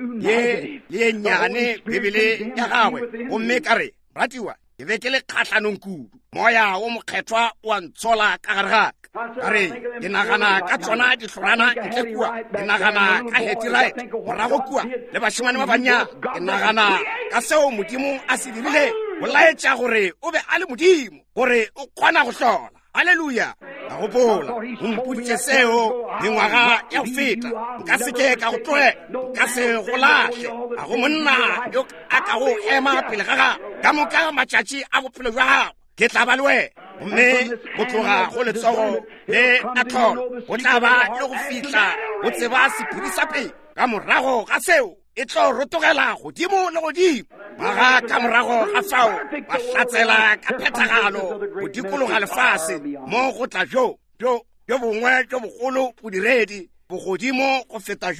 S1: ye nnyane bibele ya gagwe gomme ka re ratiwa ke be ke le kgatlhanong kudu moya wo mokgethwa wa ntshola ka gare gaka ka re ke nagana ka tsona dihlorana ntle kua ke nagana ka hetirite morago kua le bašimane ba bannya ke nagana ka seo modimo a se dirile go laetša gore o be a le modimo gore o kgona go hlola halleluja ka gopola o mpoditše seo mengwaga ya go feta nka seke ka go tlogela nka se go lahle ga go monna yo a ka go ema pele ga gago ka moka matšatši a bophelo jwa gago ke tla ba le wena gomme go tloga go letsogo le a tlholo go tla ba le go fihla go tseba sephiri sa pele ka morago ga seo e tlo rotogela godimo le godimo maga ka morago ga fao ba tlatsela ka phethagalo go dikologa lefase mo go tla jo bongwe jo bogolo bodiredi bogodimo go feta jo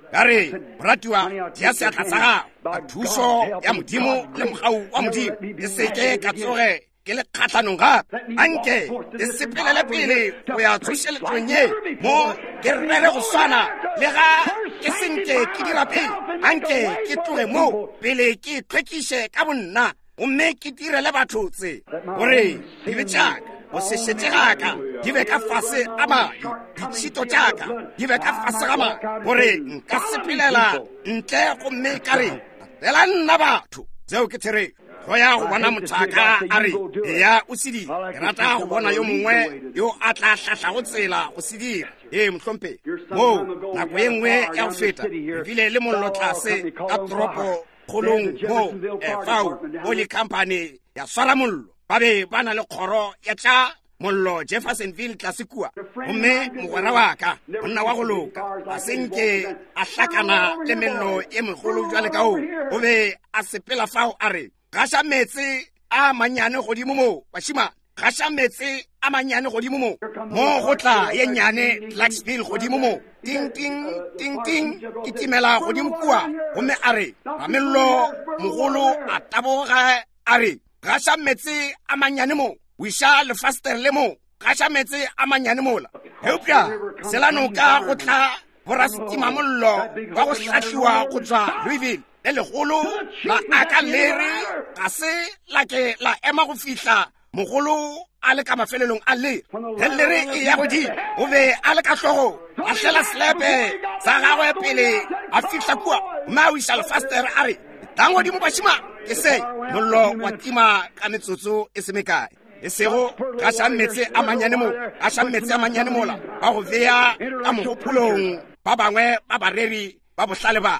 S1: ka re moratiwa dia seatla sa gago a thuso ya modimo le mogau wa modimo e seke ka tsoge ke le kgatlhanong gape anke e sepelele pele go ya tsošeletsong ye mo ke rere go swana le ga ke senke ke dira pele anke ke tloge mo pele ke tlhwekiše ka bonna gomme ke direle batho tse gore di be tšaka go sešetse gaka di be ka fase a madi ditšhito tšaka di be ka fase ga madi gore nka sepelela ntle gomme ka re latela nna batho tseo ke therego go ya go bona mothaka a re eya o sedile ke rata go bona yo mongwe yo a tla tlhatlhago tsela go se dira mohlompe mo nako e nngwe ya go feta ebile le mollo tlase ka toropo kgolong mo fao oli company ya swara mollo ba be ba na le kgoro ya tša mollo Jeffersonville tlase kua gomme mogwera wa ka monna wa go loka a senke a hlakana le mello e megolo jwale ka o be a sepela fao a re gaša metse a manyane godimo mo bašimane gaša metse a manyane godimo mo go tla ye nnyane Clarksville godimo mo ting ting ting ting ke timela godimo kua gomme a re ramello mogolo a taboga a re gaša metse a manyane mo o iša lefastere le mo gaša metse a manyane mola eupša selanoka go tla borasetima mollo wa go hlahliwa go tswa Louisville le legolo la aka leri ga se la ke la ema go fihla mogolo a le ka mafelelong a le leri e ya godimo o be a le ka hlogo a hlela slepe sa gagwe pele a fihla kua mme o iša lefastere a re tango di mo bašima ke se mollo wa tima ka metsotso e semekae e sego gaša metse a manyane mo gaša metse a manyane mola ba go beya ka mogopolong ba bangwe ba bareri ba bohlale ba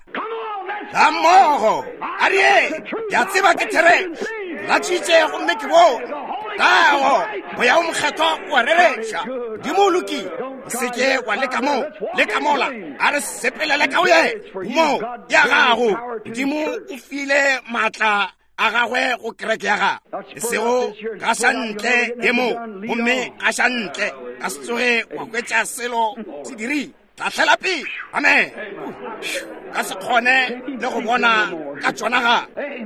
S1: ka mmogo a rie ya tseba ke tere la tšitše gomme ke bo tago go ya o mokgethwa wa rereša di mo loki o seke wa le ka mola a re sepelele ka o ye mo ya gago dimo o file maatla a gagwe go kereke ya gago e sego ka santle demo gomme ka santle ka se tsoge wa kwetša selo se diri tlatlhela pele amen ka se kgone le go bona ka tsona ga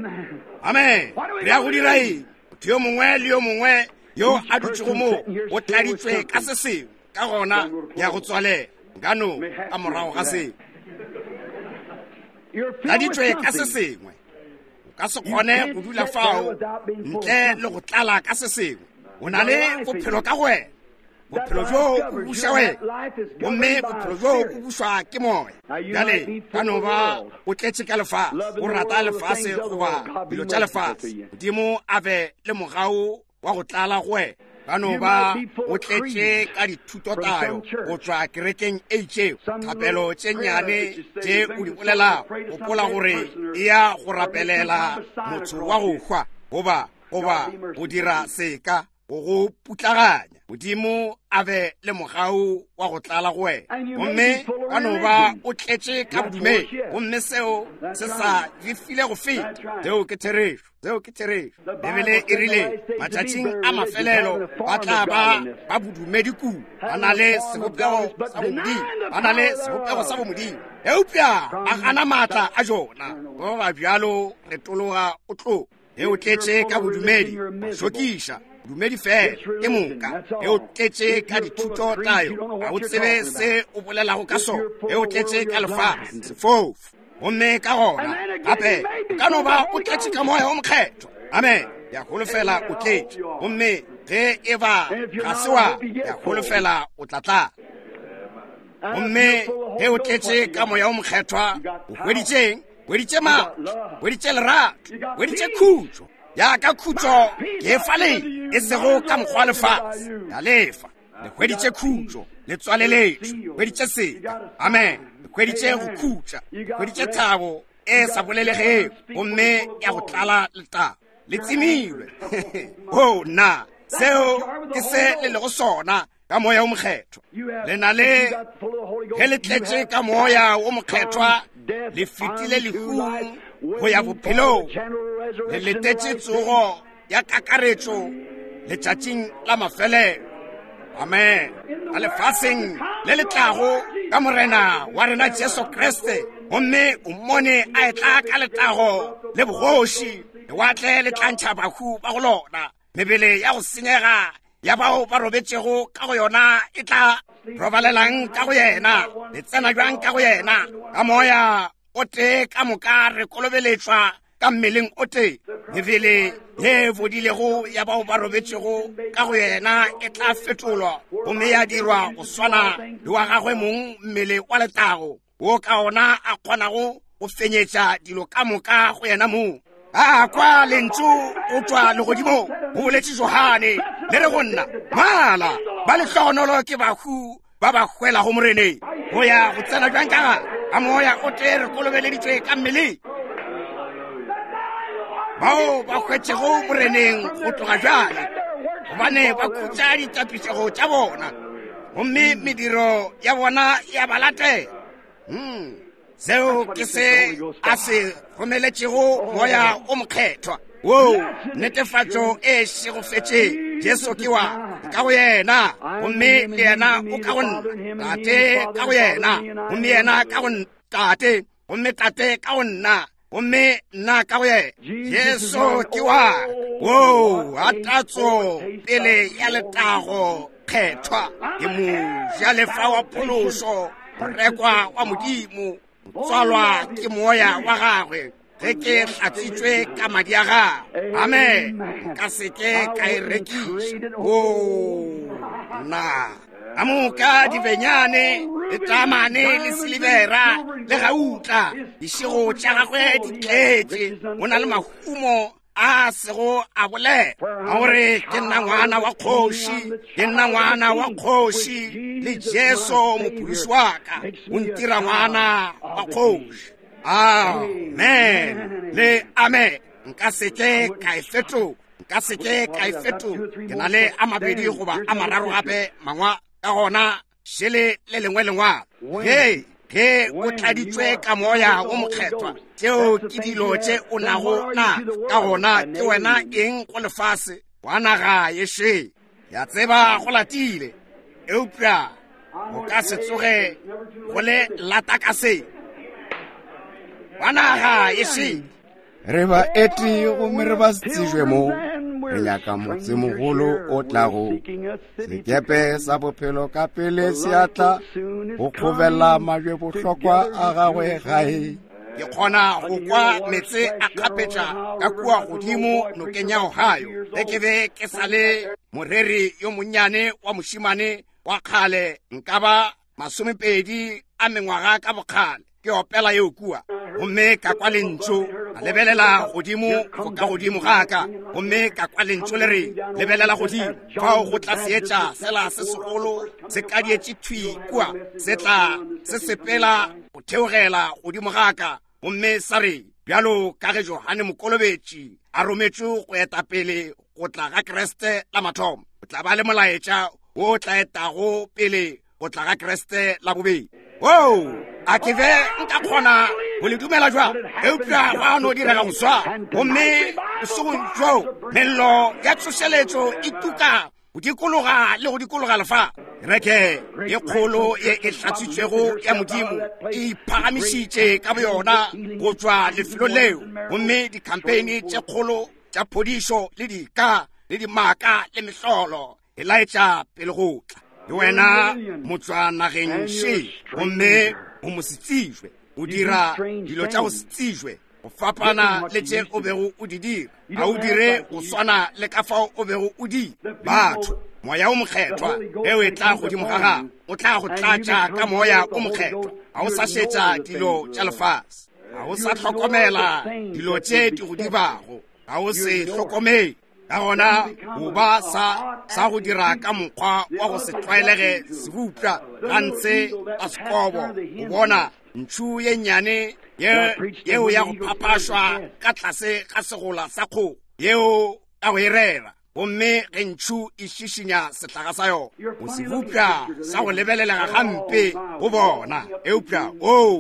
S1: amen re ya go dira eng motho yo mongwe le yo mongwe yo a dutšego mo o tladitswe ka se sengwe ka gona ya go tswalela nkano ka morago ga sengwe tladitswe ka se sengwe ka se kgone go dula fao ntle le go tlala ka se sengwe o na le bophelo ka wena bophelo jo o buša wena gomme bophelo jo o bušwa ke moya bjale ka no ba o tletše ka lefase o rata lefase goba dilo tša lefase modimo a be le mogau wa go tlala go wena ka no ba o tletše ka dithuto tayo go tšwa kerekeng e tšeo thapelo tše nnyane tše o di bolelago gopola gore e ya go rapelela motho wa go hwa goba go dira seka go putlaganya modimo a be le mogau wa go tlala go wena gomme ka no ba o tletše ka bodumedi gomme seo se sa di file go feta tseo ke therešo bebele e rile matšatšing a mafelelo ba tla ba bodumedi kudu ba na le sebopego sa bomodimo eupša a gana maatla a jona go ba bjalo retologa o tlo e o tletše ka bodumedi šokiša bodumedi fela ke moka e o tletše ka dithuto tayo ga o tsebe se o bolelago ka sona e o tletše ka lefase sefofu gomme ka gona gape ka no ba o tletše ka moya o mokgethwa amen ya holofela o tletše gomme ge e ba ga se wa ya holofela o tlatlala gomme ge o tletše ka moya o mokgethwa o hweditše maatla hweditše lerato hweditše khutšo ya ka khutšo ke falele e sego ka mokgwa lefase ya lefa le hweditše khutšo le tswaleletšo hweditše seka amen le hweditše go khutša hweditše thabo e sa bolelegego gomme ya go tlala letaba le tsimilwe o na seo ke se le lego sona ka moya o mokgethwa le na le ge le tletše ka moya o mokgethwa le fetile lehung go ya bophelong le letetše tsogo ya kakaretšo letšatšing la mafelelo amen a lefaseng le letlago ka morena wa rena Jesu Kriste gomme o mmone a etla ka letago le bogoši wa tle le tlantšha bahu ba go lona mebele ya go senyega ya bao ba robetšego ka go yona e tla robalelang ka go yena le tsena jwang ka go yena ka moya o tee ka moka re kolobeletšwa ka mmeleng o tee mebele ye vodilego ya bao ba robetšego ka go yena e tla fetolwa gomme ya dirwa go swana le wa gagwe mong mmele wa letago wo ka ona a kgonago go fenyetša dilo ka moka go yena moo a kwa lentšu o tšwa legodimo go boletše Johane le re go nna mala ba lehlogonolo ke bahu ba ba hwela go moreneng go ya go tsena jwang ka a moya o tee re kolobeleditšwe ka mmeleng bao ba hwetšego moreneng go tloga jale gobane ba khutša ditapišego tša bona gomme mediro ya bona ya ba latela seo ke se a se romeletšego moya o mokgethwa wo netefatšo e šegofetše Jesu ke wa ka go yena gomme le yena o ka go nna tate ka go yena gomme yena ka go tate gomme tate ka go nna gomme nna ka go yena Jesu ke wa wo a tatso pele ya letago kgethwa ke moja lefa wa pholoso rekwa wa modimo tswalwa ke moya wa gagwe ge ke tlatsitswe ka madi a gagwe amen ka seke ka e rekiša na ka moka dibenyane le tamane le silivera le gautla dišego tša gagwe di tletše go na le mahumo a sego a bolela a gore ke nna ngwana wa kgoši ke nna ngwana wa kgoši le Jesu mophološi wa ka o ntira ngwana wa kgoši amen le amen nka seke ka e feto ke na le a mabedi goba a mararo gape mangwa ka gona šele le lengwe lengwana ge o tladitswe ka moya o mokgethwa tšeo ke dilo tše o nago na ka gona ke wena eng go lefase wa naga yešwe ya tseba go latile eupša o ka se tsoge go le lata ka se wa naga yešwe
S3: re ba eti gomme re ba setsijwe mo re nyaka motse mogolo o tlago sekepe sa bophelo ka pele seatla go kgobela majwe bohlokwa a gagwe gae
S1: ke kgona go kwa metse a kgapetša ka kua godimo nokeng ya Ohio ge ke be ke sa le moreri yo monnyane wa mošimane wa kgale nka ba 20 a mengwaga ka bokgale ke opela yeo kua gomme ka kwa lentšu a lebelela godimo go ka godimo gaka gomme ka kwa lentšu le re lebelela godimo fao go tla seetša sela se segolo se kadietše thwi kua se tla se sepela go theogela godimo gaka gomme sa re bjalo ka ge Johane Mokolobetši a rometšwe go eta pele go tla ga Kriste la mathomo o tla ba le molaetša wo o tla etago pele go tla ga Kriste la bobedi a ke be nka kgona go le dumela jwa eupša go ano direga go swa gomme bosogong jo mello ya tsošeletšo e tuka go dikologa le go dikologa lefa reke ye kgolo ye e tlatsitšwego ya modimo e iphagamišitše ka boyona go tšwa lefelo leo gomme dikhampeine tše kgolo tša phodišo le dika le dimaka le mehlolo e laetša pele go tla le wena motswa nageng še gomme o mo setsijwe o dira dilo tša go setsijwe go fapana le tše o bego o di dira a o dire go swana le ka fao o bego o di batho moya o mokgethwa eo e tla godimo ga gago o tla go tlatša ka moya o mokgethwa ga o sa šetša dilo tša lefase ga o sa hlokomela dilo tše di go dibago ga o se hlokomele ka gona go ba sa go dira ka mokgwa wa go se tlwaelege sebupša ga ntse ka sekobo go bona ntšu ye nnyane yeo ya go phapašwa ka tlase ga segola sa kgogo yeo ka go e rera gomme ge ntšu e šišinya sehlaga sa yona o sebupša sa go lebelelega gampe go bona eupša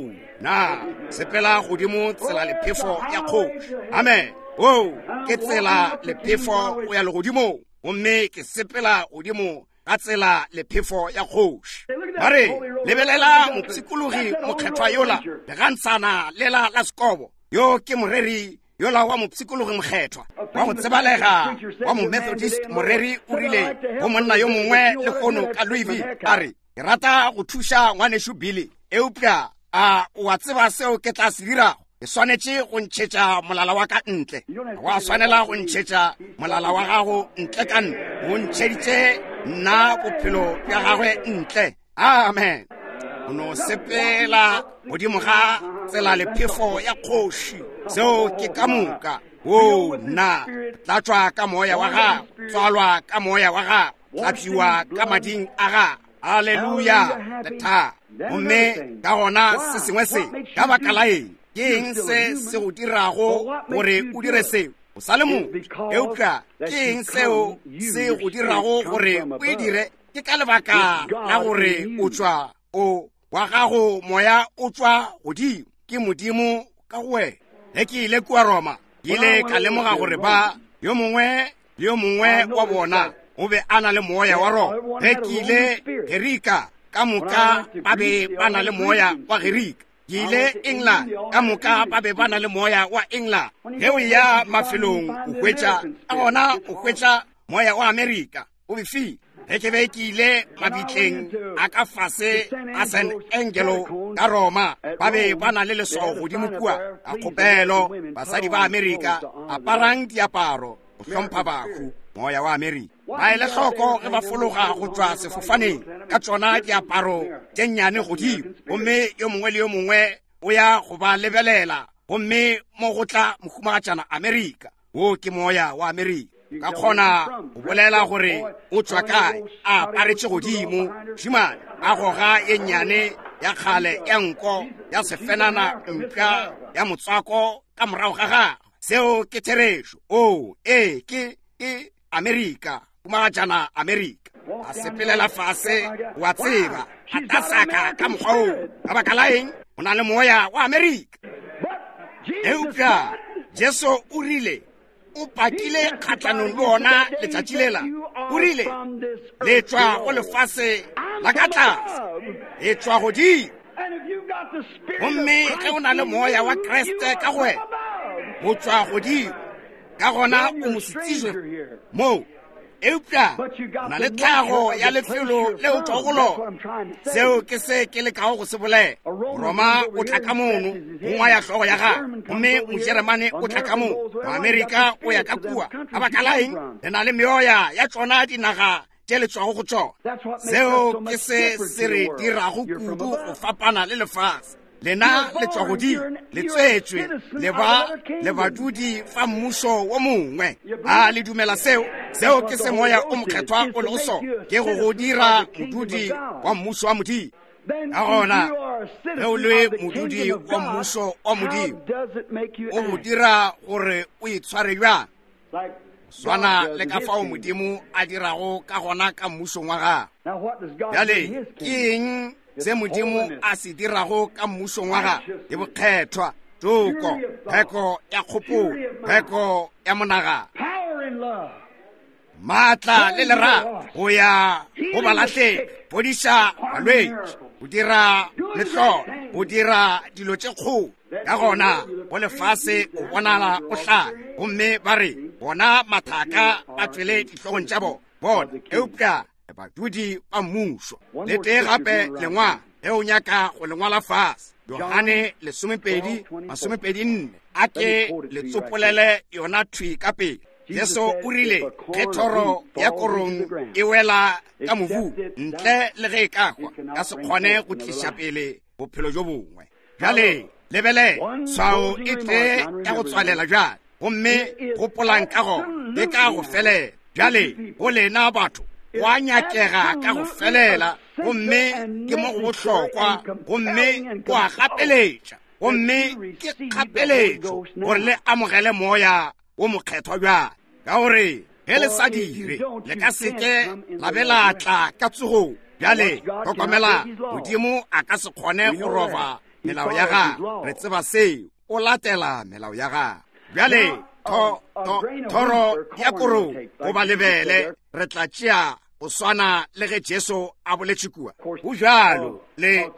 S1: na sepela godimo tsela lephefo ya kgoši amen ke tsela lephefo go ya legodimo gomme ke sepela godimo ka tsela le phefo ya kgoši. Ba re lebelela mopsikologi mokgethwa yola le gantshana lela la sekobo yo ke moreri yola wa mopsikologi mokgethwa wa go tsebalega wa mo-Methodist. Moreri o rile go monna yo mongwe le gono ka Louisville a re, ke rata go thuša ngwaneso Billy, eupša o a tseba seo ke tla se dirago, ke swanetše go ntšhetša molala wa ka ntle. Wa swanela go ntšhetša molala wa gago ntle ka nne, o ntšheditše nna bophelo bja gagwe ntle. Amen. O no sepela godimo ga tsela le phefo ya kgoši, seo ke ka moka. O nna tla tšwa ka moya wa gago, tswalwa ka moya wa gago, hlapiwa ka mading a gago. Haleluya. Letha gomme ka gona se sengwe se ka baka la eng, ke eng se go dirago gore o dire seo o sa le motho? Eupša ke eng seo se go dirago gore o e dire? Ke ka lebaka la gore o tšwa wa gago moya o tšwa godimo, ke Modimo ka go wena. Ge ke ile kua Roma, ke ile ka lemoga gore ba yo mongwe wa bona o be a na le moya wa Roma. Ge ke ile Gerika, ka moka ba be ba na le moya wa Gerika. Ke ile England, ka moka ba be ba na le moya wa England. Ge o ya mafelong o hwetša a gona o hwetša moya wa Amerika o befile. Ge ke be ke ile mabitleng a ka fase a San Angelo ka Roma, ba be ba na le leswao godimo kua ka kgopelo basadi ba Amerika aparang diaparo go hlompha bahu moya wa Amerika. Ba ele hloko ge ba fologa go tšwa sefofaneng ka tšona diaparo tše nnyane godimo, gomme yo mongwe le yo mongwe o ya go ba lebelela, gomme mo go tla mohumagatšana Amerika. Wo ke moya wa Amerika. Ka kgona go bolela gore o tšwa kae, a aparetše godimo šimane a goga ye nnyane ya kgale ya nko ya sefenana mpša ya motswako ka morago ga gagwe. Seo ke therešo. Ke Amerika, humagatšana Amerika. A sepelela fase wa tseba a tasaka ka mokgwa o, ka baka la eng o na le moya wa Amerika. Eupša Jesu o rile o pakile kgatlanong le ona letšatši lela, o rile le tšwa go lefase la ka tlase, le tšwa godimo. Gomme ge o na le moya wa Kreste ka go wena, o tšwa godimo, ka gona o mositšwe mo. Eupša o na le tlhago ya lefelo le o tšwa go lona. Seo ke se ke lekago go se bolela. Roma o tla ka mono go ngwaya hlogo ya gagwe, gomme Mojeremane o tla ka mono, Moamerika o ya ka kua. Ka baka la eng le na le meoya ya tšona dinaga tše le tšwago go tšona. Seo ke se re dirago kudu go fapana le lefase. Lena le tšwa godimo, le tswetšwe le badudi fa mmušo wo mongwe. A le dumela seo ke se moya o mokgethwa o le go sona, ke go dira modudi wa mmušo wa Modimo. Ka gona ge o le modudi wa mmušo wa Modimo, o go dira gore o itshware bjang, swana le ka fao Modimo a dirago ka gona ka mmušong wa gagwe. Bjale ke eng se Modimo a se dirago ka mmušong wa gagwe? Ke bokgethwa, toko, pheko ya kgopolo, pheko ya monagano, maatla le lerato go ya go balatlhege, phodiša balwetši, go dira mehlolo, go dira dilo tše kgolo. Ka gona go lefase o bonala o hlale, gomme ba re bona mathaka a tšwele dihlogong tša bona. Eupša badudi ba mmušo le tee gape lengwala ge o nyaka go lengwala fase. Yohane 2:24 a ke le tsopolele yona thwi ka pele. Jesu o rile ge thoro ya korong e wela ka mobu ntle le ge e ka kwa, ka se kgone go tliša pele bophelo jo bongwe. Bjale lebele tshwao e tle ya go tswalela bjale, gomme gopolang ka go le ka go felela. Bjale go lena batho wa nyakega ka go felela, gomme ke mo go bohlokwa, gomme go a gapeletša, gomme ke kgapeletšo gore le amogele moya o mokgethwa bjale. Ka gore ge le sa dire le ka seke la be la tla ka tsogong. Bjale tlhokomela, Modimo a ka se kgone go roba melao ya gagwe. Re tseba seo, o latela melao ya gagwe. Bjale thoro ya korong goba lebele re tla tšea o swana le ge Jesu a boletše kua go jalo le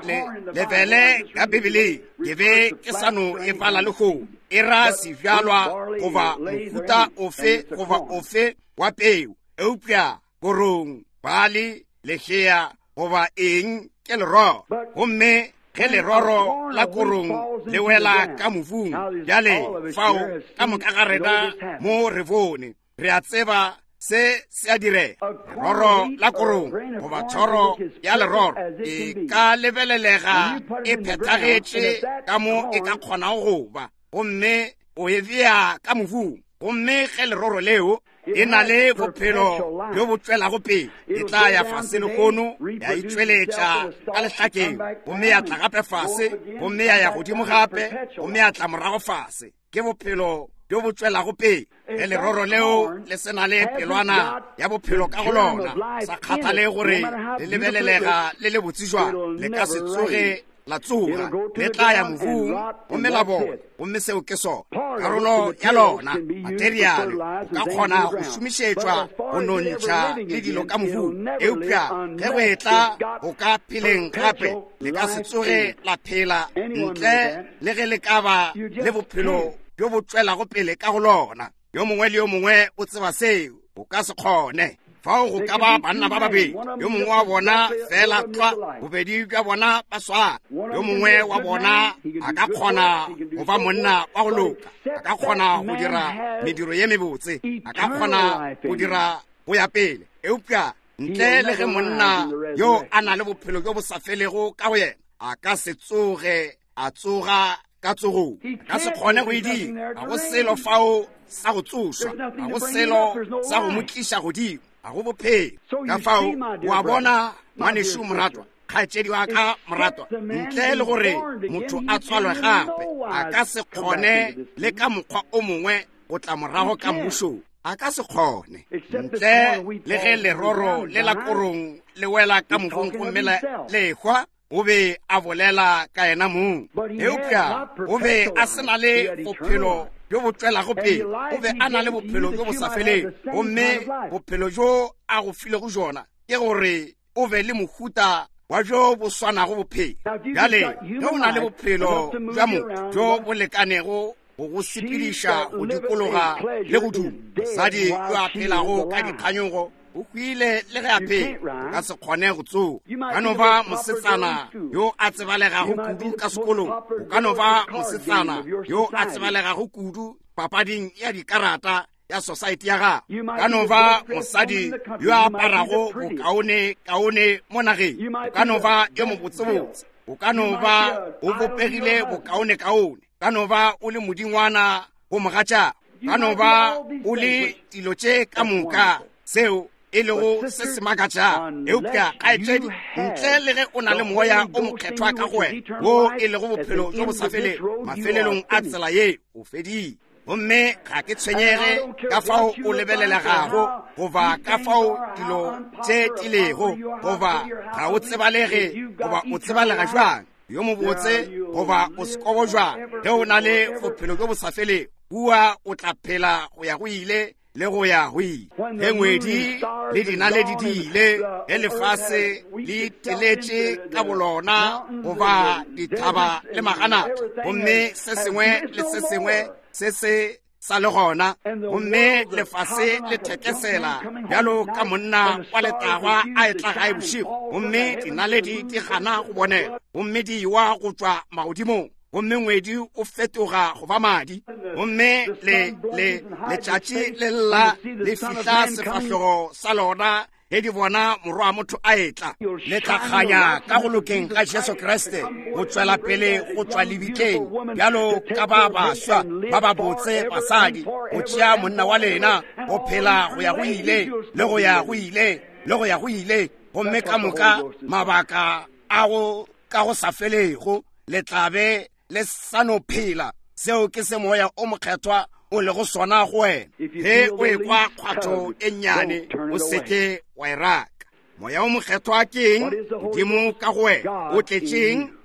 S1: bele ka Bibele ke be ke sano e bala le go e ra sejwalwa goba mofuta ofe goba ofe wa peo eupša korong bale legea goba eng ke leroro gomme ge leroro la korong le wela ka mofung bjale fao ka moka ga rena mo re bone re a tseba se a dire leroro la korong goba thoro ya leroro e ka lebelelega e phethagetše ka mo e ka kgonago goba gomme o e bea ka mofung gomme ge leroro leo e na le bophelo bjo bo tswelago pele e tla ya fase le gono ya itšweletša ka lehlakeng gomme ya tla gape fase gomme ya godimo gape gomme ya tla morago fase ke bophelo bjo bo tswelago pele ge leroro leo le sena le pelwana ya bophelo ka go lona sa kgathale gore le lebelelega le le botse jwang le ka se tsoge la tsoga le tla ya mofung gomme la bona gomme seo ke sona karolo ya lona materiale o ka kgona go šomišetšwa go nontšha le dilo ka mofung eupša ge go etla go ka pheleng gape le ka se tsoge la phela ntle le ge le ka ba le bophelo bjo bo tswelago pele ka go lona yo mongwe le yo mongwe o tseba seo o ka se kgone fao go ka ba banna ba babedi yo mongwe wa bona fela tla bobedi bja bona ba swana yo mongwe wa bona a ka kgona go ba monna wa go loka a ka kgona go dira mediro ye mebotse a ka kgona go dira go ya pele eupša ntle le ge monna yo a na le bophelo jo bo sa felego ka go yena a ka se tsoge a tsoga ka tsogong ka se kgone go eding a go selo fao sa go tsošwa a go selo sa go mo tliša godimo a go bophelo ka fao wa bona ngwanešo moratwa kgaetšedi wa ka moratwa ntle le gore motho a tswalwe gape a ka se kgone le ka mokgwa o mongwe go tla morago ka mmušong a ka se kgone ntle le ge leroro le la korong le wela ka mofung gomme lekgwa o be a bolela ka yena mong eupša o be a sena le bophelo bjo bo tswelago pele o be a na le bophelo bjo bo sa feleng gomme bophelo bjo a go filego jona ke gore o be le mohuta wa bjo bo swanago bophelo bjale ge o na le bophelo bja motho bjo bo lekanego go go sepediša go dikologa le go duma mosadi yo a phelago ka dikganyogo o hwile le ge a phela ka se kgone go tsoga ka no ba mosetsana yo a tsebalegago kudu ka sekolong o ka no ba mosetsana yo a tsebalegago kudu papading ya dikarata ya society ya gago ka no ba mosadi yo a aparago bokaone mo nageng o ka no ba yo mobotsebotse o ka no ba o bopegile bokaone ka no ba o le modingwana go mogatša ka no ba o le dilo tše ka moka seo e lego se se makatša eupša kgaetšedi ntle le ge o na le moya o mokgethwa ka go wena wo e lego bophelo jo bo sa feleng mafelelong a tsela ye o fedile gomme ga ke tshwenyege ka fao o lebelelegago goba ka fao dilo tše tilego goba ga o tsebalege goba o tsebalega jwang yo mobotse goba o sekobo jwang ge o na le bophelo jo bo sa feleng bua o tla phela go ya go ile le go ya hui ge ngwedi le dinaledi di ile ge lefase le teletše ka bolona goba dithaba le maganata gomme se sengwe le se sengwe se se sa le gona gomme lefase le thekesela bjalo ka monna wa letagwa a etla gae bošego gomme dinaledi di gana go bonela gomme di wa go tšwa magodimong gomme ngwedi o fetoga go ba madi gomme letšatši le lla le fihla sefahlogo sa lona ge di bona morwa wa motho a etla le tlakganya ka go lokeng ga Jesu Kriste go tswela pele go tswa lebitleng bjalo ka ba baswa ba ba botse basadi go tšea monna wa lena go phela go ya go ile le go ya go ile le go ya go ile gomme ka moka mabaka a go ka go sa felego le tlabe le sa no phela seo ke se moya o mokgethwa o le go sona go wena ge o ekwa kgwatho e nnyane o seke wa e raka moya o mokgethwa ke eng dimo ka go wena o tletšeng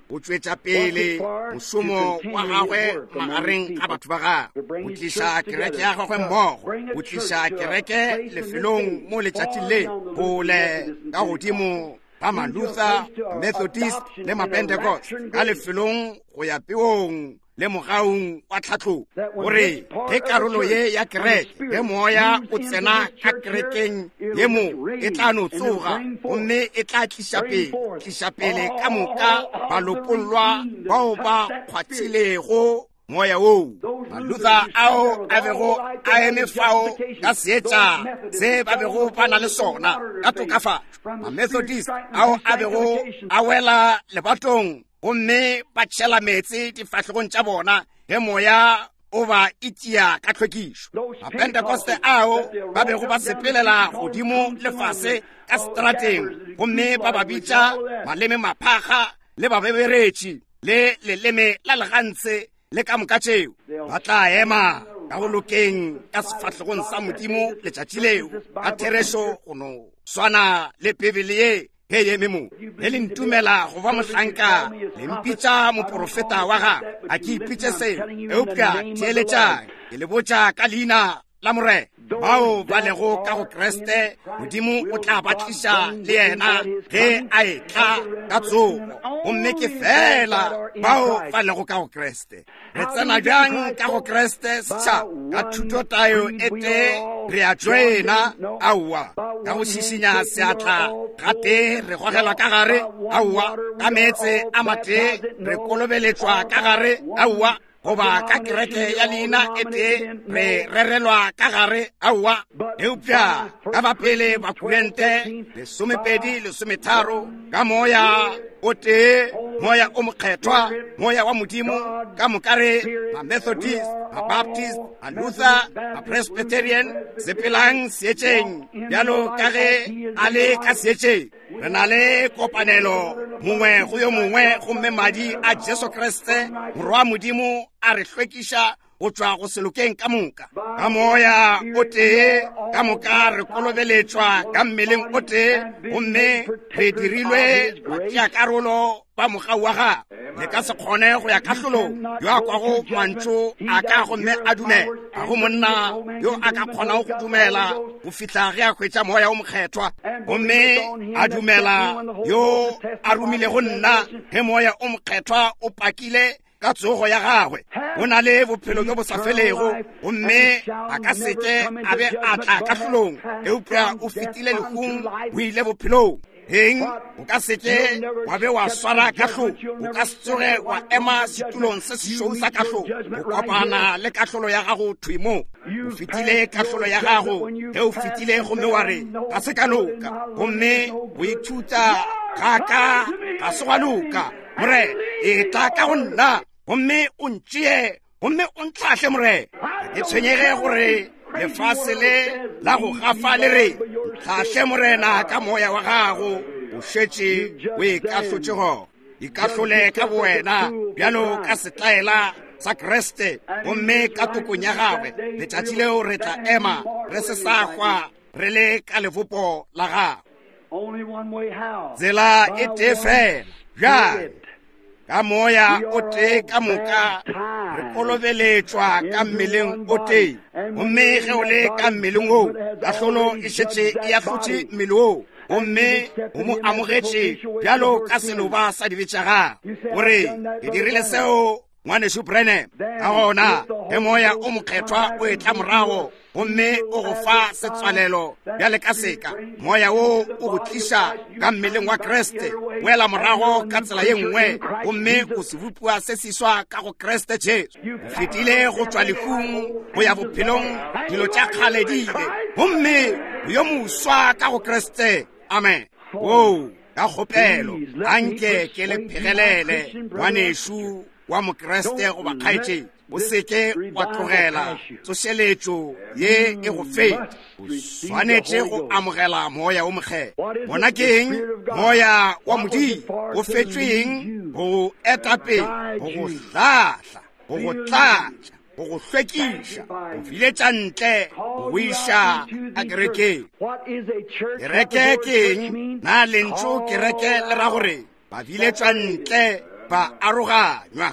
S1: o tšwetša pele mošomo wa gagwe magareng a batho ba gagwe, o tliša kereke ya gagwe mmogo, o tliša kereke lefelong mo letšatšing le gole ka godimo ba Maluther, Methodist le Pentecost ka lefelong go ya peong le mogaung wa tlhatlo, gore ge karolo ye ya kereke ge moya o tsena ka kerekeng ye mo e tla no tsoga, gomme e tla tliša pele ka moka balopolwa bao ba kgwathilego moya woo. Maluther ao a bego a eme fao ka seetša se ba bego ba na le sona ka tokafatšo. Ma-Methodist ao a bego a wela lebatong, gomme ba tšhela meetse difahlegong tša bona ge moya o ba itia ka tlhwekišo. Ma-Pentecoste ao ba bego ba sepelela godimo lefase ka strateng, gomme ba ba bitša maleme maphaga le babeberetši le leleme la legantse le ka moka tšeo. Ba tla ema ka bolokeng ka sefahlegong sa Modimo letšatši leo ka therešo go no swana le Bibele ye he ye memo. Le le ntumela go ba mohlanka le mpitša moprofeta wa ga a ke ipitše seo, eupša theeletša ke le botša ka leina la Morena. Bao ba lego ka go Kreste, Modimo o tla ba tliša le yena ge a etla ka tsogo, gomme ke fela bao ba lego ka go Kreste. Re tsena bjang ka go Kreste setšhaba ka thuto tayo e tee re a joina, aowa, ka go šišinya seatla gate re gogelwa ka gare, aowa, ka meetse a matee re kolobeletšwa ka gare, aowa, goba ka kereke ya leina e tee re rerelwa ka gare, aowa. Eupša ka bapele ba Korinte 12:13 ka moya o tee, moya o mokgethwa, moya wa Modimo, ka mokare ma-Methodist, ma-Baptist, ma-Luther, ma-Presbyterian sepelang seetšeng bjalo ka ge a le ka seetšeng. Re na le kopanelo mongwe go yo mongwe, gomme madi a Jesu Kriste morwa Modimo a re hlwekiša go tšwa go selokeng ka moka. Ka moya o tee ka moka re kolobeletšwa ka mmeleng o tee, gomme re dirilwe batšeakarolo ba mogau wa ga. Le ka se kgone go ya kahlolong yo a kwago mantšu a ka gomme a dumela, ga go monna yo a ka kgonago go dumela go fihla ge a hwetša moya o mokgethwa, gomme a dumela yo a romilego nna ge moya o mokgethwa o pakile ka tsogo ya gagwe. O na le bophelo jo bo sa felego, gomme a ka seke a be a tla kahlolong, eupša o fetile lekgong o ile bophelong. Heng o ka seke wa be wa swara kahlo, o ka se tsoge wa ema setulong se sešweu sa kahlo, o kopana le kahlolo ya gago thwimo. O fetile kahlolo ya gago ge o fetile, gomme wa re ga se ka loka, gomme o ithuta ga se wa loka. More e tla ka go nna, gomme o ntšee, gomme o ntlhahle. More ke tshwenyege gore lefase le la go gafa le re tlhahle Morena ka moya wa gago, o šetše o ikahlotšego. Ikahlole ka bowena bjalo ka setlaela sa Kreste, gomme ka tokong ya gagwe letšatši leo re tla ema re se sa hwa re le ka lefopo la gagwe. Tsela e tee fela bjale ka moya o tee ka moka re kolobeletšwa ka mmeleng o tee, gomme ge o le ka mmeleng o kahlolo e šetše e ahlotše mmele o, gomme o mo amogetše bjalo ka seloba sa dibetšaga. Gore ke dirile seo ngwaneso Branham, ka gona ge moya o mokgethwa o etla morago, gomme o go fa setswalelo bjale ka seka. Moya wo o go tliša ka mmeleng wa Kreste, o ela morago ka tsela ye nngwe, gomme o se bopua se seswa ka go Kreste Jesu. O fetile go tšwa lekung go ya bophelong, dilo tša kgale di ile, gomme yo moswa ka go Kreste. Amen. Wo ka kgopelo anke ke le phegelele ngwaneso wa mokreste go ba kgaetše, o seke wa tlogela tsošeletšo ye e go feta. O swanetše go amogela moya o mokgethwa. Bona ke eng? Moya wa Modimo o fetšweng go etapele, go go hlahla, go go tlatša, go go hlwekiša, go filetša ntle, go iša a kerekeng. Kereke ke eng? Na lentšu kereke le ra gore ba biletšwa ntle ba aroganywa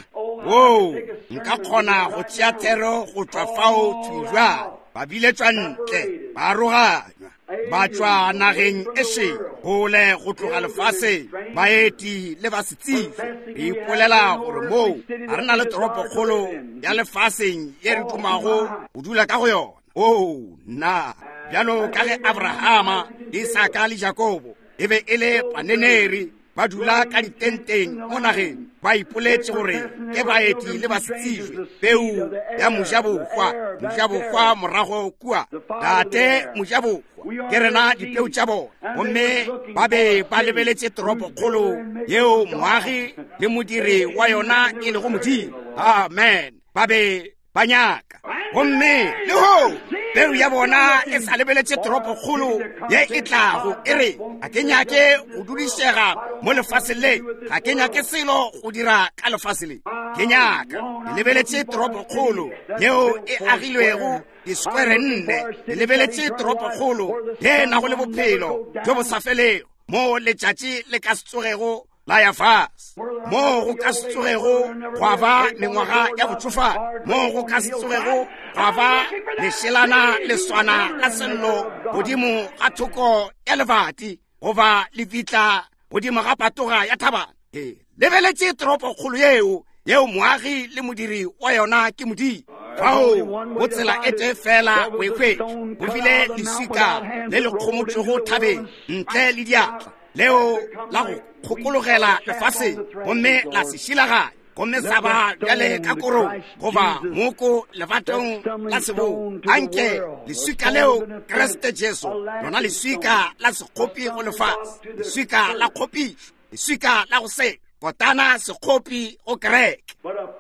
S1: nka kgona go tšea thero go tswa fao thujwa ba biletswa ntle ba aroganywa ba tswa nageng e seng gole go tloga lefase baeti le ba setsife e ipolela gore moo a re na le toropokgolo ya lefaseng ye re tumago go dula ka go yona nna bjalo ka ge abrahama isaka le jakobo e be e le paneneri ba dula ka ditenteng mo nageng ba ipoletse gore ke baeti le ba setsife peu ya mojabokgwa morago kua tate mojabokgwa ke rena dipeu tša bona gomme ba be ba lebeletse toropokgolo yeo moagi le modiri wa yona e le go modimo amen ba be ba nyaka gomme le ho peu ya bona e sa lebeletse toropokgolo ye e tlago e re a ke nyake go dudišega mo lefaseng le ga ke nyake selo go dira ka lefase le ke nyaka e lebeletse toropokgolo yeo e agilwego diskwere 4 e lebeletse toropokgolo ye nago le bophelo jo bo sa felego mo letšatši le ka se tsogego la ya fase mo go ka se tsogego gwa ba mengwaga ya botsofa mo go ka se tsogego gwa ba lešelana le swana la sello godimo ga thoko ya lebati goba lefitla godimo ga patoga ya thabana lebeletse toropokgolo yeo moagi le modiri wa yona ke modimo fao go tsela e te fela wekhwe go bile leswika le le kgomotšego thabeng ntle le diatla leo la go kgokologela lefaseng gomme la se šilaganya gomme sa ba bjale ka korong goba moko lebatong la sebo anke leswika leo kreste jesu lona leswika la sekgopi go lefase leswika la kgopišo leswika la go se potana sekgopi go kereke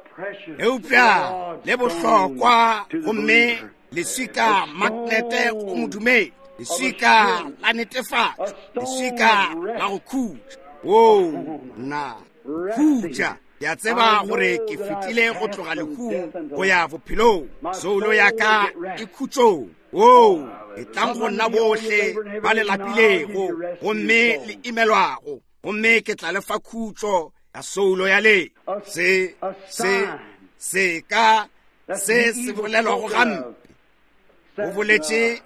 S1: eupša le bohlokwa gomme leswika magnete go modumedi leswika la netefatšo leswika la go khutša na khutša ya tseba gore ke fetile go tloga lekung go ya bophelong soulo ya ka e khutšong e tlang go nna bohle ba le lapilego gomme le imelwago gomme ke tla lefa khutšo ya soulo ya le se bolelwago gampe go boletše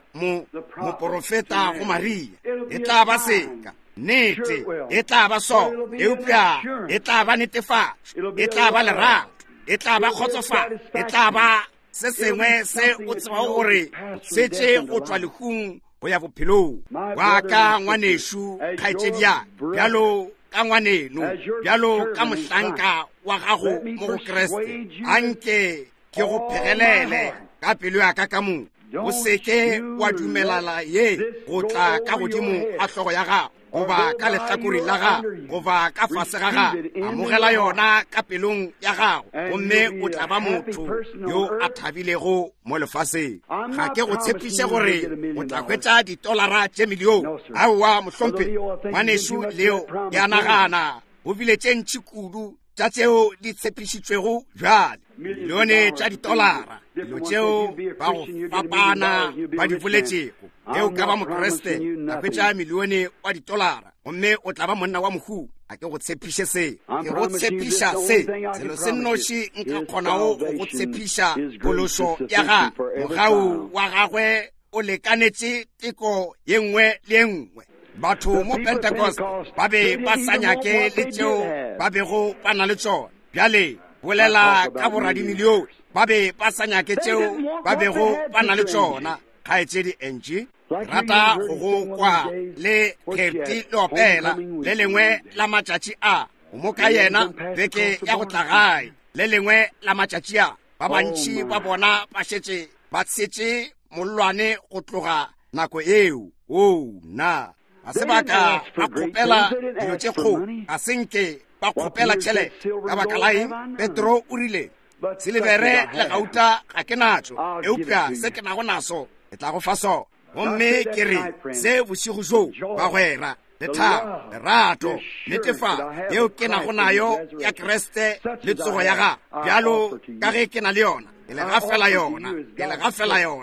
S1: moprofeta go Maria e tla ba seka nete e tla ba so eupša e tla ba netefatšo e tla ba lerato e tla ba kgotsofatšo e tla ba se sengwe se o tsebago gore setše go tswa lekung go ya bophelong wa ka ngwanešo kgaetšediaka bjalo ka ngwaneno bjalo ka mohlanka wa gago mo go kreste anke ke go phegelele ka pelo ya ka moka o seke wa dumelala ye go tla ka godimo a hlogo ya gago goba ka lehlakore la gago goba ka fase ga gago amogela yona ka pelong ya gago gomme o tla ba motho yo a thabilego mo lefaseng ga ke go tshepiše gore o tla hwetša $1 tše milione aowa mohlompe ngwanešo leo ya nagana go bile tše ntši kudu tša tšeo di tshepišitšwego bjale milione tša $, dilo tšeo ba go fapana ba di boletšego eo ka ba mokreste a hwetša milione wa $, gomme o tla ba monna wa mohu a ke go tshepiše se ke go tshepiša se selo se nnoši nka kgonago go go tshepiša pološo ya ga mogau wa gagwe o lekanetše teko ye nngwe le ye nngwe batho mo Pentecost ba be ba sa nyake le tšeo ba bego ba na le tšona bjale bolela ka boradimilione ba be ba sa nyake tšeo ba bego ba na le tšona kgaetšedi enji rata go go kwa le kherti le opela le lengwe la matšatši a mo ka yena beke ya go tla gae le lengwe la matšatši a ba bantši ba bona ba šetše ba tšetše mollwane go tloga nako eo na a se baka ba kgopela dilo tše kgolo a senke ba kgopela tšhelete ka baka la eng Petro o rile silivere le gauta ga ke natso eupša se ke nago naso e tla go fa sona gomme ke re se bošego jo ba gwera lethabo lerato netefatšo yeo ke nago nayo ya kreste le tsogo ya ga bjalo ka ge ke na le yona ke le gafela yona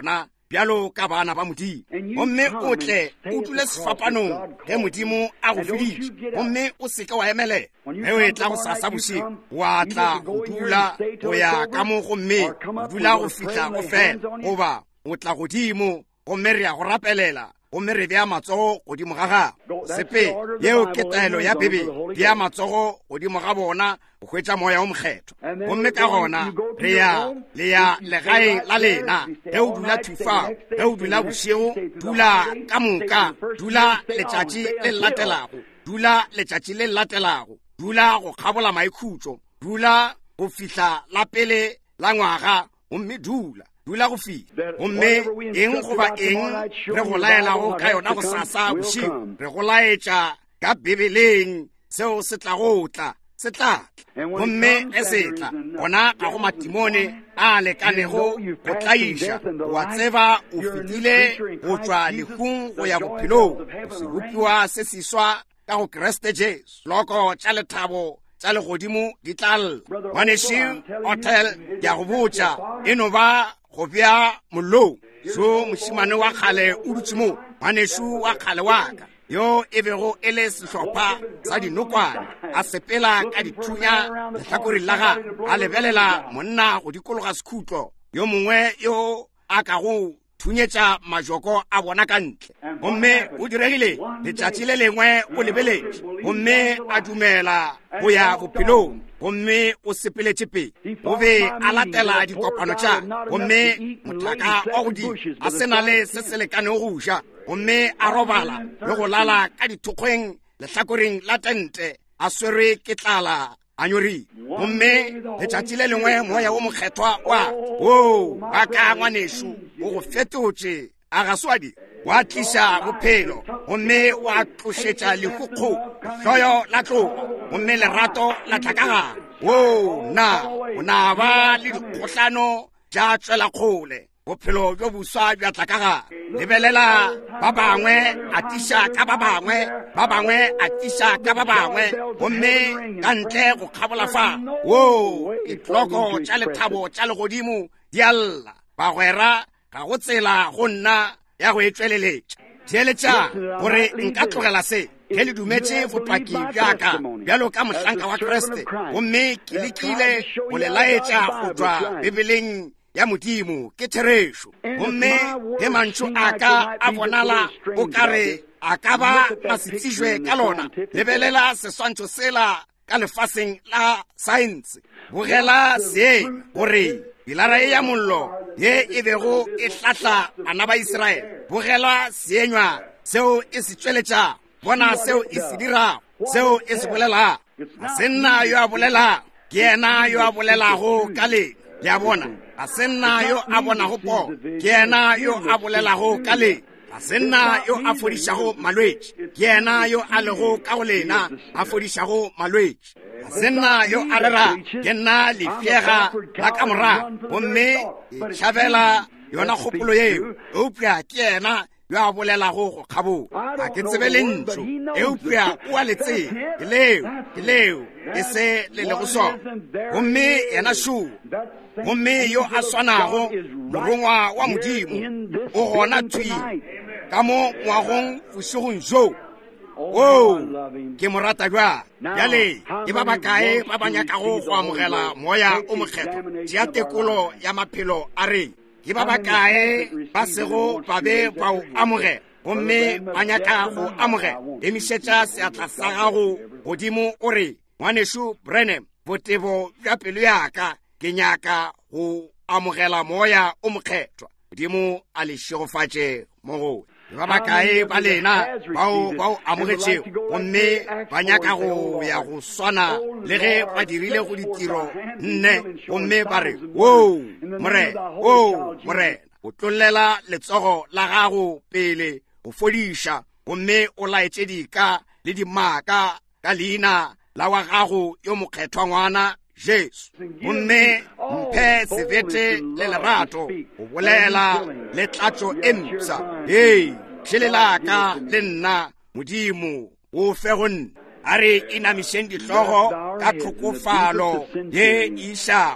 S1: bjalo ka bana ba Modimo. Gomme o tle o dule sefapanong ge Modimo a go feditše, gomme o seke wa emelela. Ge o etla go sasa bosigo wa tla go dula go ya ka mo, gomme o dula go fihla go fela, goba o tla godimo, gomme re ya go rapelela, gomme re bea matsogo godimo ga gago. Sepe yeo ke taelo ya Bibele, bea matsogo godimo ga bona go hwetša moya o mokgethwa. Gomme ka gona le ya legaeng la lena, ge o dula thufao, ge o dula bošego, dula ka moka, dula letšatši le latelago, dula letšatši le latelago, dula go kgabola maikhutšo, dula go fihla la pele la ngwaga, gomme dula go fihla. Gomme eng goba eng re go laelago ka yona go sasa bošego, re go laetša ka Bibeleng seo se tla go tla, se tla. Gomme ge se tla, gona ga go matimone a lekanego go tlaiša, wa tseba o fetile go tšwa lehung go ya bophelong, go serupiwa se seswa ka go Kriste Jesu. Loko tša lethabo tša legodimo di tla lla. Ngwanešo otel ya go botša, e no ba go bja mollong. So mošimane wa kgale o dutse mo, ngwanešo wa kgale wa ka, yo e bego e le sehlopha sa dinokwane, a sepela ka dithunya lehlakoreng la gagwe, a lebelela monna go dikologa sekhutlo yo mongwe yo a ka go thunyetša majoko a bona ka ntle. Gomme o diregile letšatši le lengwe o lebeletše, gomme a dumela go ya bophelong, gomme o sepeletše pele, o be a latela dikopano tša, gomme mothaka wa godimo a sena le se se lekanego go ja, gomme a robala le go lala ka dithokgweng lehlakoreng la tente, a swerwe ke tlala a nyorile. Gomme letšatši le lengwe moya wo mokgethwa wa ka ngwanešo o go fetotše a gaswadi, wa tliša bophelo, gomme wa tlošetša lekgokgo hloyo la tlogo, gomme lerato la tla ka gare. O na ba le dikgohlano tša tšwela kgole, bophelo bjo boswa bja tla ka gare. Lebelela ba bangwe a tiša ka ba bangwe, ba bangwe a tiša ka ba bangwe, gomme ka ntle go kgabola fa ditloko tša lethabo tša legodimo di a lla. Bagwera ga go tsela go nna ya go e tšweleletša. Theeletša gore nka tlogela se, ke le dumetše bopaki bjaka bjalo ka mohlanka wa Kriste, gomme ke lekile go le laetša go tšwa Bibeleng ya Modimo ke therešo. Gomme ge mantšu a ka a bonala o kare a ka ba a se tsešwe ka lona, lebelela seswantšho sela ka lefaseng la saense, bogela seeng gore pilara e ya mollo ye e bego e hlatla bana ba Israele, bogela seenywa seo e se tšweletša, bona seo e se dirago, seo e se bolela. A se nna yo a bolela, ke yena yo a bolelago ka lena, le a bona. A se nna yo a bonago po, ke yena yo a bolelago ka lena. A se nna yo a fodišago malwetši, ke yena yo a lego ka go lena a fodišago malwetši. A se nna yo a rera, ke nna lefega la ka morago, gomme e tšhabela yona kgopolo yeo, eupša ke yena yo a bolelago go kgabong. A ke tsebe le ntlo, eupša o a letseng, ke leo e se le lego sona. Gomme yena šoo, gomme yo a swanago morongwa wa Modimo o gona thui ka mo ngwagong bošegong jo. Ke mo rata jwa. Bjale ke ba bakae ba ba nyakago go amogela moya o mokgethwa, tšea tekolo ya maphelo a reng. Ke ba bakae ba sego ba be ba o amogela, gomme ba nyaka go amogela. Emišetša seatla sa gago godimo o re, ngwanešo Branham, botebo bja pelo yaka ke nyaka go amogela moya o mokgethwa. Modimo a le šegofatše mo go ba bakae ba lena bao amogetšego, gomme ba nyaka go ya go swana le ge ba dirile go ditiro nne, gomme ba re morena o tlolela letsogo la gago pele go fodiša, gomme o laetše dika le dimaka ka leina la wa gago yo mokgethwa ngwana Jesu. Gomme mphe sebete le lerato go bolela le tlatšo e mpša, tšhelelaka le nna Modimo o fe go nna. A re inamišeng ditlogo ka tlhokofalo ye e išago,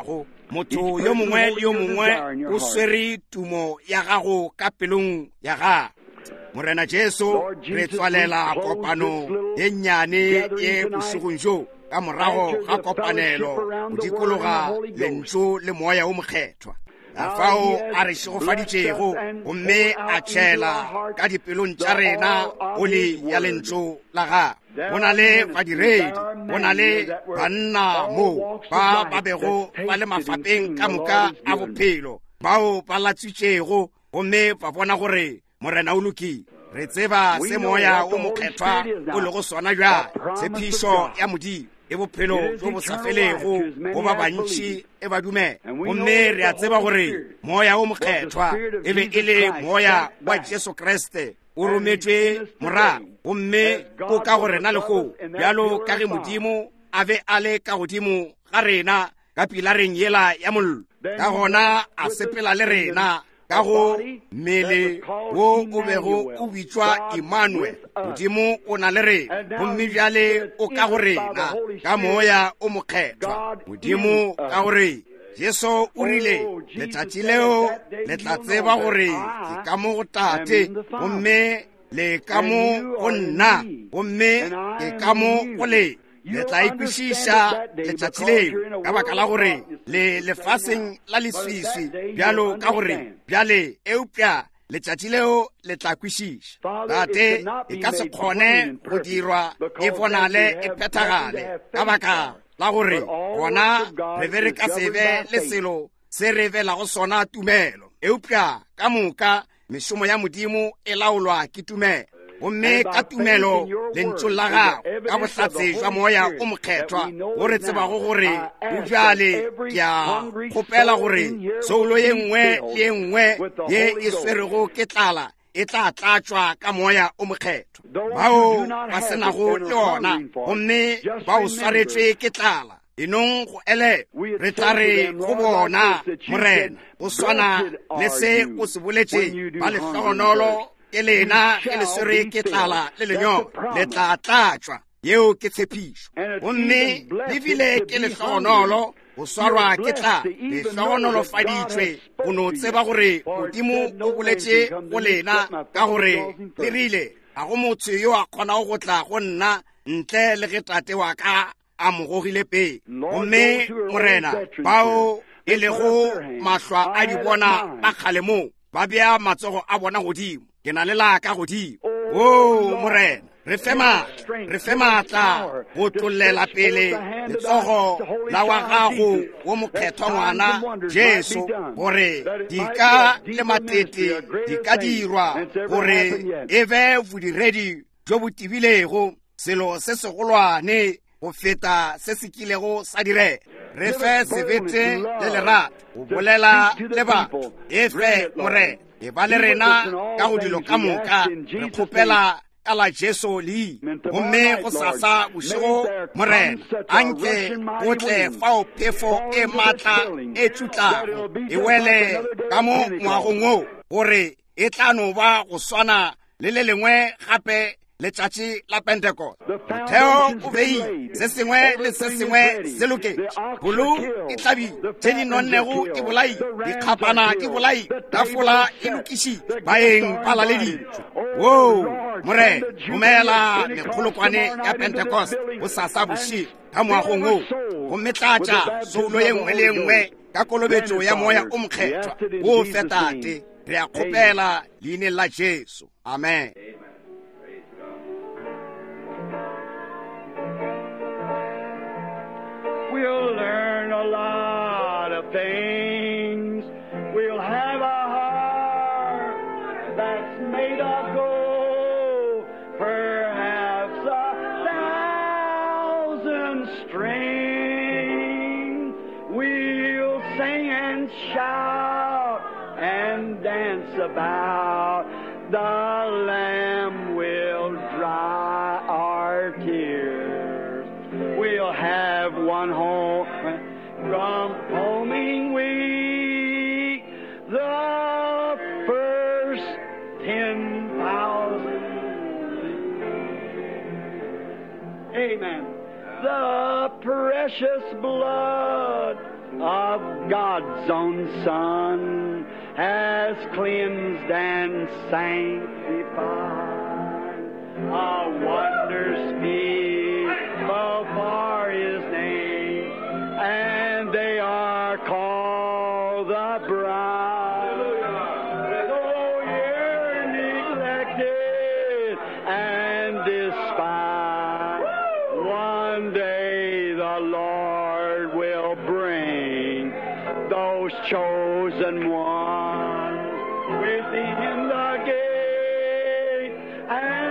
S1: motho yo mongwe le yo mongwe o swere tumo ya gago ka pelong ya gago. Morena Jesu, re tswalela kopano e nnyane e bosigong jo ka morago ga kopanelo go dikologa lentso le moya o mokgethwa. Ka fao a re segofaditšego gomme a tšhela ka dipelong tša rena oli ya lentso la gago. Go na le badiredi, go na le banna mo ba bego ba le mafapeng ka moka a bophelo bao ba latswitšego gomme ba bona gore morena o lokile. Re tseba se moya o mokgethwa o lego sona jwa tshepišo ya Modimo e bophelo jo bo sa felego go ba bantši e ba dumela. Gomme re a tseba gore moya o mokgethwa e be e le moya wa Jesu Kriste o rometšwe morago gomme o ka go rena lego bjalo ka ge Modimo a be a le ka godimo ga rena ka pilareng yela ya mollo, ka gona a sepela le rena ka go mmele wo o bego o bitswa Emmanuel. Modimo o na le rena gomme bjale o ka go rena ka moya o mokgethwa. Modimo ka gore Jesu o rile letšatši leo le tla tseba gore ke ka mo go Tate gomme le ka mo go nna gomme ke ka mo go le tla ikwešiša letšatši leo ka baka la gore le lefaseng la leswiswi bjalo ka gore bjale eupša letšatši leo le tla kwešiša. Tate e ka se kgone go dirwa e bonale e phethagale ka baka la gore gona re be re ka sebe le selo se re belago sona tumelo. Eupša ka moka mešomo ya Modimo e laolwa ke tumelo, gomme ka tumelo lentso la gago ka bohlatse jwa moya o mokgethwa o re tsebago gore o bjale ke a kgopela gore soulo ye nngwe le ye nngwe ye e swerego ke tlala e tla tlatšwa ka moya o mokgethwa. Bao ba senago le ona gomme ba o swaretšwe ke tlala enong go ele re tla re go bona morena o swana le se o se boletše ba lehlogonolo ke lena ke le swere ke tlala le lenyoko le tla tlatšwa yeo ke tshepišo. Gomme lebile ke lehlogonolo go swarwa ke tlala lehlogonolofaditšwe go no tseba gore Modimo o boletše go lena ka gore le rile ga go motho yo a kgonago go tla go nna ntle le ge Tate wa ka a mo gogile pele. Gomme morena bao e lego mahlwa a di bona ba kgalemo ba bea matsogo a bona godimo, ke na le laka godimo. O morena re fe maatla go tlollela pele letsogo la wa gago wo mokgethwa ngwana Jesu gore di ka le matete di ka dirwa gore e be bodiredi jo bo tibilego selo se segolwane go feta se se kilego sa dire. Re fe sebete le lerato go bolela le batho e fe morena e ba le rena ka go dilo ka moka re kgopela ka la Jesu le gomme go sasa bošego morena anke go tle fao phefo e matla e tšutlago e wele ka mo ngwagong o gore e tla no ba go swana le le lengwe gape letšatši la Pentecost. Motheo o beile se sengwe le se sengwe se loketše, polo e tlabile, tše di nonnego e bolai, dikgapana e bolai, tafola e lokišitše, baeng ba laleditšwe. Wo morena romela lekgolokwane ya Pentecost go sasa bošego ka moagong o gomme tlatša soulo ye nngwe le ye nngwe ka kolobetšo ya moya o mokgethwa wo fetate. Re a kgopela leineng la Jesu, amen.
S2: We'll learn a lot of things. We'll have a heart that's made of gold, perhaps 1,000 strings. We'll sing and shout and dance about. The Lamb will dry our tears. We'll have one home from homing week, the first 10,000. Amen. The precious blood
S4: of God's own Son has cleansed and sanctified. A wonder speakable for His name, and they are called the bride. Though you're neglected and despised, one day the Lord will bring those chosen ones within the gate. And